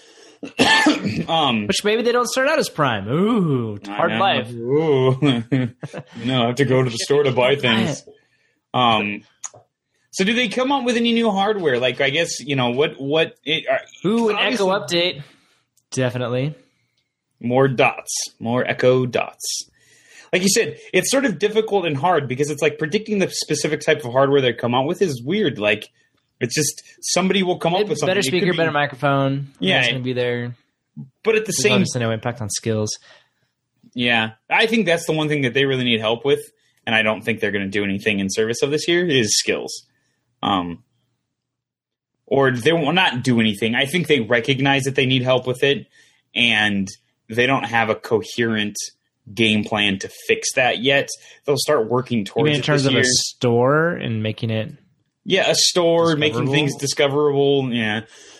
um, Which maybe they don't start out as Prime. Ooh, hard I know. life. Ooh. no, I have to go to the store to buy things. Um, so do they come up with any new hardware? Like, I guess, you know, what, what, it, are, Ooh, an Echo obviously- update. Definitely. more dots, more Echo dots. Like you said, it's sort of difficult and hard because it's like predicting the specific type of hardware they come out with is weird. Like, it's just somebody will come up with something. Better It could speaker, be- better microphone. Yeah. It's going to be there. But at the There's same, obviously no impact on skills. yeah, I think that's the one thing that they really need help with, and I don't think they're going to do anything in service of this year is skills. Um, or they will not do anything. I think they recognize that they need help with it, and they don't have a coherent game plan to fix that yet. They'll start working You towards mean in it terms this of year. a store and making it Yeah, a store, making Discoverable? things discoverable, yeah,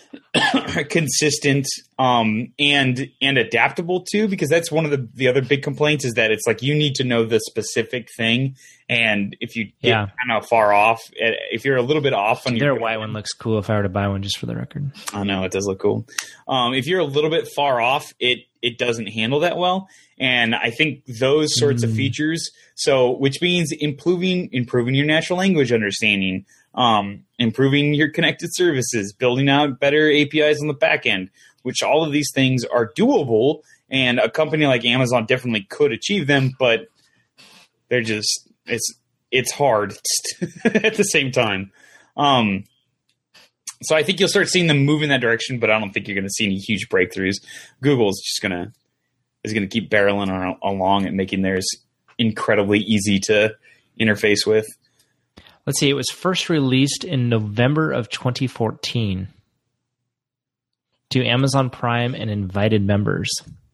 consistent, um, and and adaptable too. Because that's one of the the other big complaints is that it's like you need to know the specific thing, and if you get Yeah. kind of far off, eh, if you're a little bit off on Their your white one looks cool if I were to buy one, just for the record. I know it does look cool. Um, if you're a little bit far off, it it doesn't handle that well. And I think those sorts of Mm. features, so which means improving improving your natural language understanding, um, improving your connected services, building out better A P Is on the back end, which all of these things are doable. And a company like Amazon definitely could achieve them, but they're just it's it's hard at the same time. Um, So I think you'll start seeing them move in that direction, but I don't think you're going to see any huge breakthroughs. Google's just going to is going to keep barreling on, along and making theirs incredibly easy to interface with. Let's see. It was first released in November of twenty fourteen to Amazon Prime and invited members.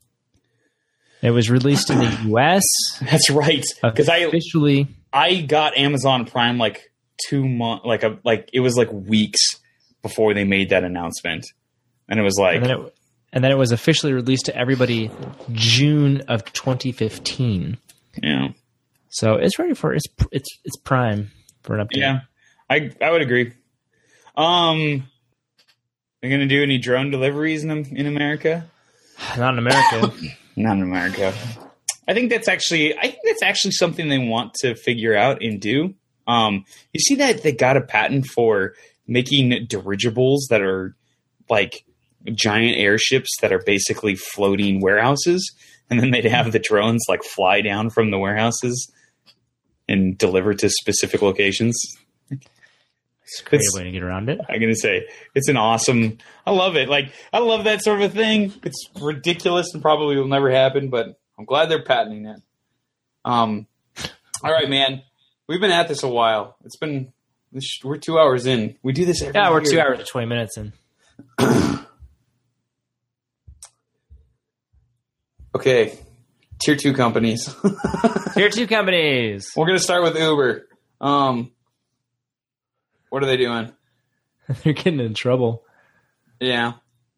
It was released in the U S That's right, because I officially. I got Amazon Prime like two months, like a like it was like weeks before they made that announcement, and it was like. And then it, and then it was officially released to everybody June of twenty fifteen. Yeah. So it's ready for it's it's it's prime for an update. Yeah, I I would agree. Um, they're gonna do any drone deliveries in in America? Not in America. Not in America. I think that's actually I think that's actually something they want to figure out and do. Um, you see that they got a patent for making dirigibles that are like giant airships that are basically floating warehouses, and then they'd have the drones like fly down from the warehouses and deliver to specific locations. It's a great It's- way to get around it. I'm gonna say it's an awesome. I love it. Like I love that sort of thing. It's ridiculous and probably will never happen, but I'm glad they're patenting it. Um, all right, man. We've been at this a while. It's been we're two hours in. We do this every Yeah, we're year. two hours and twenty minutes in. Okay, tier two companies. Tier two companies. We're gonna start with Uber. Um, What are they doing? They're getting in trouble. Yeah.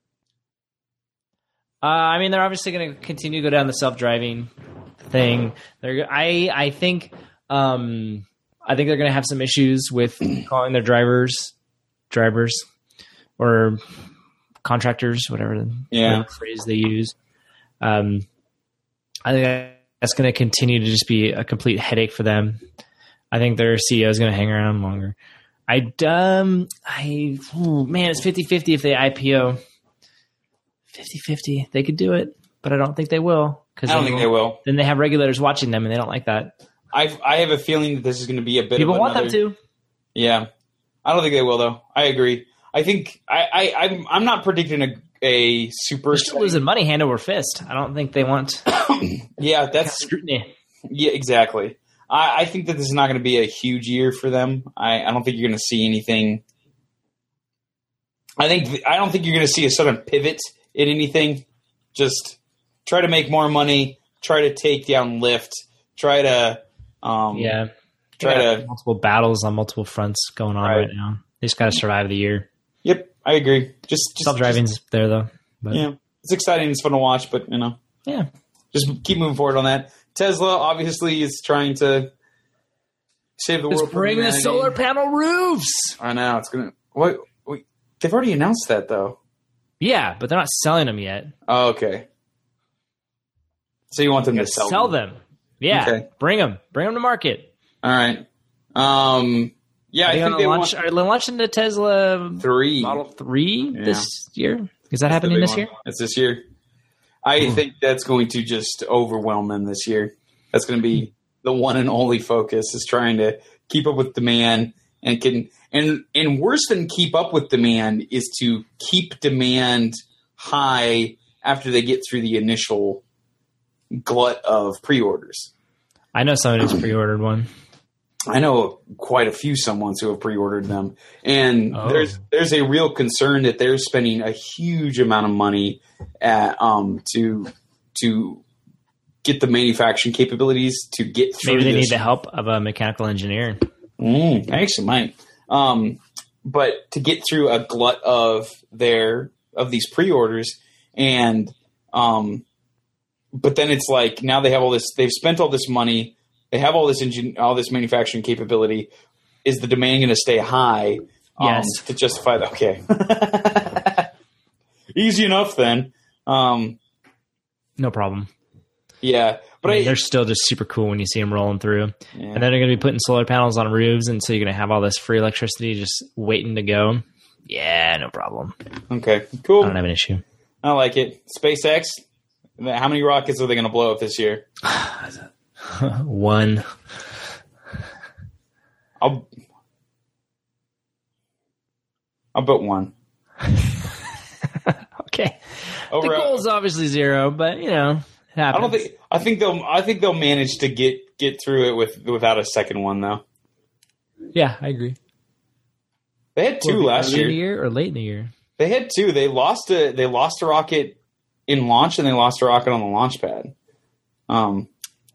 Uh, I mean, they're obviously going to continue to go down the self-driving thing. They're, I, I think, um, I think they're going to have some issues with calling their drivers, drivers, or contractors, whatever, yeah. whatever phrase they use. Um, I think that's going to continue to just be a complete headache for them. I think their C E O is going to hang around longer. I, um, I, ooh, man, it's fifty-fifty if they I P O. fifty-fifty. They could do it, but I don't think they will. I don't think they will. Then they have regulators watching them, and they don't like that. I I have a feeling that this is going to be a bit People of want another, them to. Yeah. I don't think they will, though. I agree. I think I, I, I'm, I'm not predicting a, a super... They're still losing money hand over fist. I don't think they want... yeah, that's... scrutiny. Yeah, exactly. I, I think that this is not going to be a huge year for them. I, I don't think you're going to see anything... I think I don't think you're going to see a sudden pivot in anything. Just try to make more money, try to take down Lyft, try to um, yeah, try to multiple battles on multiple fronts going on right, right now. They just got to survive the year. Yep, I agree. Just, just self driving's there though. But. Yeah, it's exciting. It's fun to watch, but you know, yeah, just keep moving forward on that. Tesla obviously is trying to save the just world. Bring the solar panel roofs. I know it's gonna. What? Wait, they've already announced that though. Yeah, but they're not selling them yet. Oh, okay. So you want them you to sell, sell them? them? Yeah, okay. Bring them. Bring them to market. All right. Um. Yeah, I think they launch, want... are they launching the Tesla three Model three yeah. this year. Is that that's happening this one. year? It's this year. I Ooh. think that's going to just overwhelm them this year. That's going to be the one and only focus is trying to keep up with demand and can and and worse than keep up with demand is to keep demand high after they get through the initial glut of pre-orders. I know someone who's pre-ordered one. I know quite a few someones who have pre-ordered them, and oh. there's there's a real concern that they're spending a huge amount of money at, um, to to get the manufacturing capabilities to get through. Maybe they this. need the help of a mechanical engineer. Mm, I actually might, um, but to get through a glut of their of these pre-orders, and um, but then it's like now they have all this. They've spent all this money. They have all this engine, all this manufacturing capability. Is the demand going to stay high um, yes. to justify that? Okay. Easy enough then. Um, no problem. Yeah. But I mean, I, they're still just super cool when you see them rolling through. Yeah. And then they're going to be putting solar panels on roofs, and so you're going to have all this free electricity just waiting to go. Yeah, no problem. Okay, cool. I don't have an issue. I like it. SpaceX, how many rockets are they going to blow up this year? One. I'll I'll bet one. Okay. Over the goal is obviously zero, but you know, it happens. I don't think. I think they'll. I think they'll manage to get get through it with without a second one though. Yeah, I agree. They had two well, last early year. In the year or late in the year. They had two. They lost a. They lost a rocket in launch, and they lost a rocket on the launch pad. Um.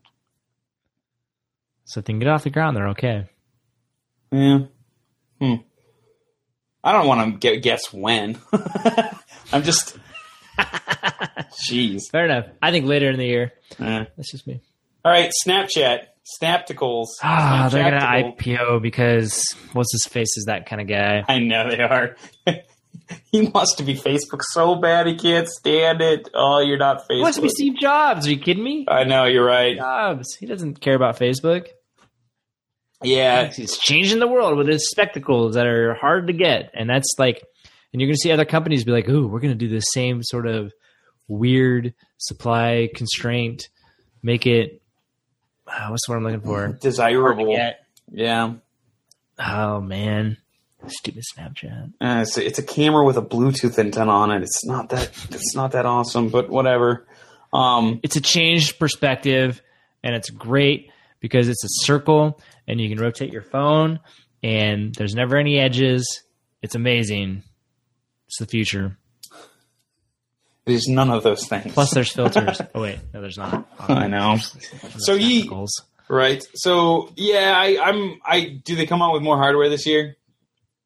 So if they can get off the ground, they're okay. Yeah. Hmm. I don't want to guess when. I'm just. Jeez. Fair enough. I think later in the year. Uh, That's just me. All right, Snapchat. Snapticles. Ah, they're going to I P O because what's his face is that kind of guy. I know they are. He wants to be Facebook so bad he can't stand it. Oh, you're not Facebook. He wants to be Steve Jobs. Are you kidding me? I know, you're right. Jobs. He doesn't care about Facebook. Yeah. He's changing the world with his spectacles that are hard to get. And that's like, and you're going to see other companies be like, ooh, we're going to do the same sort of weird supply constraint, make it, uh, what's the word I'm looking for? Desirable. Yeah. Oh, man. Stupid Snapchat. Uh, it's, a, it's a camera with a Bluetooth antenna on it. It's not that, it's not that awesome, but whatever. Um, it's a changed perspective, and it's great because it's a circle, and you can rotate your phone, and there's never any edges. It's amazing. It's the future. There's none of those things. Plus, there's filters. Oh wait, no, there's not. Oh, I know. So he, right? So yeah, I, I'm. I do they come out with more hardware this year?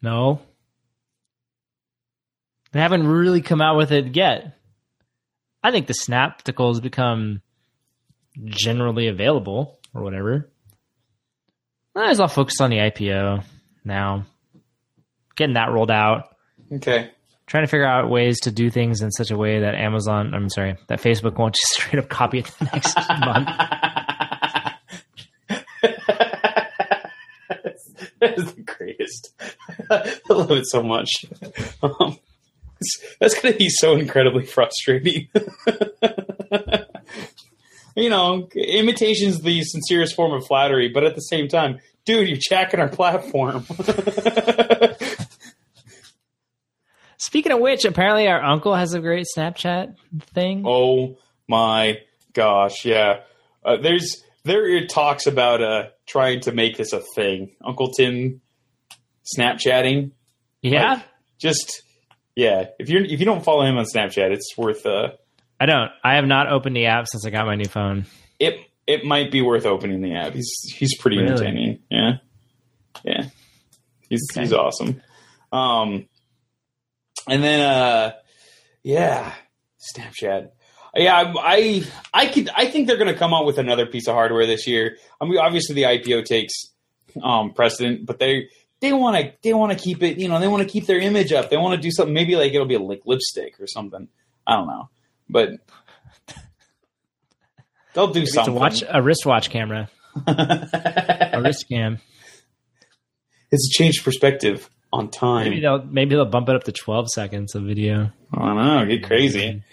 No. They haven't really come out with it yet. I think the Snaptical has become generally available or whatever. I was all focused on the I P O now. Getting that rolled out. Okay. Trying to figure out ways to do things in such a way that Amazon, I'm sorry, that Facebook won't just straight up copy it the next month. That is the greatest. I love it so much. Um, that's going to be so incredibly frustrating. You know, imitation is the sincerest form of flattery, but at the same time, dude, you're jacking our platform. Speaking of which, apparently our uncle has a great Snapchat thing. Oh my gosh, yeah. Uh, there's there are talks about uh, trying to make this a thing. Uncle Tim Snapchatting. Yeah. Like, just yeah. If you if you don't follow him on Snapchat, it's worth. Uh, I don't. I have not opened the app since I got my new phone. It it might be worth opening the app. He's he's pretty really? entertaining. Yeah, yeah. He's okay. He's awesome. Um. And then, uh, yeah, Snapchat. Yeah, I, I, I could, I think they're going to come out with another piece of hardware this year. I mean, obviously the I P O takes um, precedent, but they, they want to, they want to keep it. You know, they want to keep their image up. They want to do something. Maybe like it'll be like lipstick or something. I don't know, but they'll do maybe something. To watch a wristwatch camera, a wrist cam. It's a changed perspective. On time. Maybe they'll maybe they'll bump it up to twelve seconds of video. I don't know, get crazy.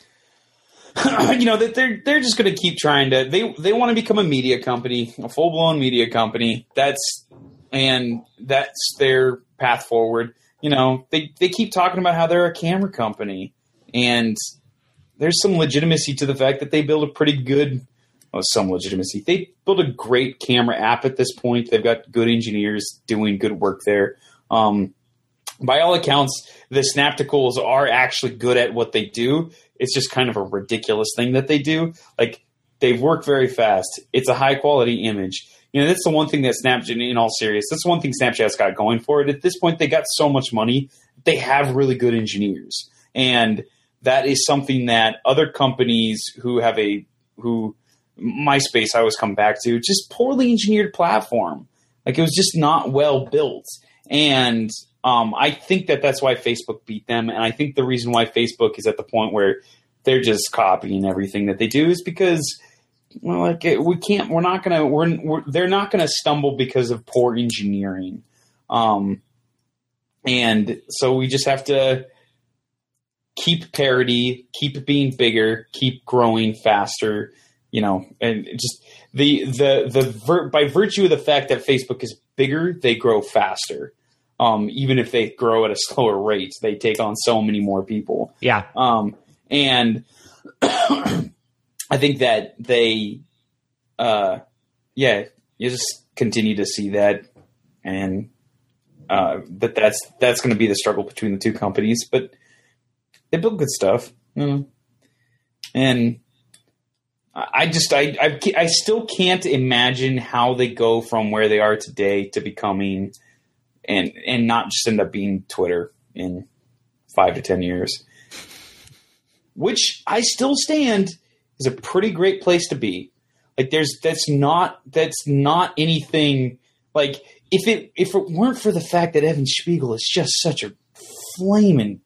You know, they're they're just going to keep trying to. They they want to become a media company, a full blown media company. That's and that's their path forward. You know, they they keep talking about how they're a camera company, and there's some legitimacy to the fact that they build a pretty good. Well, some legitimacy. They build a great camera app at this point. They've got good engineers doing good work there. Um, by all accounts, the Snapticals are actually good at what they do. It's just kind of a ridiculous thing that they do. Like, they work very fast. It's a high quality image. You know, that's the one thing that Snapchat, in all seriousness, that's one thing Snapchat's got going for it. At this point, they got so much money. They have really good engineers. And that is something that other companies who have a, who, MySpace I always come back to, just poorly engineered platform. Like, it was just not well built. And um, I think that that's why Facebook beat them. And I think the reason why Facebook is at the point where they're just copying everything that they do is because, well, like we can't, we're not going to, we're, we're, they're not going to stumble because of poor engineering. Um, and so we just have to keep parity, keep being bigger, keep growing faster, you know, and just the, the, the, vir- by virtue of the fact that Facebook is bigger, they grow faster. Um, even if they grow at a slower rate, they take on so many more people. Yeah. Um, and I think that they, uh, yeah, you just continue to see that, and uh, that that's that's going to be the struggle between the two companies. But they build good stuff, mm. and I just I, I I still can't imagine how they go from where they are today to becoming. And and not just end up being Twitter in five to ten years, which I still stand is a pretty great place to be. Like there's that's not that's not anything like if it if it weren't for the fact that Evan Spiegel is just such a flaming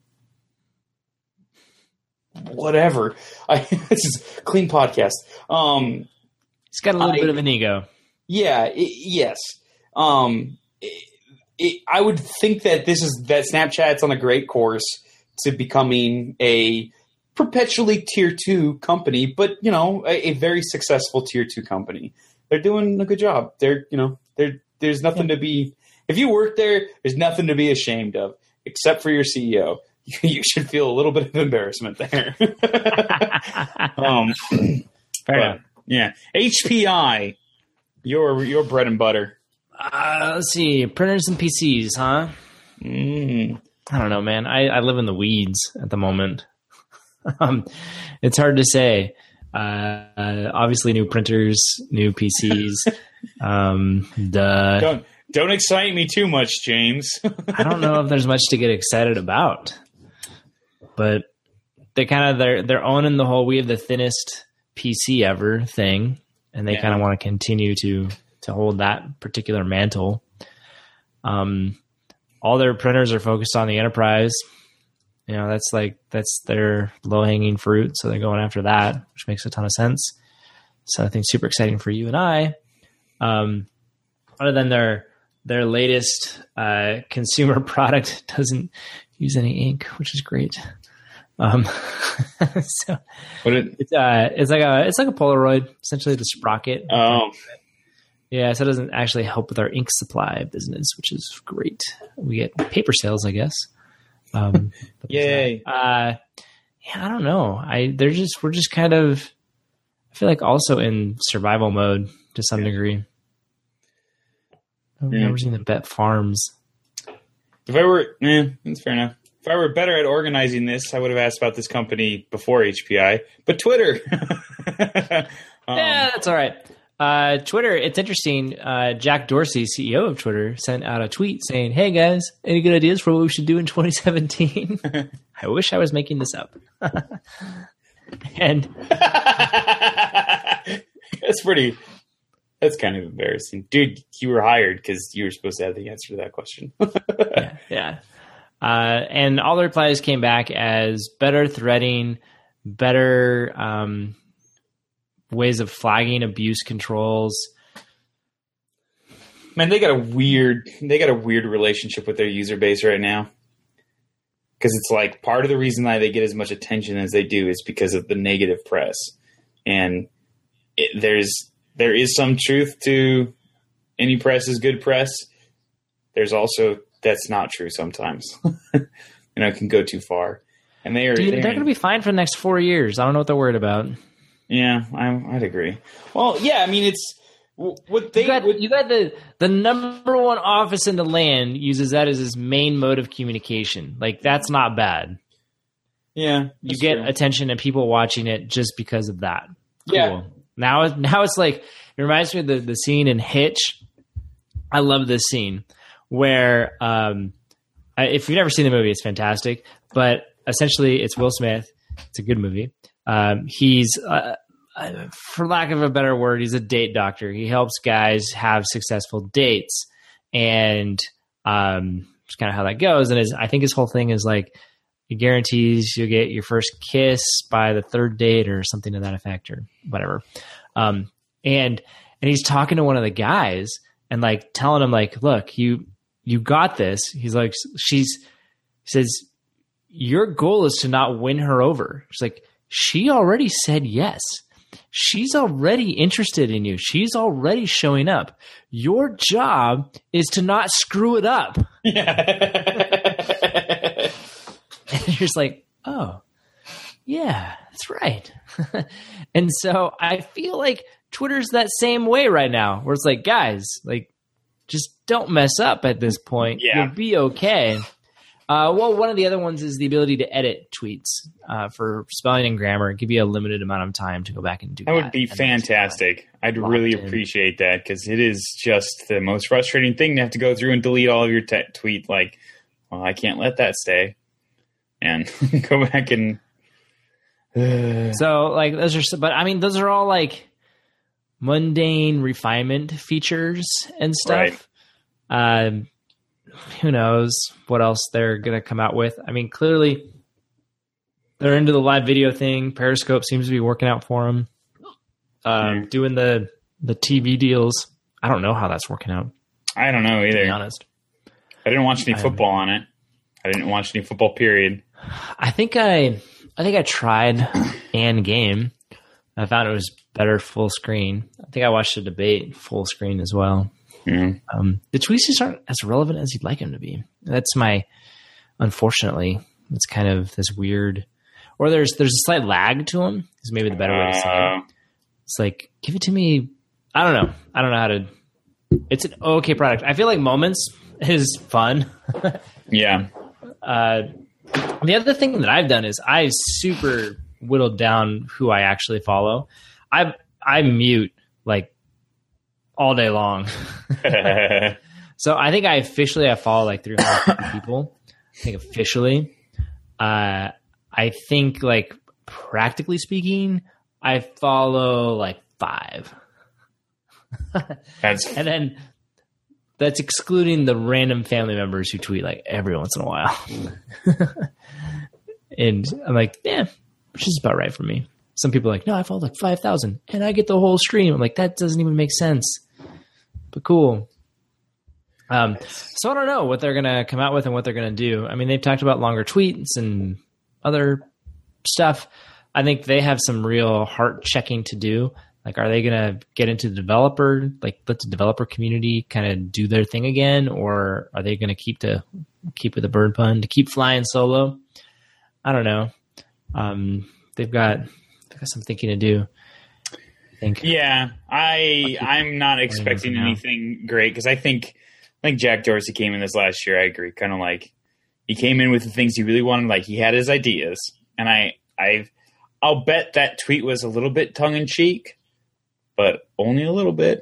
whatever. I this is a clean podcast. Um, He's got a little I, bit of an ego. Yeah. It, yes. Um. It, It, I would think that this is that Snapchat's on a great course to becoming a perpetually tier two company, but you know, a, a very successful tier two company. They're doing a good job. They're, you know, there there's nothing to be. If you work there, there's nothing to be ashamed of, except for your C E O. You, you should feel a little bit of embarrassment there. um, Fair enough. Yeah, H P I, your your bread and butter. Uh, let's see, printers and P Cs, huh? Mm. I don't know, man. I, I live in the weeds at the moment. um, it's hard to say. Uh, uh, obviously, new printers, new P Cs. um, duh. Don't Don't excite me too much, James. I don't know if there's much to get excited about, but they kind of they're they're owning the whole "we have the thinnest P C ever" thing, and they yeah. kind of want to continue to to hold that particular mantle. Um, all their printers are focused on the enterprise. You know, that's like that's their low hanging fruit, so they're going after that, which makes a ton of sense. So I think super exciting for you and I. Um, other than their Their latest uh, consumer product doesn't use any ink, which is great. Um, so what it, it's uh, it's like a it's like a Polaroid, essentially the sprocket. Oh, yeah. So it doesn't actually help with our ink supply business, which is great. We get paper sales, I guess. Um, Yay! Uh, yeah, I don't know. I they're just we're just kind of I feel like also in survival mode to some yeah. degree. I've yeah. never seen the Bet Farms. If I were, eh, that's fair enough. If I were better at organizing this, I would have asked about this company before H P I. But Twitter, um, yeah, that's all right. Uh, Twitter, it's interesting. Uh, Jack Dorsey, C E O of Twitter, sent out a tweet saying, "Hey guys, any good ideas for what we should do in twenty seventeen?" I wish I was making this up. And that's pretty. That's kind of embarrassing. Dude, you were hired because you were supposed to have the answer to that question. yeah. yeah. Uh, and all the replies came back as better threading, better um, ways of flagging abuse controls. Man, they got a weird they got a weird relationship with their user base right now. Because it's like part of the reason why they get as much attention as they do is because of the negative press. And it, there's... There is some truth to any press is good press. There's also that's not true sometimes. You know, it can go too far. And they are Dude, they're, they're going to be fine for the next four years. I don't know what they're worried about. Yeah, I, I'd agree. Well, yeah, I mean, it's what they you got, what, you got the the number one office in the land uses that as his main mode of communication. Like that's not bad. Yeah, you get true. attention and people watching it just because of that. Cool. Yeah. Now, now it's like it reminds me of the, the scene in Hitch. I love this scene where, um, I, if you've never seen the movie, it's fantastic. But essentially, it's Will Smith. It's a good movie. Um, he's, uh, uh, for lack of a better word, he's a date doctor. He helps guys have successful dates, and um, it's kind of how that goes. And his, I think his whole thing is like, he guarantees you'll get your first kiss by the third date or something to that effect or whatever. Um, and, and he's talking to one of the guys and like telling him like, look, you, you got this. He's like, she's, he says, your goal is to not win her over. She's like, she already said yes. She's already interested in you. She's already showing up. Your job is to not screw it up. Yeah. And you're just like, oh, yeah, that's right. And so I feel like Twitter's that same way right now, where it's like, guys, like, just don't mess up at this point. Yeah. You'll be okay. Uh, well, one of the other ones is the ability to edit tweets uh, for spelling and grammar. Give you a limited amount of time to go back and do that. That would be fantastic. I'd really in. appreciate that because it is just the most frustrating thing to have to go through and delete all of your te- tweet. Like, well, I can't let that stay. And go back and uh. so like those are, but I mean those are all like mundane refinement features and stuff. Right. Um, who knows what else they're gonna come out with? I mean, clearly they're into the live video thing. Periscope seems to be working out for them. Um, mm. Doing the the T V deals. I don't know how that's working out. I don't know either. To be honest, I didn't watch any football on it. I didn't watch any football. Period. I think I, I think I tried an game. I found it was better full screen. I think I watched a debate full screen as well. Mm. Um, the tweets just aren't as relevant as you'd like them to be. That's my, unfortunately, it's kind of this weird, or there's there's a slight lag to them. Is maybe the better way to say it. It's like, give it to me. I don't know. I don't know how to. It's an okay product. I feel like Moments is fun. Yeah. Uh, the other thing that I've done is I've super whittled down who I actually follow. I I mute like all day long. So I think I officially I follow like three hundred fifty people. I think officially. Uh, I think like practically speaking, I follow like five. That's and then that's excluding the random family members who tweet like every once in a while. And I'm like, yeah, which is about right for me. Some people are like, no, I follow like five thousand and I get the whole stream. I'm like, that doesn't even make sense. But cool. Um, so I don't know what they're going to come out with and what they're going to do. I mean, they've talked about longer tweets and other stuff. I think they have some real heart checking to do. Like, are they going to get into the developer, like let the developer community kind of do their thing again? Or are they going to keep to keep with the bird pun to keep flying solo? I don't know. Um, they've got, they've got some thinking to do. I think. Yeah, I, I'm not expecting anything great because I think, I think Jack Dorsey came in this last year. I agree. Kind of like he came in with the things he really wanted. Like he had his ideas, and I, I, I'll bet that tweet was a little bit tongue in cheek, but only a little bit.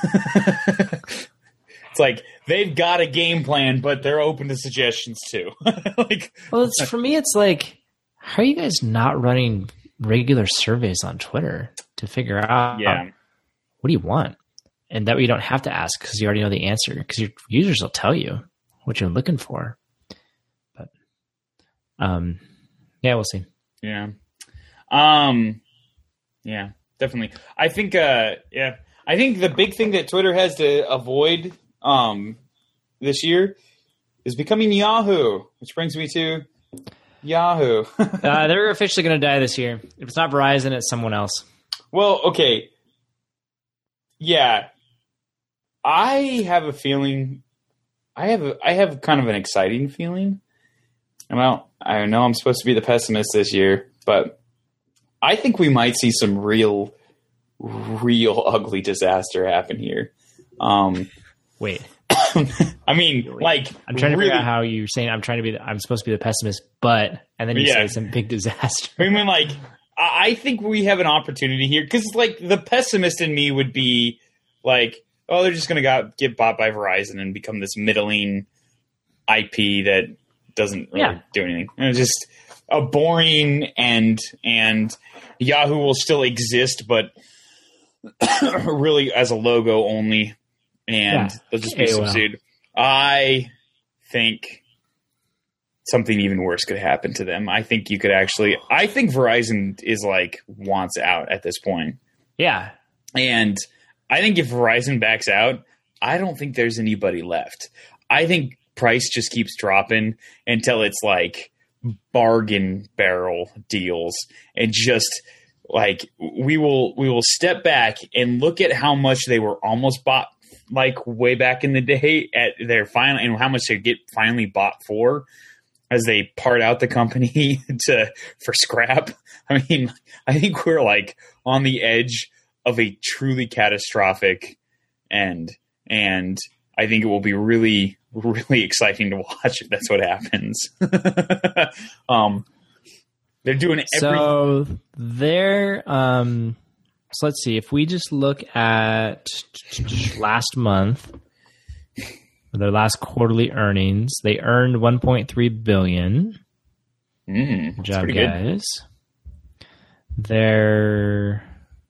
It's like they've got a game plan, but they're open to suggestions too. Like, well, it's for me. It's like, how are you guys not running regular surveys on Twitter to figure out? Yeah. What do you want? And that way you don't have to ask because you already know the answer because your users will tell you what you're looking for. But, um, yeah, we'll see. Yeah. Um, yeah, definitely. I think, uh, yeah, I think the big thing that Twitter has to avoid, um, this year is becoming Yahoo, which brings me to Yahoo. uh, they're officially going to die this year. If it's not Verizon, it's someone else. Well, okay. Yeah. I have a feeling, I have a, I have kind of an exciting feeling. Well, I know I'm supposed to be the pessimist this year, but I think we might see some real, real ugly disaster happen here. Um, Wait. I mean, Wait. like, I'm trying to really, figure out how you're saying I'm trying to be, the, I'm supposed to be the pessimist, but, and then you yeah. say some big disaster. I mean, like, I think we have an opportunity here because, like, the pessimist in me would be like, oh, they're just going to get bought by Verizon and become this middling I P that doesn't really yeah. do anything. And it's just a boring and and Yahoo will still exist, but really as a logo only, and yeah. they'll just be A O L. Subdued. I think something even worse could happen to them. I think you could actually. I think Verizon is like wants out at this point. Yeah, and. I think if Verizon backs out, I don't think there's anybody left. I think price just keeps dropping until it's like bargain barrel deals and just like we will we will step back and look at how much they were almost bought like way back in the day at their final and how much they get finally bought for as they part out the company to for scrap. I mean, I think we're like on the edge of a truly catastrophic end. And I think it will be really, really exciting to watch if that's what happens. um, they're doing it every- So they're, um, so let's see, if we just look at last month, their last quarterly earnings, they earned one point three billion dollars. Mm, Good job, guys. They're,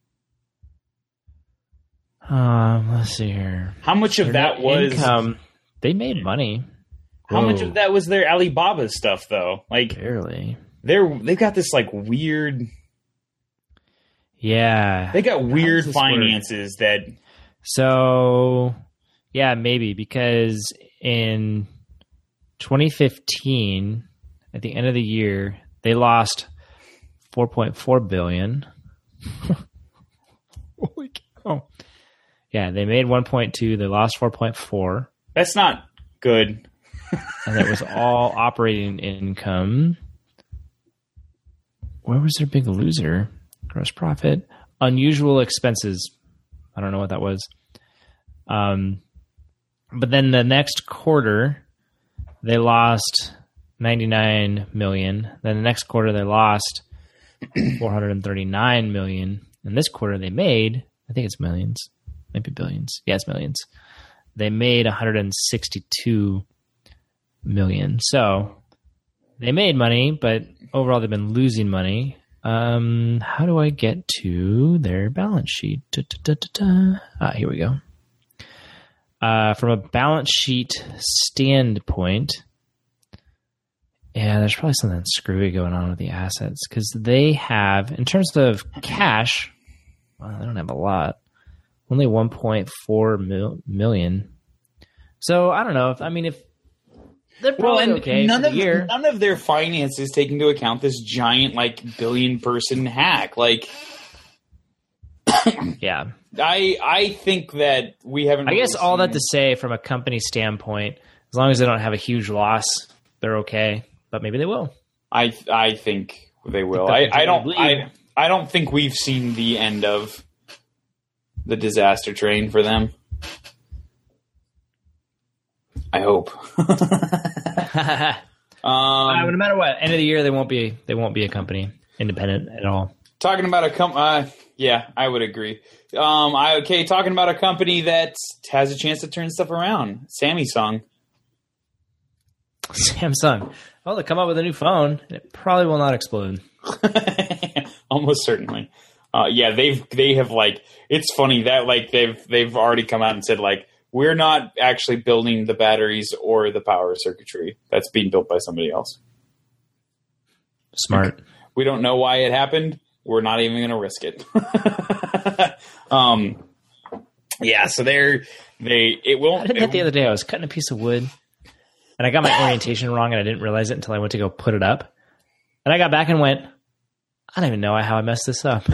Um, let's see here. How much of Their that was income? They made money. How Whoa. much of that was their Alibaba stuff, though? Like, barely. They're they've got this like weird. Yeah, they got weird finances work? that. So, yeah, maybe because in twenty fifteen, at the end of the year, they lost four point four billion. Holy cow! Yeah, they made one point two. They lost four point four. That's not good. And it was all operating income. Where was their big loser? Gross profit. Unusual expenses. I don't know what that was. Um, but then the next quarter, they lost ninety-nine million. Then the next quarter, they lost four hundred thirty-nine million. And this quarter, they made, I think it's millions. Maybe billions. Yeah, it's millions. they made one hundred sixty-two million. So they made money, but overall they've been losing money. Um, how do I get to their balance sheet? Da, da, da, da, da. Ah, here we go. Uh, from a balance sheet standpoint, yeah, there's probably something screwy going on with the assets because they have, in terms of cash, well, they don't have a lot. Only one point four mil- million. So I don't know if I mean if they're probably well, okay none for of the year. None of their finances take into account this giant like billion person hack. Like, yeah, I I think that we haven't. I really guess all seen that to say, from a company standpoint, as long as they don't have a huge loss, they're okay. But maybe they will. I I think they will. I, I don't I I don't think we've seen the end of the disaster train for them. I hope. um, uh, no matter what, end of the year they won't be they won't be a company independent at all. Talking about a com- uh, yeah, I would agree. Um, I okay. Talking about a company that has a chance to turn stuff around. Samsung. Samsung. Well, they come up with a new phone, and it probably will not explode. Almost certainly. Uh, yeah, they've they have like it's funny that like they've they've already come out and said like we're not actually building the batteries or the power circuitry. That's being built by somebody else. Smart. We don't know why it happened. We're not even going to risk it. um, yeah, so they're they it won't. I did that the other day. I was cutting a piece of wood, and I got my orientation wrong, and I didn't realize it until I went to go put it up. And I got back and went, I don't even know how I messed this up.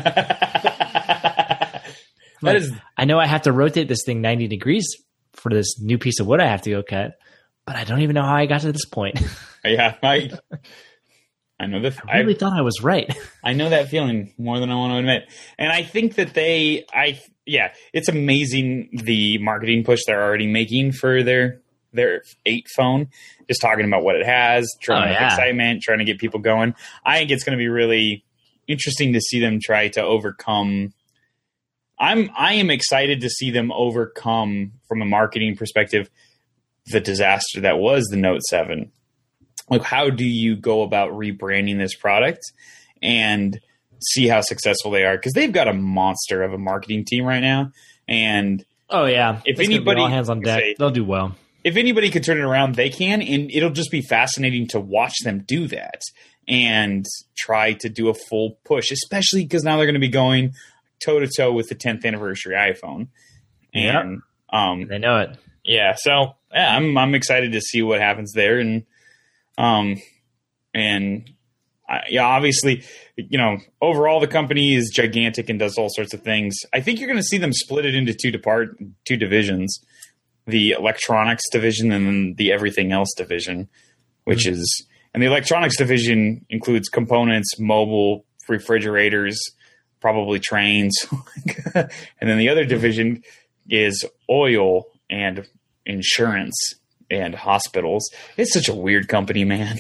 That is, I know I have to rotate this thing ninety degrees for this new piece of wood I have to go cut, but I don't even know how I got to this point. Yeah, I, I know that. I really I, thought I was right. I know that feeling more than I want to admit. And I think that they, I yeah, it's amazing the marketing push they're already making for their their eight phone. Just talking about what it has, trying oh, to yeah. excitement, trying to get people going. I think it's going to be really interesting to see them try to overcome. I'm I am excited to see them overcome from a marketing perspective the disaster that was the Note seven. Like, how do you go about rebranding this product and see how successful they are? Because they've got a monster of a marketing team right now. And oh yeah, if it's anybody all hands on deck, say, they'll do well. If anybody could turn it around, they can, and it'll just be fascinating to watch them do that and try to do a full push, especially because now they're going to be going toe to toe with the tenth anniversary iPhone. And yep. um, they know it. Yeah, so yeah, I'm I'm excited to see what happens there, and um, and I, yeah, obviously, you know, overall the company is gigantic and does all sorts of things. I think you're going to see them split it into two depart two divisions: the electronics division and then the everything else division, which mm-hmm. is and the electronics division includes components, mobile, refrigerators, probably trains, and then the other division is oil and insurance and hospitals. It's such a weird company, man.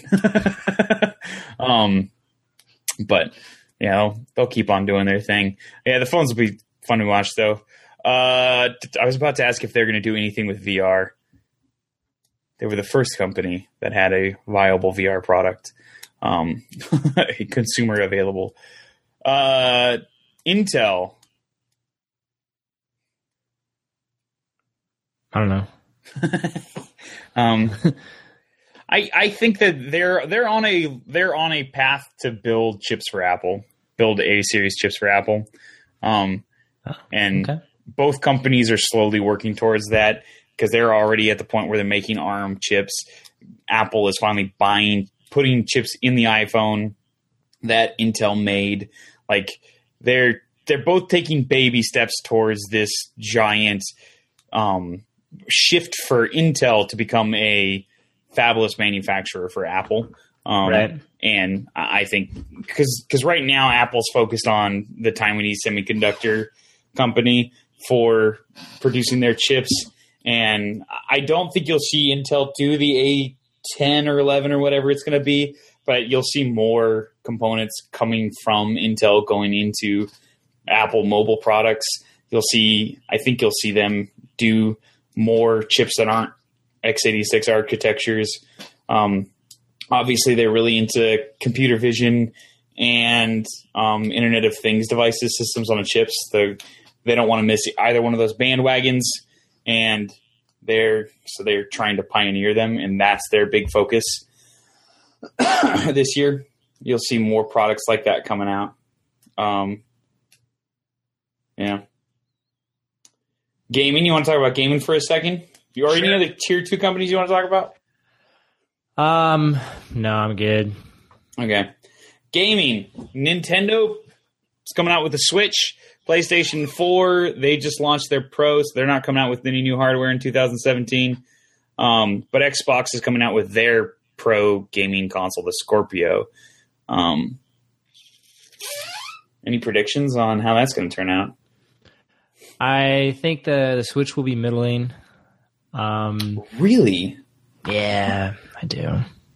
um, but you know, they'll keep on doing their thing. Yeah, the phones will be fun to watch though. Uh, I was about to ask if they're going to do anything with V R. They were the first company that had a viable V R product, um, a consumer available. Uh, Intel. I don't know. um, I I think that they're they're on a they're on a path to build chips for Apple, build A series chips for Apple, um, oh, and okay. both companies are slowly working towards that because they're already at the point where they're making ARM chips. Apple is finally buying, putting chips in the iPhone that Intel made. Like they're they're both taking baby steps towards this giant um, shift for Intel to become a fabulous manufacturer for Apple. Um, right. And I think because because right now Apple's focused on the Taiwanese semiconductor company for producing their chips. And I don't think you'll see Intel do the A ten or eleven or whatever it's going to be, but you'll see more components coming from Intel going into Apple mobile products. You'll see, I think you'll see them do more chips that aren't x eighty-six architectures. Um, obviously, they're really into computer vision and um, Internet of Things devices, systems on the chips. They're, they don't want to miss either one of those bandwagons, and they're so they're trying to pioneer them, and that's their big focus this year. You'll see more products like that coming out. Um, yeah. Gaming, you want to talk about gaming for a second? You already Sure. know the tier two companies you want to talk about? Um, no, I'm good. Okay. Gaming. Nintendo is coming out with the Switch. PlayStation four, they just launched their Pro, so they're not coming out with any new hardware in two thousand seventeen. Um, but Xbox is coming out with their Pro gaming console, the Scorpio. Um, any predictions on how that's going to turn out? I think the, the Switch will be middling. Um, Really? yeah, I do.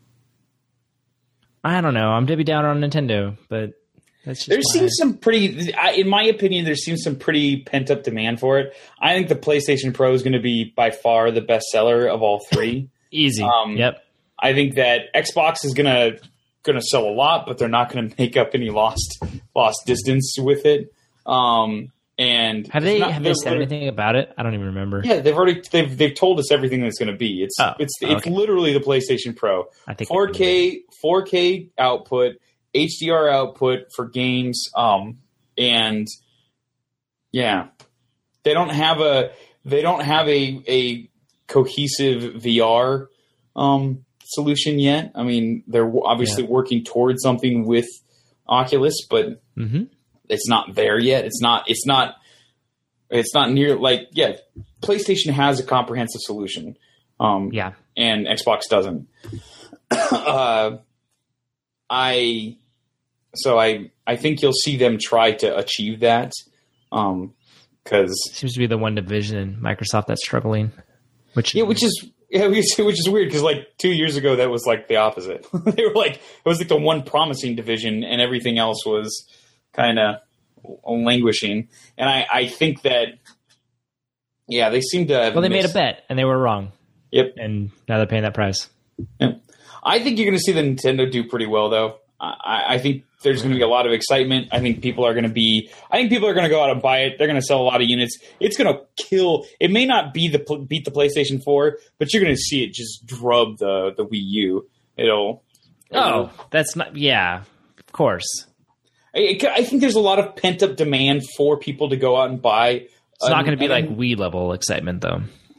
I don't know. I'm Debbie Downer on Nintendo, but that's just There my- seems some pretty, I- in my opinion, there seems some pretty pent up demand for it. I think the PlayStation Pro is going to be by far the best seller of all three. easy. Um, Yep. I think that Xbox is going to going to sell a lot, but they're not going to make up any lost lost distance with it. Um, and Have they not, have they said anything about it? I don't even remember. Yeah, they've already they've they've told us everything that's going to be. It's Oh, it's it's okay. literally the PlayStation Pro. I think four K four K output, H D R output for games, um, and yeah, they don't have a they don't have a a cohesive V R um, solution yet. I mean, they're obviously Yeah. working towards something with Oculus, but Mm-hmm. it's not there yet. It's not. It's not. It's not near like yeah. PlayStation has a comprehensive solution. Um, Yeah. and Xbox doesn't. uh, I so I I think you'll see them try to achieve that because Seems to be the one division in Microsoft that's struggling. Which yeah, which is yeah, which, which is weird because like two years ago that was like the opposite. They were like it was like the one promising division and everything else was kind of languishing. And I I think that yeah they seem to have well, they made a missed- bet and they were wrong. Yep. And now they're paying that price. Yeah. I think you're going to see the Nintendo do pretty well, though. I, I think there's going to be a lot of excitement. I think people are going to be. I think people are going to go out and buy it. They're going to sell a lot of units. It's going to kill. It may not be the beat the PlayStation four, but you're going to see it just drub the the Wii U. It'll. Oh, that's not. Yeah, of course. I, I think there's a lot of pent up demand for people to go out and buy. It's not going to be and- like Wii level excitement, though.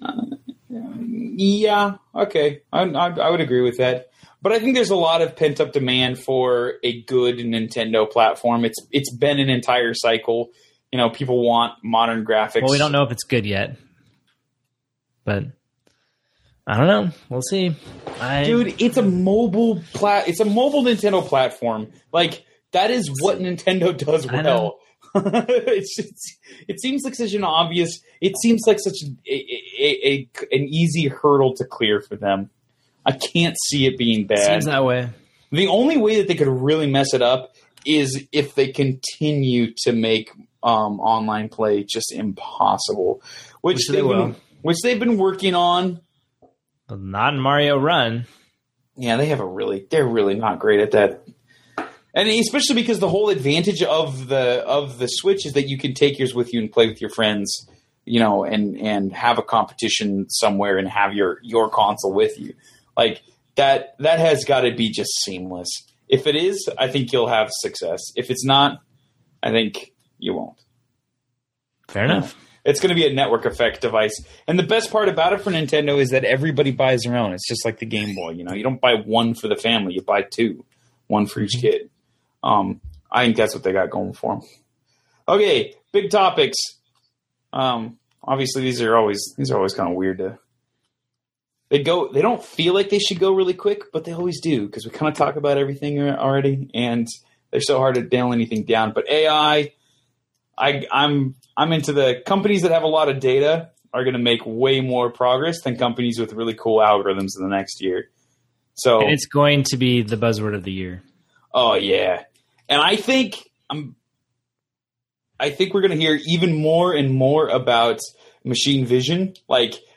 Yeah, okay, I, I, I would agree with that. But I think there's a lot of pent up demand for a good Nintendo platform. It's it's been an entire cycle. You know, people want modern graphics. Well, we don't know if it's good yet, but I don't know. We'll see. I, dude. It's a mobile plat. It's a mobile Nintendo platform. Like that is what Nintendo does I know. well. it's, it's it seems like such an obvious. It seems like such a, a, a an easy hurdle to clear for them. I can't see it being bad. seems that way. The only way that they could really mess it up is if they continue to make um, online play just impossible, which, Which they they've will. been, which they've been working on. But not in Mario Run. Yeah, they have a really, they're really not great at that, and especially because the whole advantage of the of the Switch is that you can take yours with you and play with your friends, you know, and and have a competition somewhere and have your your console with you. Like that, that has got to be just seamless. If it is, I think you'll have success. If it's not, I think you won't. Fair enough. It's going to be a network effect device. And the best part about it for Nintendo is that everybody buys their own. It's just like the Game Boy. You know, you don't buy one for the family. You buy two, one for each kid. Um, I think that's what they got going for them. Okay, big topics. Um, obviously, these are always these are always kind of weird to. They go. They don't feel like they should go really quick, but they always do because we kind of talk about everything already, and they're so hard to nail anything down. But A I, I, I'm I'm into the companies that have a lot of data are going to make way more progress than companies with really cool algorithms in the next year. So And it's going to be the buzzword of the year. oh yeah, and I think I'm. I think we're going to hear even more and more about machine vision, like.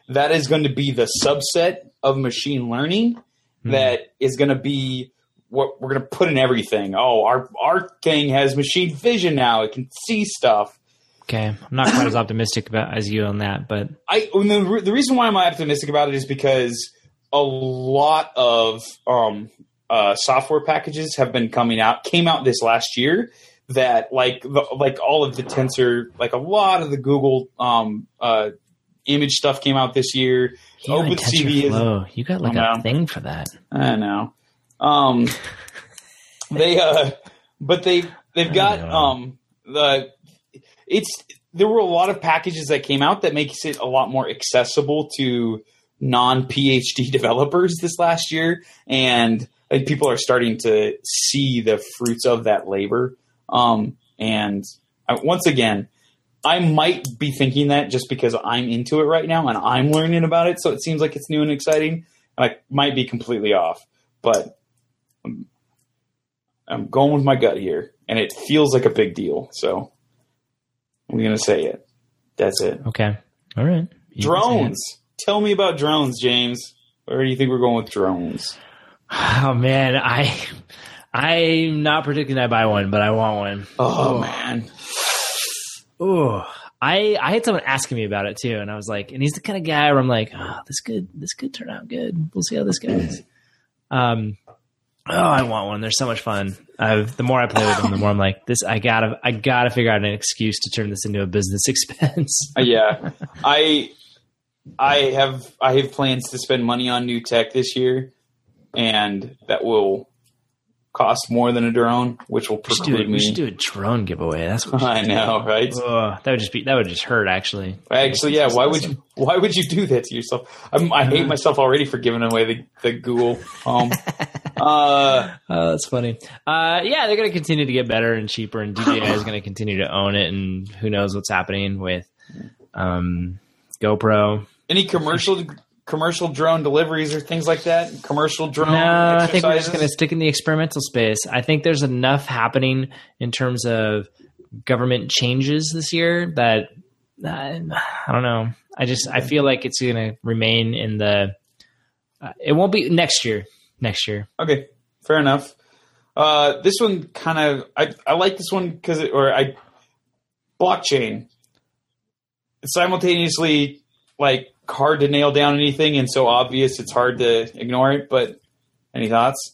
that is going to be the subset of machine learning mm-hmm. that is going to be what we're going to put in everything. Oh, our our thing has machine vision now; it can see stuff. Okay, I'm not quite as optimistic about as you on that, but I the, the reason why I'm optimistic about it is because a lot of um, uh, software packages have been coming out, came out this last year that like the, like all of the Tensor, like a lot of the Google um, uh, image stuff came out this year. You OpenCV is, you got like a thing for that. I know. Um, they uh, but they they've got um the. It's there were a lot of packages that came out that makes it a lot more accessible to non-PhD developers this last year, and like, people are starting to see the fruits of that labor. Um, and I, once again, I might be thinking that just because I'm into it right now and I'm learning about it, so it seems like it's new and exciting. I might be completely off, but I'm, I'm going with my gut here, and it feels like a big deal. So. I'm going to say it. That's it. Okay. All right. You drones. Tell me about drones, James. Where do you think we're going with drones? Oh, man. I, I'm not predicting I buy one, but I want one. Oh, oh. man. Oh, I, I had someone asking me about it too. And I was like, and he's the kind of guy where I'm like, oh, this could, this could turn out good. We'll see how this goes. Um, Oh, I want one. They're so much fun. I've, the more I play with them, the more I'm like, this. I gotta, I gotta figure out an excuse to turn this into a business expense. yeah, I, I have, I have plans to spend money on new tech this year, and that will cost more than a drone, which will preclude me. We should do a drone giveaway. That's what I know, right? Oh, that would just be, that would just hurt. Actually, actually, yeah. Why would you? Why would you do that to yourself? I'm, I hate myself already for giving away the, the Google Home. Uh, oh, that's funny. Uh, yeah, they're going to continue to get better and cheaper, and D J I is going to continue to own it. And who knows what's happening with um, GoPro? Any commercial commercial drone deliveries or things like that? Commercial drone? No, exercises? I think we're just going to stick in the experimental space. I think there's enough happening in terms of government changes this year that uh, I don't know. I just I feel like it's going to remain in the. Uh, it won't be next year. Next year. Okay, fair enough. Uh, this one kind of I I like this one because it or I blockchain. It's simultaneously like hard to nail down anything and so obvious it's hard to ignore it. But any thoughts?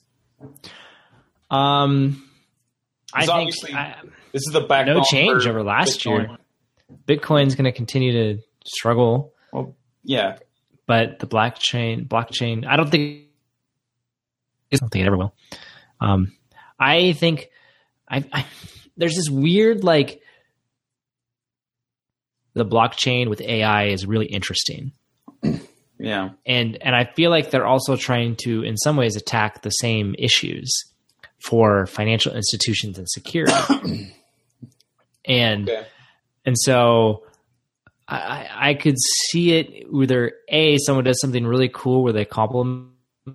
Um, I think I, this is the backbone. No change over last Bitcoin. year. Bitcoin's going to continue to struggle. Well, yeah, but the blockchain blockchain. I don't think. I don't think it ever will. Um, I think I, I, there's this weird, like, the blockchain with A I is really interesting. Yeah. And, and I feel like they're also trying to, in some ways, attack the same issues for financial institutions and security. and, okay. and so I, I could see it whether A, someone does something really cool where they complement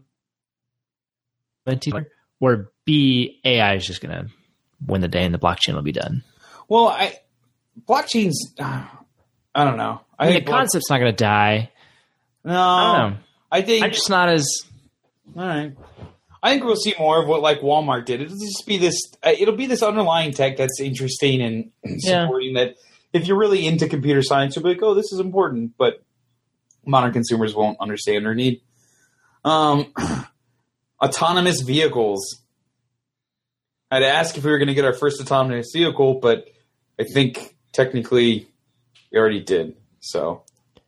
or B, A I is just going to win the day and the blockchain will be done. Well, I blockchain's, uh, I don't know. I, I mean, think the block- concept's not going to die. No, I don't know. I think I'm just not as. All right. I think we'll see more of what like Walmart did. It'll just be this. Uh, it'll be this underlying tech that's interesting and supporting yeah. that. If you're really into computer science, you'll be like, "Oh, this is important," but modern consumers won't understand or need. Um. Autonomous vehicles. I'd ask if we were going to get our first autonomous vehicle, but I think technically we already did. So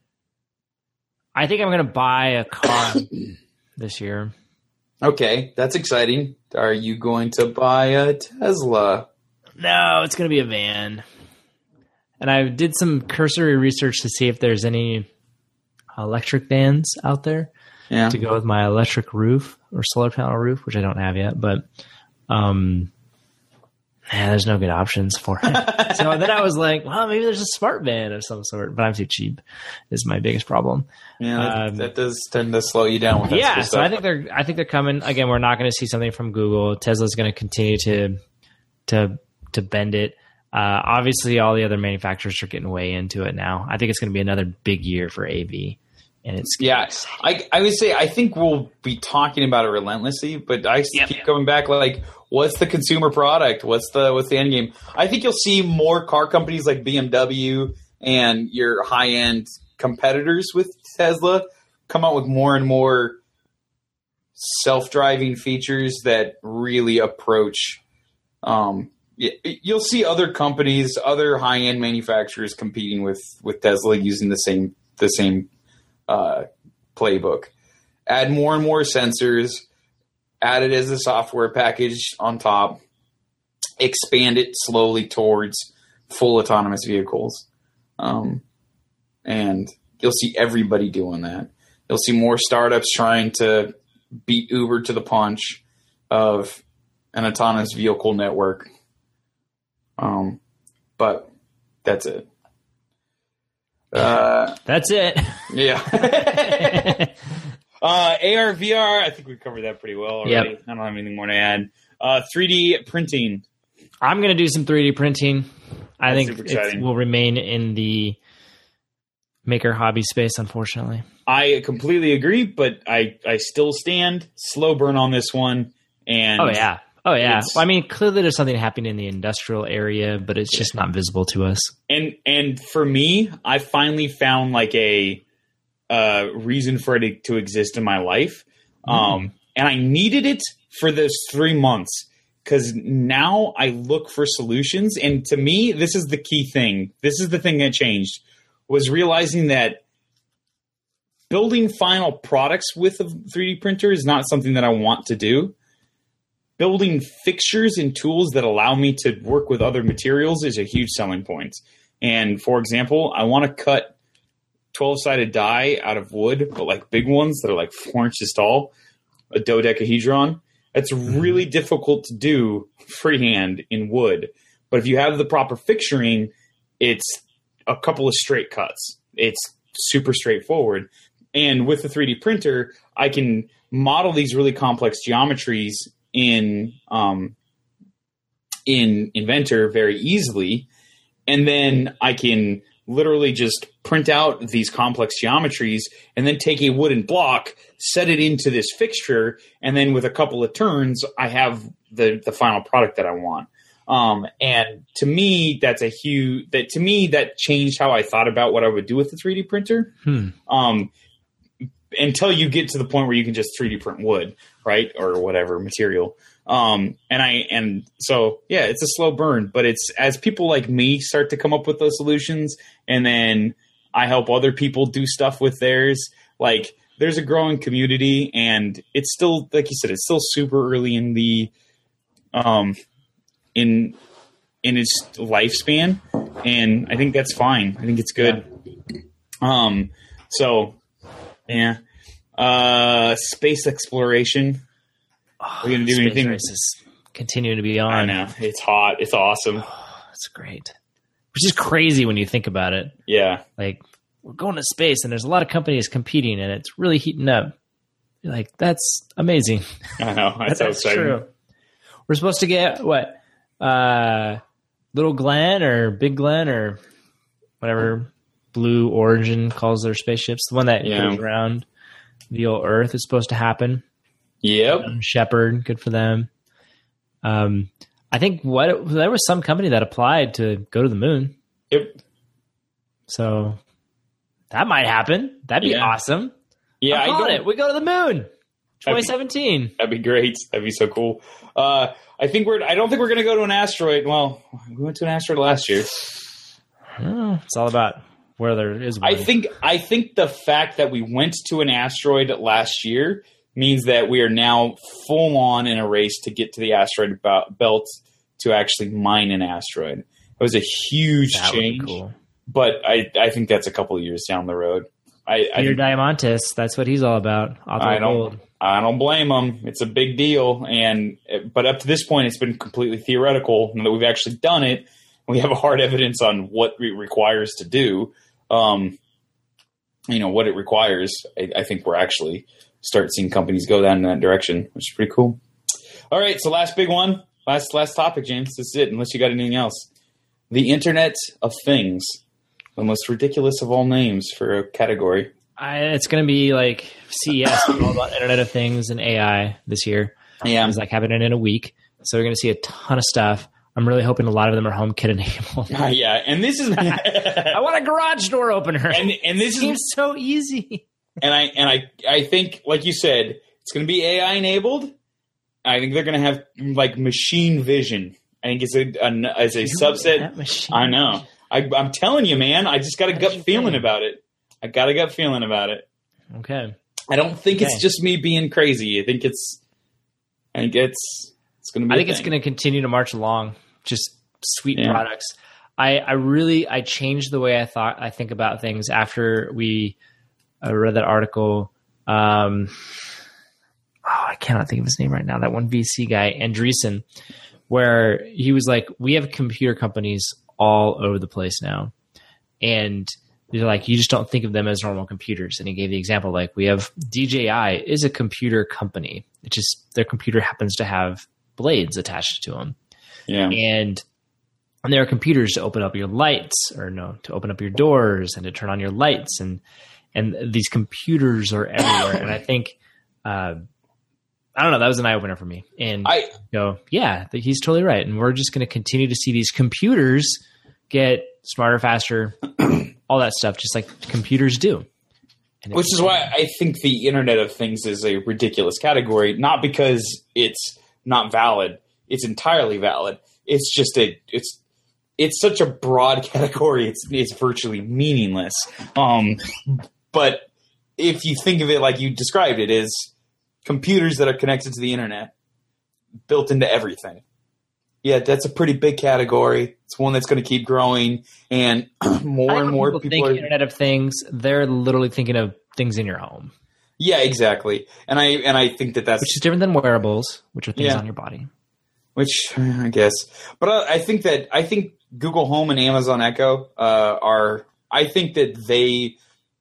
I think I'm going to buy a car this year. Okay, that's exciting. Are you going to buy a Tesla? No, it's going to be a van. And I did some cursory research to see if there's any electric vans out there. Yeah. To go with my electric roof or solar panel roof, which I don't have yet, but um, man, there's no good options for it. So then I was like, well, maybe there's a smart van of some sort, but I'm too cheap. Is my biggest problem. Yeah, that, um, that does tend to slow you down with that yeah. Sort of so stuff. I think they're, I think they're coming again. We're not going to see something from Google. Tesla's going to continue to, to, to bend it. Uh, obviously, all the other manufacturers are getting way into it now. I think it's going to be another big year for A V. And it's yeah, I I would say I think we'll be talking about it relentlessly, but I yep. keep coming back like, what's the consumer product? What's the what's the end game? I think you'll see more car companies like B M W and your high end competitors with Tesla come out with more and more self-driving features that really approach. Um, you'll see other companies, other high end manufacturers competing with with Tesla using the same the same. Uh, playbook. Add more and more sensors, add it as a software package on top, expand it slowly towards full autonomous vehicles. Um, and you'll see everybody doing that. You'll see more startups trying to beat Uber to the punch of an autonomous vehicle network. Um, but that's it. Uh, That's it. Yeah. uh, A R, V R, I think we covered that pretty well already. Yep. I don't have anything more to add. Uh, three D printing. I'm going to do some three D printing. I That's think it will remain in the maker hobby space, unfortunately. I completely agree, but I, I still stand slow burn on this one. And oh, yeah. Oh, yeah. Well, I mean, clearly there's something happening in the industrial area, but it's just not visible to us. And and for me, I finally found like a uh, reason for it to exist in my life. Mm. Um, and I needed it for those three months because now I look for solutions. And to me, this is the key thing. This is the thing that changed, was realizing that building final products with a three D printer is not something that I want to do. Building fixtures and tools that allow me to work with other materials is a huge selling point. And for example, I want to cut twelve-sided die out of wood, but like big ones that are like four inches tall, a dodecahedron. That's really difficult to do freehand in wood. But if you have the proper fixturing, it's a couple of straight cuts. It's super straightforward. And with the three D printer, I can model these really complex geometries in um, in Inventor very easily, and then I can literally just print out these complex geometries and then take a wooden block, set it into this fixture, and then with a couple of turns, I have the the final product that I want. Um, and to me, that's a huge that to me that changed how I thought about what I would do with the three D printer. Hmm. Um, until you get to the point where you can just three D print wood, right? Or whatever material. Um, and I, and so, yeah, it's a slow burn, but it's as people like me start to come up with those solutions, and then I help other people do stuff with theirs. Like there's a growing community, and it's still, like you said, it's still super early in the, um, in, in its lifespan. And I think that's fine. I think it's good. Yeah. Um, so, Yeah. Uh, space exploration. Oh, Are we going to do space anything? Races continue to be on. I know. It's hot. It's awesome. Oh, it's great. Which is crazy when you think about it. Yeah. Like, we're going to space, and there's a lot of companies competing, and it's really heating up. You're like, that's amazing. I know. That's, that's so exciting. True. We're supposed to get, what, uh, Little Glenn or Big Glenn or whatever Blue Origin calls their spaceships. The one that yeah. goes around the old Earth is supposed to happen. Yep. Um, Shepard, good for them. Um, I think what there was some company that applied to go to the moon. Yep. So that might happen. That'd be yeah. awesome. Yeah, I'm I calling it. We go to the moon. twenty seventeen. That'd be, that'd be great. That'd be so cool. Uh, I think we're. I don't think we're going to go to an asteroid. Well, we went to an asteroid last year. Oh, it's all about where there is one. I think. I think the fact that we went to an asteroid last year means that we are now full on in a race to get to the asteroid belt to actually mine an asteroid. It was a huge that change, would be cool. But I, I think that's a couple of years down the road. I, I Peter Diamandis, that's what he's all about. I don't, I don't blame him. It's a big deal, and but up to this point, it's been completely theoretical. Now that we've actually done it, we have a hard evidence on what it requires to do. Um, you know what it requires. I, I think we're actually start seeing companies go down in that direction, which is pretty cool. All right, so last big one, last last topic, James. This is it. Unless you got anything else, the Internet of Things. The most ridiculous of all names for a category. I, it's going to be like C E S, all about Internet of Things and A I this year. Yeah, it's like happening in a week, so we're going to see a ton of stuff. I'm really hoping a lot of them are HomeKit enabled. Uh, yeah, and this is I want a garage door opener, and and this it seems is so easy. And I and I I think, like you said, it's going to be A I enabled. I think they're going to have like machine vision. I think it's a, a as a you subset. I know. I, I'm telling you, man. I just got a gut feeling think? about it. I got a gut feeling about it. Okay. I don't think okay. it's just me being crazy. I think it's. I think it's. It's going to be. I think a it's thing. going to continue to march along. Just sweet Yeah. products. I, I really I changed the way I thought I think about things after we uh, read that article. Um, oh, I cannot think of his name right now. That one V C guy, Andreessen, where he was like, "We have computer companies all over the place now, and they're like, you just don't think of them as normal computers." And he gave the example, like, we have D J I is a computer company. It just their computer happens to have blades attached to them. Yeah. And, and there are computers to open up your lights or no, to open up your doors and to turn on your lights. And, and these computers are everywhere. And I think, uh, I don't know, that was an eye opener for me. And I go, yeah, he's totally right. And we're just going to continue to see these computers get smarter, faster, all that stuff, just like computers do. And Which is why I think the Internet of Things is a ridiculous category, not because it's not valid. It's entirely valid. It's just a it's it's such a broad category. It's it's virtually meaningless. Um, but if you think of it like you described it, is computers that are connected to the internet, built into everything. Yeah, that's a pretty big category. It's one that's going to keep growing, and more and more people, people think are Internet of Things. They're literally thinking of things in your home. Yeah, exactly. And I and I think that that's which is different than wearables, which are things Yeah. on your body. Which I guess, but I, I think that I think Google Home and Amazon Echo uh, are. I think that they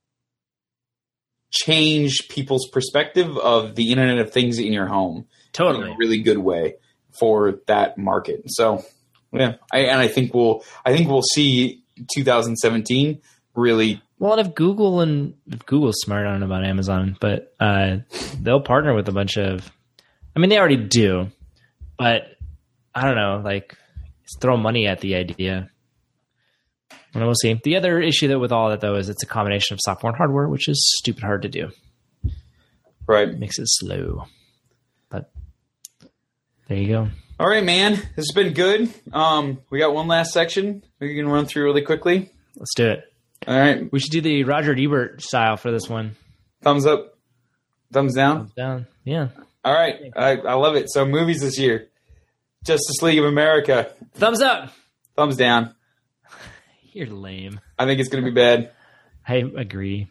change people's perspective of the Internet of Things in your home. Totally, in a really good way for that market. So, yeah, I, and I think we'll. I think we'll see twenty seventeen really. Well, and if Google and if Google's smart, I don't know about Amazon, but uh, they'll partner with a bunch of. I mean, they already do, but. I don't know, like throw money at the idea. And we'll see. The other issue that with all that though is it's a combination of software and hardware, which is stupid hard to do. Right. It makes it slow. But there you go. All right, man. This has been good. Um, we got one last section we can run through really quickly. Let's do it. All right. We should do the Roger Ebert style for this one. Thumbs up. Thumbs down. Thumbs down. Yeah. All right. I, I love it. So movies this year. Justice League of America. Thumbs up. Thumbs down. You're lame. I think it's going to be bad. I agree.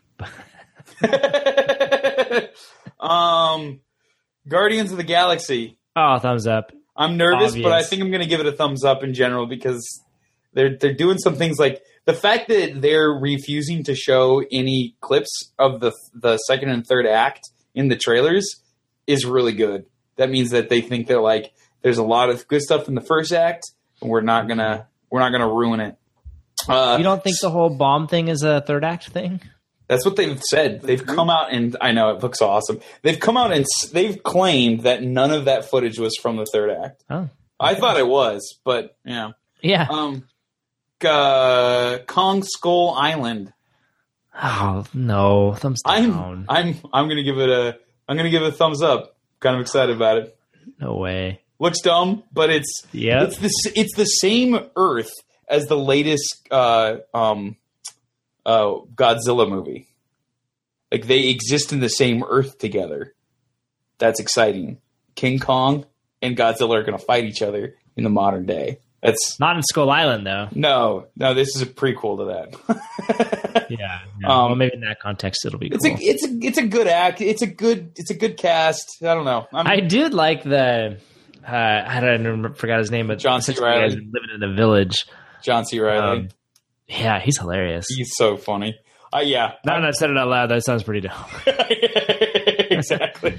um, Guardians of the Galaxy. Oh, thumbs up. I'm nervous, Obvious. but I think I'm going to give it a thumbs up in general because they're they're doing some things like the fact that they're refusing to show any clips of the the second and third act in the trailers is really good. That means that they think they're like. There's a lot of good stuff in the first act, and we're not gonna we're not gonna ruin it. Uh, you don't think the whole bomb thing is a third act thing? That's what they've said. They've come out and I know it looks awesome. They've come out and they've claimed that none of that footage was from the third act. Oh, okay. I thought it was, but yeah, yeah. Um, uh, Kong Skull Island. Oh no, thumbs down. I'm I'm I'm gonna give it a I'm gonna give it a thumbs up. Kind of excited about it. No way. Looks dumb, but it's yeah. It's the it's the same Earth as the latest uh, um, uh, Godzilla movie. Like they exist in the same Earth together. That's exciting. King Kong and Godzilla are going to fight each other in the modern day. That's not in Skull Island though. No, no. This is a prequel to that. yeah. No. Um, well, maybe in that context it'll be. It's cool. a it's a it's a good act. It's a good it's a good cast. I don't know. I'm, I did like the. Uh, I don't remember, forgot his name, but John C. Reilly living in the village. John C. Reilly. Um, yeah, he's hilarious. He's so funny. Uh, yeah. Now that I said it out loud, that sounds pretty dumb. Exactly.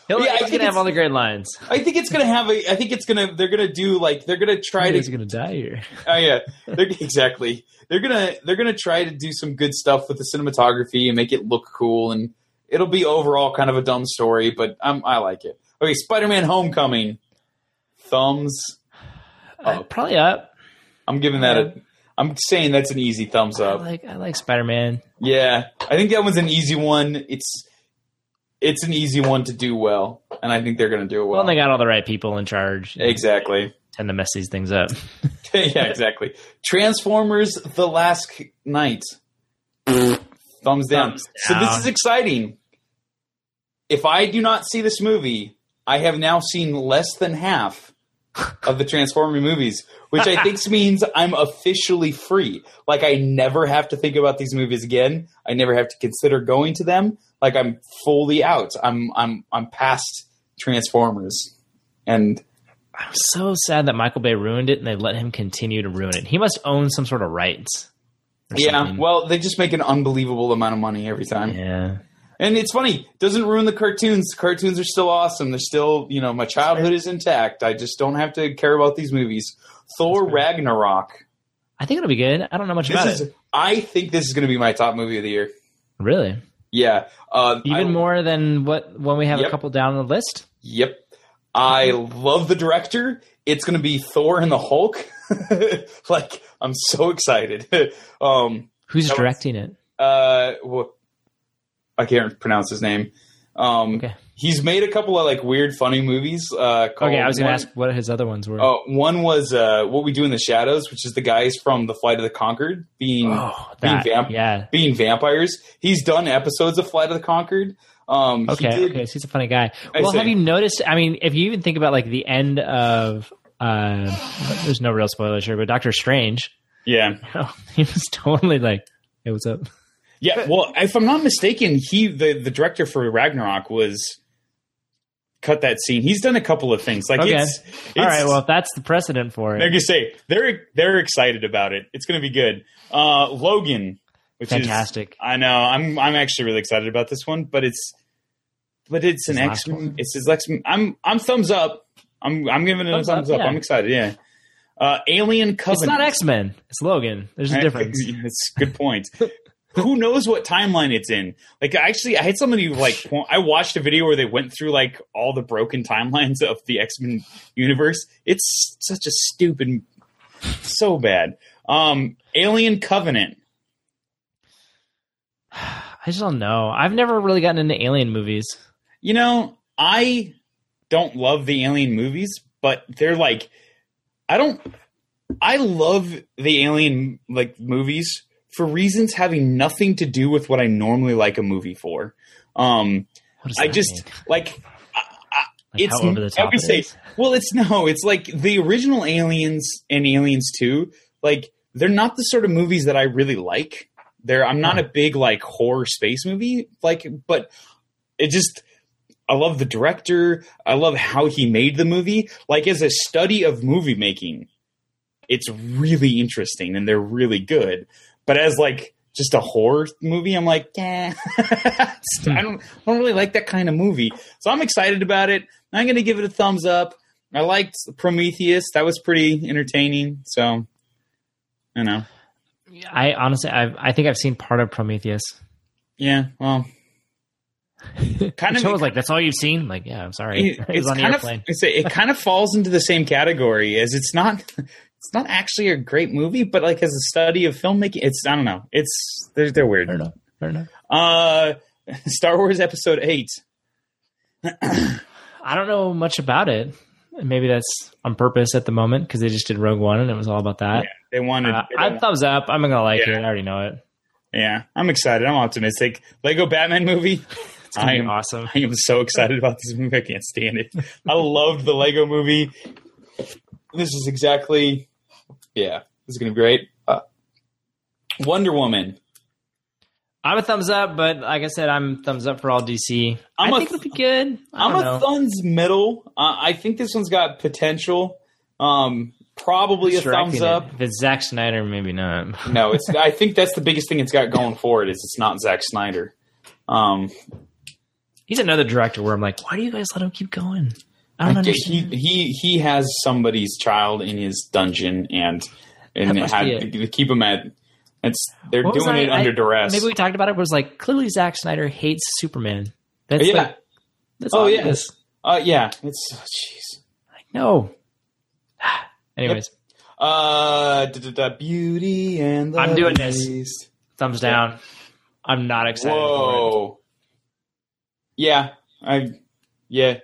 He'll, yeah, he's gonna have all the great lines. I think it's gonna have a. I think it's gonna. They're gonna do like they're gonna try to. He's gonna die here. Oh yeah, they're, exactly. They're gonna they're gonna try to do some good stuff with the cinematography and make it look cool, and it'll be overall kind of a dumb story, but I'm, I like it. Okay, Spider-Man: Homecoming. Thumbs uh, up. Probably up. I'm giving that a. I'm saying that's an easy thumbs up. I like I like Spider-Man. Yeah, I think that one's an easy one. It's it's an easy one to do well, and I think they're going to do it well. Well, they got all the right people in charge. Exactly. Tend to mess these things up. Yeah, exactly. Transformers: The Last Night. Thumbs down. Thumbs so down. This is exciting. If I do not see this movie, I have now seen less than half of the Transformer movies, which I think means I'm officially free. Like, I never have to think about these movies again. I never have to consider going to them. Like, I'm fully out. I'm I'm I'm past Transformers. And I'm so sad that Michael Bay ruined it and they let him continue to ruin it. He must own some sort of rights. Yeah, something. Well, they just make an unbelievable amount of money every time. Yeah. And it's funny. It doesn't ruin the cartoons. The cartoons are still awesome. They're still, you know, my childhood is intact. I just don't have to care about these movies. Thor Ragnarok. I think it'll be good. I don't know much this about is, it. I think this is going to be my top movie of the year. Really? Yeah. Uh, Even I, more than what when we have yep. a couple down on the list? Yep. I love the director. It's going to be Thor and the Hulk. Like, I'm so excited. um, Who's directing was, it? Uh, well, I can't pronounce his name. Um, okay. He's made a couple of like weird, funny movies. Uh, okay, I was going to ask what his other ones were. Uh, one was uh, What We Do in the Shadows, which is the guys from The Flight of the Conchords being oh, that, being, vamp- yeah. being vampires. He's done episodes of Flight of the Conchords. Um, okay, he did, okay, so he's a funny guy. Well, have you noticed? I mean, if you even think about like the end of, uh, there's no real spoilers here, but Doctor Strange. Yeah, you know, he was totally like, "Hey, what's up?" Yeah, well, if I'm not mistaken, he the, the director for Ragnarok was cut that scene. He's done a couple of things. Like, okay. it's, it's all right. Well, if that's the precedent for it, like you say, they're they're excited about it. It's going to be good. Uh, Logan. Which Fantastic. Is, I know. I'm I'm actually really excited about this one, but it's but it's his an X. It's his X. I'm I'm thumbs up. I'm I'm giving it thumbs a thumbs up. up. Yeah. I'm excited. Yeah. Uh, Alien Covenant. It's not X-Men. It's Logan. There's a difference. It's a good point. Who knows what timeline it's in? Like, actually, I had somebody like I watched a video where they went through like all the broken timelines of the X-Men universe. It's such a stupid, so bad. Um, Alien Covenant. I just don't know. I've never really gotten into Alien movies. You know, I don't love the Alien movies, but they're like, I don't, I love the Alien like movies for reasons having nothing to do with what I normally like a movie for. Um, I just mean? like, I, I, like it's, how over the top I would it say, is? well, it's no, it's like the original Aliens and Aliens two, like they're not the sort of movies that I really like. There, I'm not a big like horror space movie, like, but it just, I love the director. I love how he made the movie. Like, as a study of movie making, it's really interesting and they're really good. But as like just a horror movie, I'm like, yeah, I don't, I don't really like that kind of movie. So I'm excited about it. I'm going to give it a thumbs up. I liked Prometheus. That was pretty entertaining. So, you know. I honestly, I I think I've seen part of Prometheus. Yeah, well, kind of. I was like, "That's all you've seen?" I'm like, yeah, I'm sorry. It, it it's kind of, it's a, it kind of falls into the same category as it's not. It's not actually a great movie, but like as a study of filmmaking, it's I don't know. It's they're they're weird. Fair enough. Fair enough. Uh, Star Wars Episode Eight. I don't know much about it. Maybe that's on purpose at the moment because they just did Rogue One and it was all about that. Yeah, they wanted. Uh, I thumbs up. I'm gonna like yeah. it. I already know it. Yeah, I'm excited. I'm optimistic. Lego Batman movie. It's gonna I be am awesome. I am so excited about this movie. I can't stand it. I loved the Lego movie. This is exactly. Yeah, this is gonna be great. Uh, Wonder Woman. I'm a thumbs up, but like I said, I'm thumbs up for all D C. I'm I a think it'll be good. I I'm a know. thumbs middle. Uh, I think this one's got potential. Um, probably a thumbs up. It. If it's Zack Snyder, maybe not. No, it's. I think that's the biggest thing it's got going for it is it's not Zack Snyder. Um, He's another director where I'm like, why do you guys let him keep going? I don't I understand. He, he he has somebody's child in his dungeon, and and had to keep him at. It's they're what doing it I, under I, duress. Maybe we talked about it. It was like clearly Zack Snyder hates Superman. That's yeah. Like, that's oh yeah. Uh, yeah. It's jeez. Oh, like no. Anyways. Yep. Uh, da, da, da, Beauty and the I'm doing Beast. this. Thumbs down. Yeah. I'm not excited Whoa. for it. Yeah, I, yeah.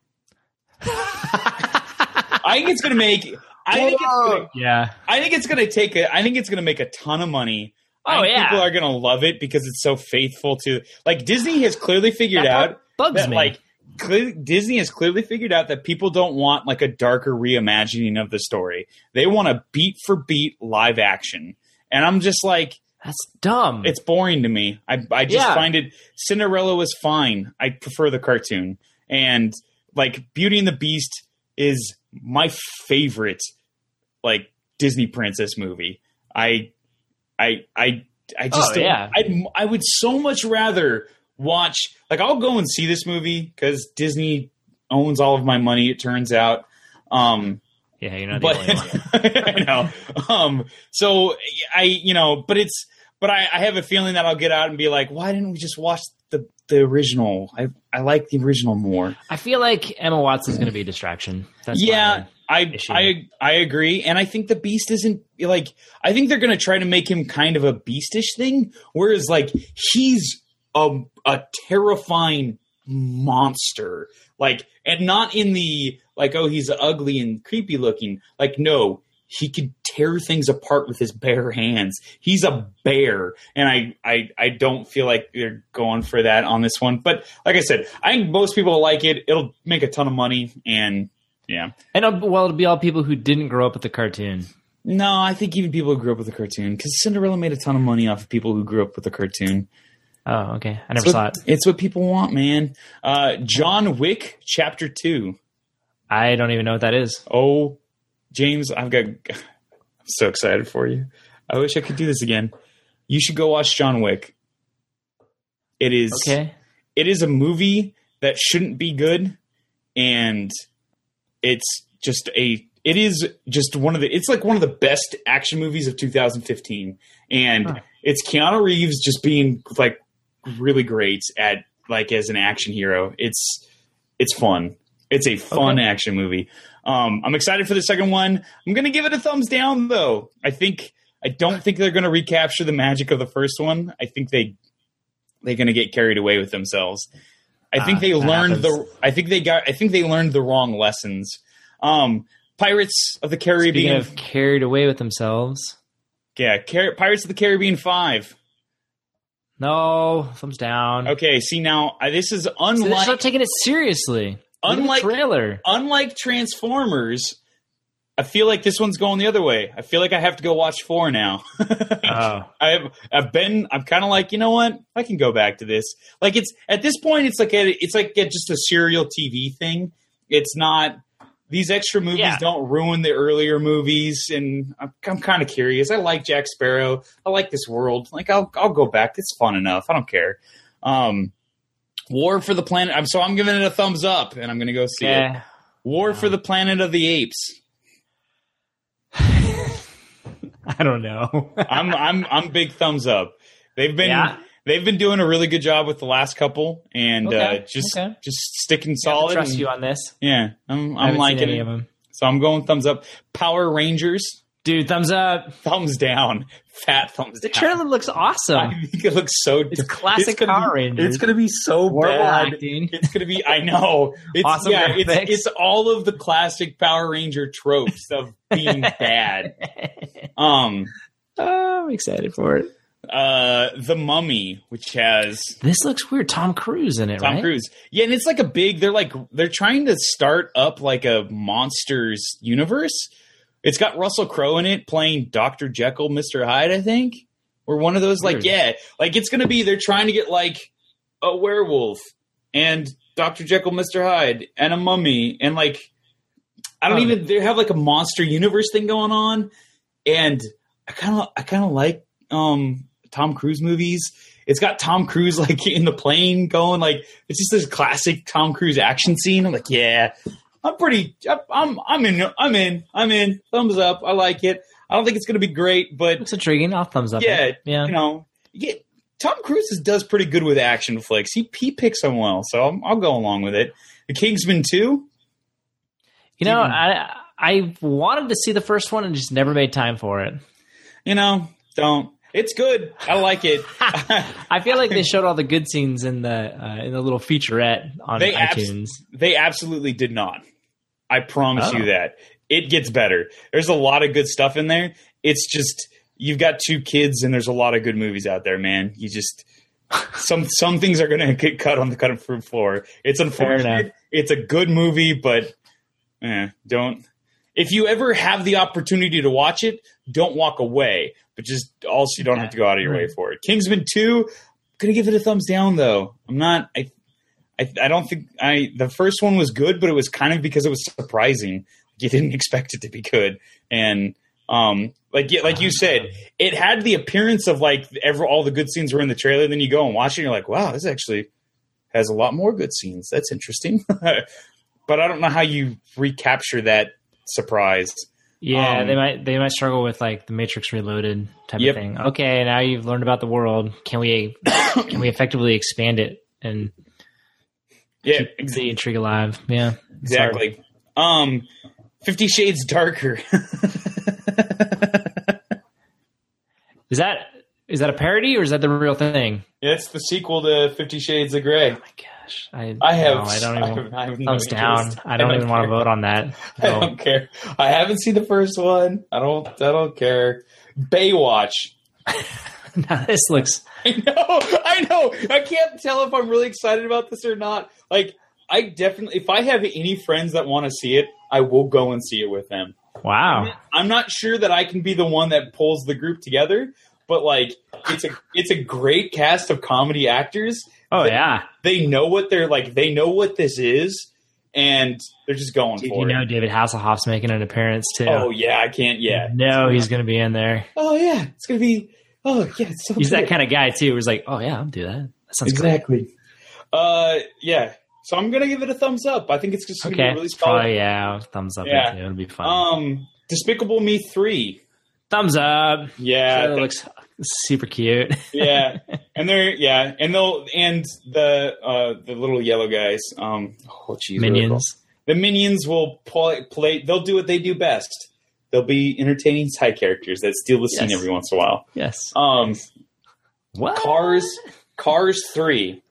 I think it's gonna make. I think it's gonna, yeah. I think it's gonna take a. I think it's gonna make a ton of money. Oh I think yeah. People are gonna love it because it's so faithful to. Like Disney has clearly figured that out bugs that me. like clearly, Disney has clearly figured out that people don't want like a darker reimagining of the story. They want a beat for beat live action, and I'm just like. That's dumb. It's boring to me. I I just yeah. find it. Cinderella was fine. I prefer the cartoon, and like Beauty and the Beast is my favorite, like Disney princess movie. I I I I just oh, yeah. I I would so much rather watch. Like I'll go and see this movie because Disney owns all of my money. It turns out. Um, Yeah, you're not but, the only one. I know. Um, so I, you know, but it's, but I, I have a feeling that I'll get out and be like, why didn't we just watch the the original? I I like the original more. I feel like Emma Watson's going to be a distraction. That's yeah, I issue. I I agree, and I think the Beast isn't like. I think they're going to try to make him kind of a beastish thing, whereas like he's a a terrifying monster, like, and not in the like, oh, he's ugly and creepy looking. Like, no, he could tear things apart with his bare hands. He's a bear, and I, I, I don't feel like they're going for that on this one. But like I said, I think most people will like it. It'll make a ton of money, and yeah. And it'll, well, it'll be all people who didn't grow up with the cartoon. No, I think even people who grew up with the cartoon, because Cinderella made a ton of money off of people who grew up with the cartoon. Oh, okay. I never it's saw what, it. It's what people want, man. Uh, John Wick Chapter Two. I don't even know what that is. Oh, James, I've got. I'm so excited for you. I wish I could do this again. You should go watch John Wick. It is okay. It is a movie that shouldn't be good, and it's just a. It is just one of the. It's like one of the best action movies of two thousand fifteen, and huh. it's Keanu Reeves just being like really great at like as an action hero. It's it's fun. It's a fun okay. action movie. Um, I'm excited for the second one. I'm going to give it a thumbs down, though. I think I don't think they're going to recapture the magic of the first one. I think they they're going to get carried away with themselves. I think uh, they learned happens. the. I think they got. I think they learned the wrong lessons. Um, Pirates of the Caribbean. Speaking of carried away with themselves. Yeah, Car- Pirates of the Caribbean five. No, thumbs down. Okay, see now uh, this is unlike. So start taking it seriously. Unlike trailer. unlike Transformers, I feel like this one's going the other way. I feel like I have to go watch four now. oh. I've I've been I'm kind of like, you know what? I can go back to this. Like it's at this point, it's like a, it's like a, just a serial T V thing. It's not. These extra movies yeah. don't ruin the earlier movies, and I'm, I'm kind of curious. I like Jack Sparrow. I like this world. Like I'll I'll go back. It's fun enough. I don't care. Um, War for the Planet. I'm so I'm giving it a thumbs up, and I'm going to go see yeah. it. War wow. for the Planet of the Apes. I don't know. I'm I'm I'm big thumbs up. They've been yeah. they've been doing a really good job with the last couple, and okay. uh, just okay. just sticking solid. I trust and, you on this. Yeah, I'm I I'm liking any it. Of them. So I'm going thumbs up. Power Rangers. Dude, thumbs up. Thumbs down. Fat thumbs the down. The trailer looks awesome. I think it looks so... It's classic it's Power be, Rangers. It's going to be so Horrible bad. Acting. It's going to be... I know. It's, awesome yeah, it's, it's all of the classic Power Ranger tropes of being bad. Um, oh, I'm excited for it. Uh, The Mummy, which has... This looks weird. Tom Cruise in it, Tom right? Tom Cruise. Yeah, and it's like a big... They're like... They're trying to start up like a monsters universe. It's got Russell Crowe in it playing Doctor Jekyll, Mister Hyde, I think. Or one of those, like, Weird. yeah. Like, it's going to be, they're trying to get, like, a werewolf and Doctor Jekyll, Mister Hyde and a mummy. And, like, I don't um, even, they have, like, a monster universe thing going on. And I kind of, I kind of like um, Tom Cruise movies. It's got Tom Cruise like in the plane going like it's just this classic Tom Cruise action scene. I'm like, yeah, I'm pretty. I'm I'm in. I'm in. I'm in. Thumbs up. I like it. I don't think it's going to be great, but it's intriguing. I'll thumbs up. Yeah, it. yeah. You know, yeah, Tom Cruise does pretty good with action flicks. He he picks them well, so I'll, I'll go along with it. The Kingsman two. You know, even, I I wanted to see the first one and just never made time for it. You know, don't. It's good. I like it. I feel like they showed all the good scenes in the uh, in the little featurette on they iTunes. Abs- they absolutely did not. I promise oh. you that. It gets better. There's a lot of good stuff in there. It's just you've got two kids and there's a lot of good movies out there, man. You just some some things are going to get cut on the cutting room floor. It's unfortunate. It's a good movie, but eh, don't. If you ever have the opportunity to watch it, don't walk away. But just also you don't have to go out of your way for it. Kingsman two, I'm gonna give it a thumbs down though. I'm not. I, I, I don't think I. The first one was good, but it was kind of because it was surprising. You didn't expect it to be good, and um, like like you said, it had the appearance of like ever all the good scenes were in the trailer. Then you go and watch it, and you're like, wow, this actually has a lot more good scenes. That's interesting. But I don't know how you recapture that surprise. Yeah, um, they might they might struggle with like the Matrix Reloaded type yep. of thing. Okay, now you've learned about the world. Can we can we effectively expand it and yeah, keep exactly. the intrigue alive? Yeah, exactly. Um, Fifty Shades Darker. Is that is that a parody or is that the real thing? Yeah, it's the sequel to Fifty Shades of Grey. Oh my gosh, I I have no, I don't even I have, I have no thumbs down. I don't, I don't even care. want to vote on that. No. I don't care. I haven't seen the first one. I don't. I don't care. Baywatch. Now this looks. I know. I know. I can't tell if I'm really excited about this or not. Like, I definitely, if I have any friends that want to see it, I will go and see it with them. Wow. I'm, I'm not sure that I can be the one that pulls the group together, but like, it's a it's a great cast of comedy actors. Oh they, yeah. They know what they're like. They know what this is, and they're just going Did for you it. You know David Hasselhoff's making an appearance too. Oh yeah, I can't. Yeah. No, he's going to be in there. Oh yeah, it's going to be. Oh yeah, it's so he's good. that kind of guy too. Who's like, oh yeah, I'll do that. That sounds exactly. Great. Uh, yeah. So I'm gonna give it a thumbs up. I think it's just gonna okay. be really solid. Oh yeah, thumbs up. Yeah, it it'll be fun. Um, Despicable Me three. Thumbs up. Yeah, it looks super cute. Yeah, and they're yeah, and they'll and the uh the little yellow guys. Um, oh geez, Minions. The Minions will play, play. They'll do what they do best. They'll be entertaining side characters that steal the scene yes. every once in a while. Yes. Um, what? Cars? Cars three.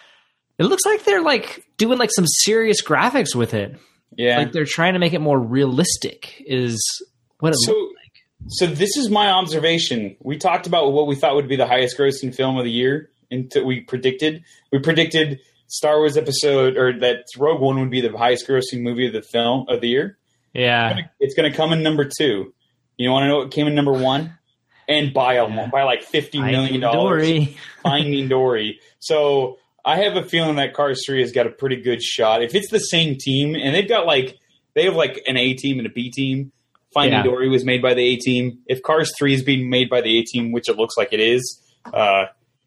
It looks like they're like doing like some serious graphics with it. Yeah, like they're trying to make it more realistic. Is what it so, looks like. So this is my observation. We talked about what we thought would be the highest grossing film of the year, and we predicted. We predicted Star Wars episode or that Rogue One would be the highest grossing movie of the film of the year. Yeah, it's going to come in number two. You want to know what came in number one? And by a yeah. by like fifty million dollars. Finding Dory. So I have a feeling that Cars three has got a pretty good shot. If it's the same team, and they've got like they have like an A team and a B team. Finding yeah. Dory was made by the A team. If Cars three is being made by the A team, which it looks like it is, uh,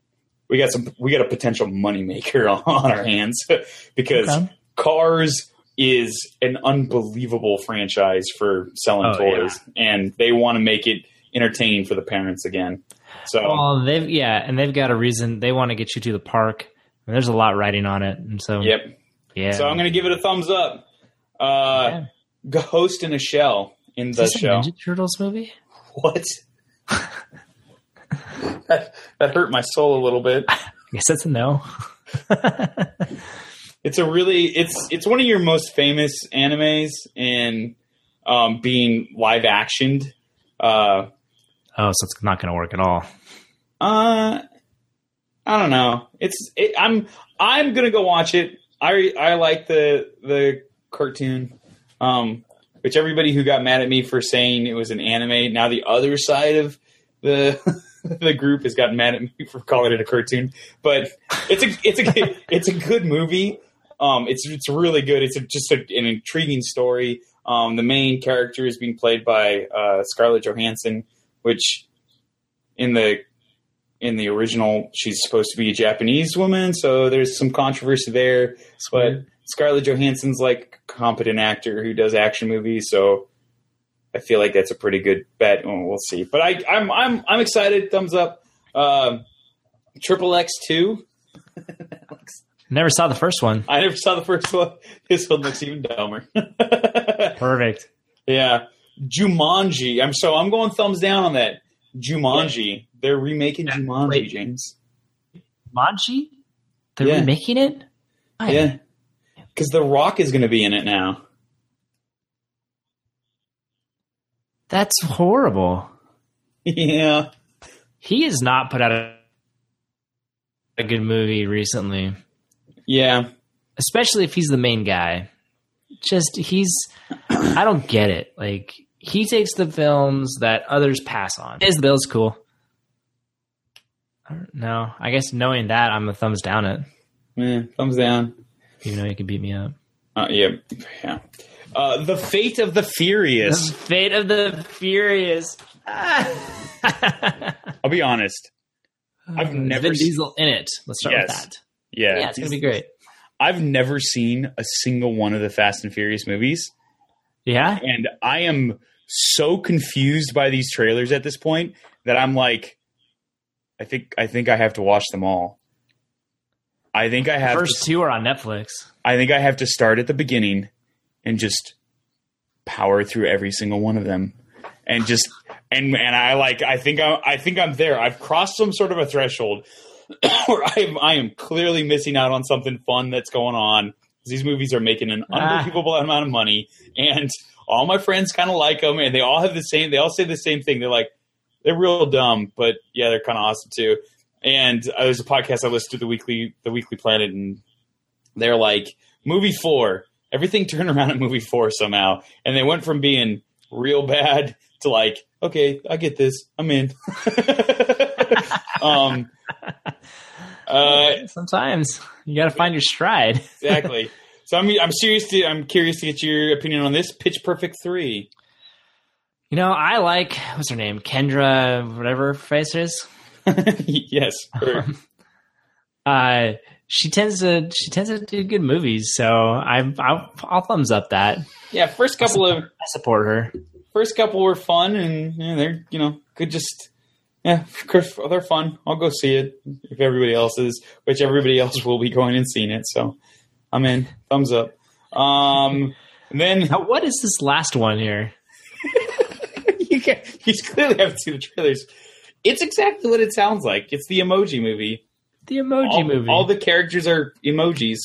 we got some we got a potential moneymaker on our hands because okay. Cars is an unbelievable franchise for selling oh, toys, yeah. and they want to make it entertaining for the parents again. So, well, they've yeah, and they've got a reason they want to get you to the park. And there's a lot riding on it, and so yep, yeah. So I'm going to give it a thumbs up. Uh, yeah. Ghost in a Shell in the is this show. A Ninja Turtles movie? What? that, that hurt my soul a little bit. I guess that's a no. It's a really it's it's one of your most famous animes and um, being live actioned. Uh, oh, so it's not going to work at all. Uh, I don't know. It's it, I'm I'm gonna go watch it. I I like the the cartoon, um, which everybody who got mad at me for saying it was an anime. Now the other side of the the group has gotten mad at me for calling it a cartoon. But it's a it's a it's a good movie. Um, it's it's really good. It's a, just a, an intriguing story. Um, the main character is being played by uh, Scarlett Johansson, which in the in the original, she's supposed to be a Japanese woman, so there's some controversy there. But Scarlett Johansson's like a competent actor who does action movies, so I feel like that's a pretty good bet. Oh, we'll see. But I, I'm I'm I'm excited. Thumbs up. Um, Triple X two. Never saw the first one. I never saw the first one. This one looks even dumber. Perfect. Yeah. Jumanji. I'm so I'm going thumbs down on that. Jumanji. Yeah. They're remaking yeah. Jumanji, Wait. James. Jumanji? They're yeah. remaking it? I yeah. Because The Rock is going to be in it now. That's horrible. Yeah. He has not put out a, a good movie recently. Yeah. Especially if he's the main guy. Just, he's... I don't get it. Like, he takes the films that others pass on. Is the Bill's cool? I don't know. I guess knowing that, I'm a thumbs down it. Yeah, thumbs down. Even though you can beat me up. Uh, yeah. Yeah. Uh, the Fate of the Furious. The Fate of the Furious. I'll be honest. I've uh, never Vin seen Diesel in it. Let's start yes. with that. Yeah, yeah, it's gonna be great. I've never seen a single one of the Fast and Furious movies. Yeah, and I am so confused by these trailers at this point that I'm like, I think I think I have to watch them all. I think I have. The first to, two are on Netflix. I think I have to start at the beginning and just power through every single one of them, and just and and I like I think I I think I'm there. I've crossed some sort of a threshold where I am I am clearly missing out on something fun that's going on. These movies are making an ah. unbelievable amount of money, and all my friends kind of like them, and they all have the same. They all say the same thing. They're like, they're real dumb, but yeah, they're kind of awesome too. And uh, there's a podcast I listened to, the weekly, the Weekly Planet, and they're like, movie four. Everything turned around at movie four somehow, and they went from being real bad to like, okay, I get this, I'm in. um, uh, Sometimes you got to find your stride. Exactly. So I'm I'm serious to I'm curious to get your opinion on this Pitch Perfect three. You know, I like what's her name, Kendra, whatever her face is. Yes. Um, uh, she tends to she tends to do good movies, so I I'll, I'll thumbs up that. Yeah, first couple I of I support her. First couple were fun, and yeah, they're you know good. Just yeah, they're fun. I'll go see it if everybody else is, which everybody else will be going and seeing it. So I'm in. Thumbs up. Um, and then now, what is this last one here? you can you clearly haven't seen the trailers. It's exactly what it sounds like. It's the Emoji Movie. The Emoji all, Movie. All the characters are emojis.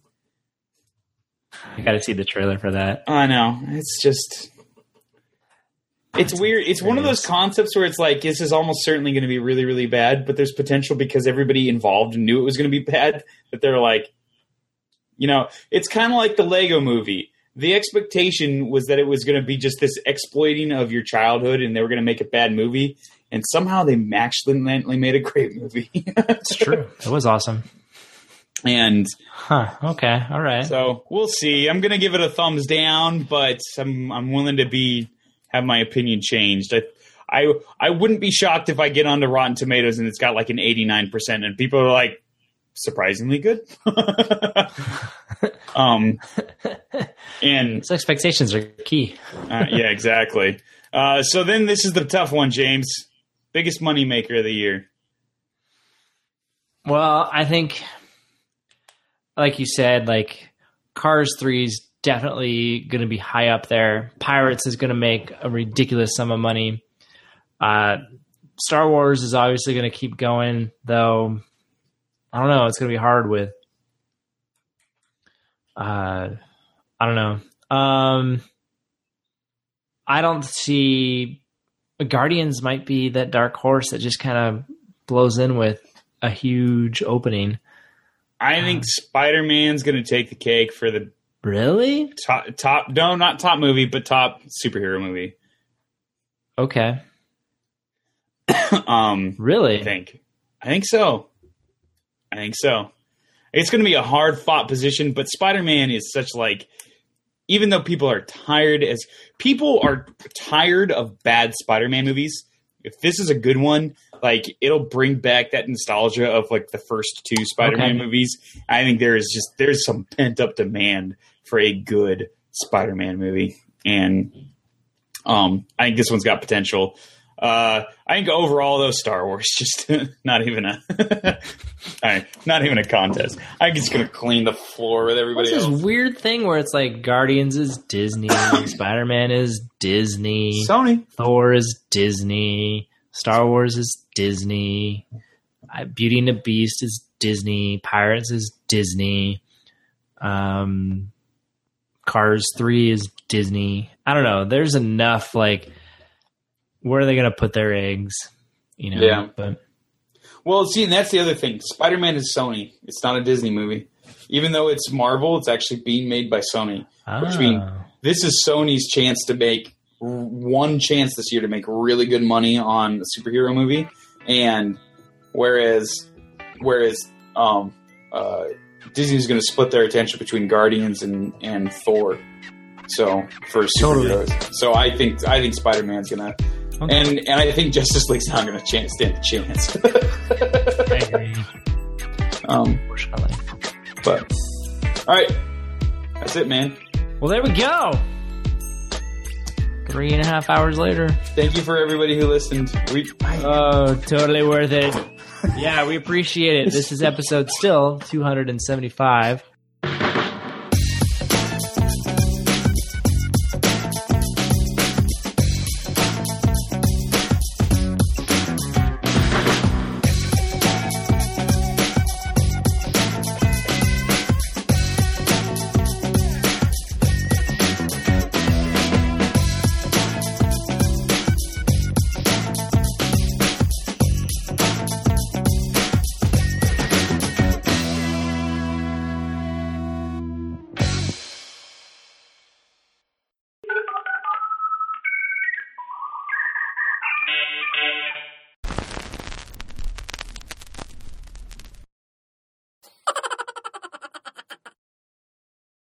I got to see the trailer for that. I know. It's just... It's That's weird. It's one of those concepts where it's like, this is almost certainly going to be really, really bad, but there's potential because everybody involved knew it was going to be bad, that they're like... You know, it's kind of like the Lego Movie. The expectation was that it was going to be just this exploiting of your childhood and they were going to make a bad movie. And somehow they accidentally made a great movie. It's true. It was awesome. And huh. Okay. All right. So we'll see. I'm going to give it a thumbs down, but I'm I'm willing to be have my opinion changed. I I I wouldn't be shocked if I get onto Rotten Tomatoes and it's got like an eighty-nine percent and people are like, surprisingly good. um, and so expectations are key. uh, yeah, exactly. Uh, so then this is the tough one, James. Biggest money maker of the year. Well, I think, like you said, like Cars three is definitely going to be high up there. Pirates is going to make a ridiculous sum of money. Uh, Star Wars is obviously going to keep going, though. I don't know. It's going to be hard with, uh, I don't know. Um, I don't see Guardians might be that dark horse that just kind of blows in with a huge opening. I think um, Spider-Man's going to take the cake for the really top, top, no, not top movie, but top superhero movie. Okay. um, really? I think, I think so. I think so. It's going to be a hard fought position, but Spider-Man is such like, even though people are tired as people are tired of bad Spider-Man movies, if this is a good one, like it'll bring back that nostalgia of like the first two Spider-Man okay. movies. I think there is just there's some pent up demand for a good Spider-Man movie, and um, I think this one's got potential. Uh, I think overall, though, Star Wars just not even a, all right, not even a contest. I'm just gonna clean the floor with everybody What's else. This weird thing where it's like Guardians is Disney, Spider-Man is Disney, Sony, Thor is Disney, Star Wars is Disney, Beauty and the Beast is Disney, Pirates is Disney, um, Cars three is Disney. I don't know. There's enough like. Where are they going to put their eggs? You know, yeah. But well, see, and that's the other thing. Spider-Man is Sony. It's not a Disney movie. Even though it's Marvel, it's actually being made by Sony. Oh. Which means this is Sony's chance to make one chance this year to make really good money on a superhero movie. And whereas, whereas um, uh, Disney's going to split their attention between Guardians and, and Thor. So for superheroes, totally. so I think I think Spider-Man's gonna. Okay. And and I think Justice League's not going to chance, stand a chance. I agree. Um, but all right, that's it, man. Well, there we go. Three and a half hours later. Thank you for everybody who listened. We oh, totally worth it. Yeah, we appreciate it. This is episode still two hundred seventy-five. Thank you.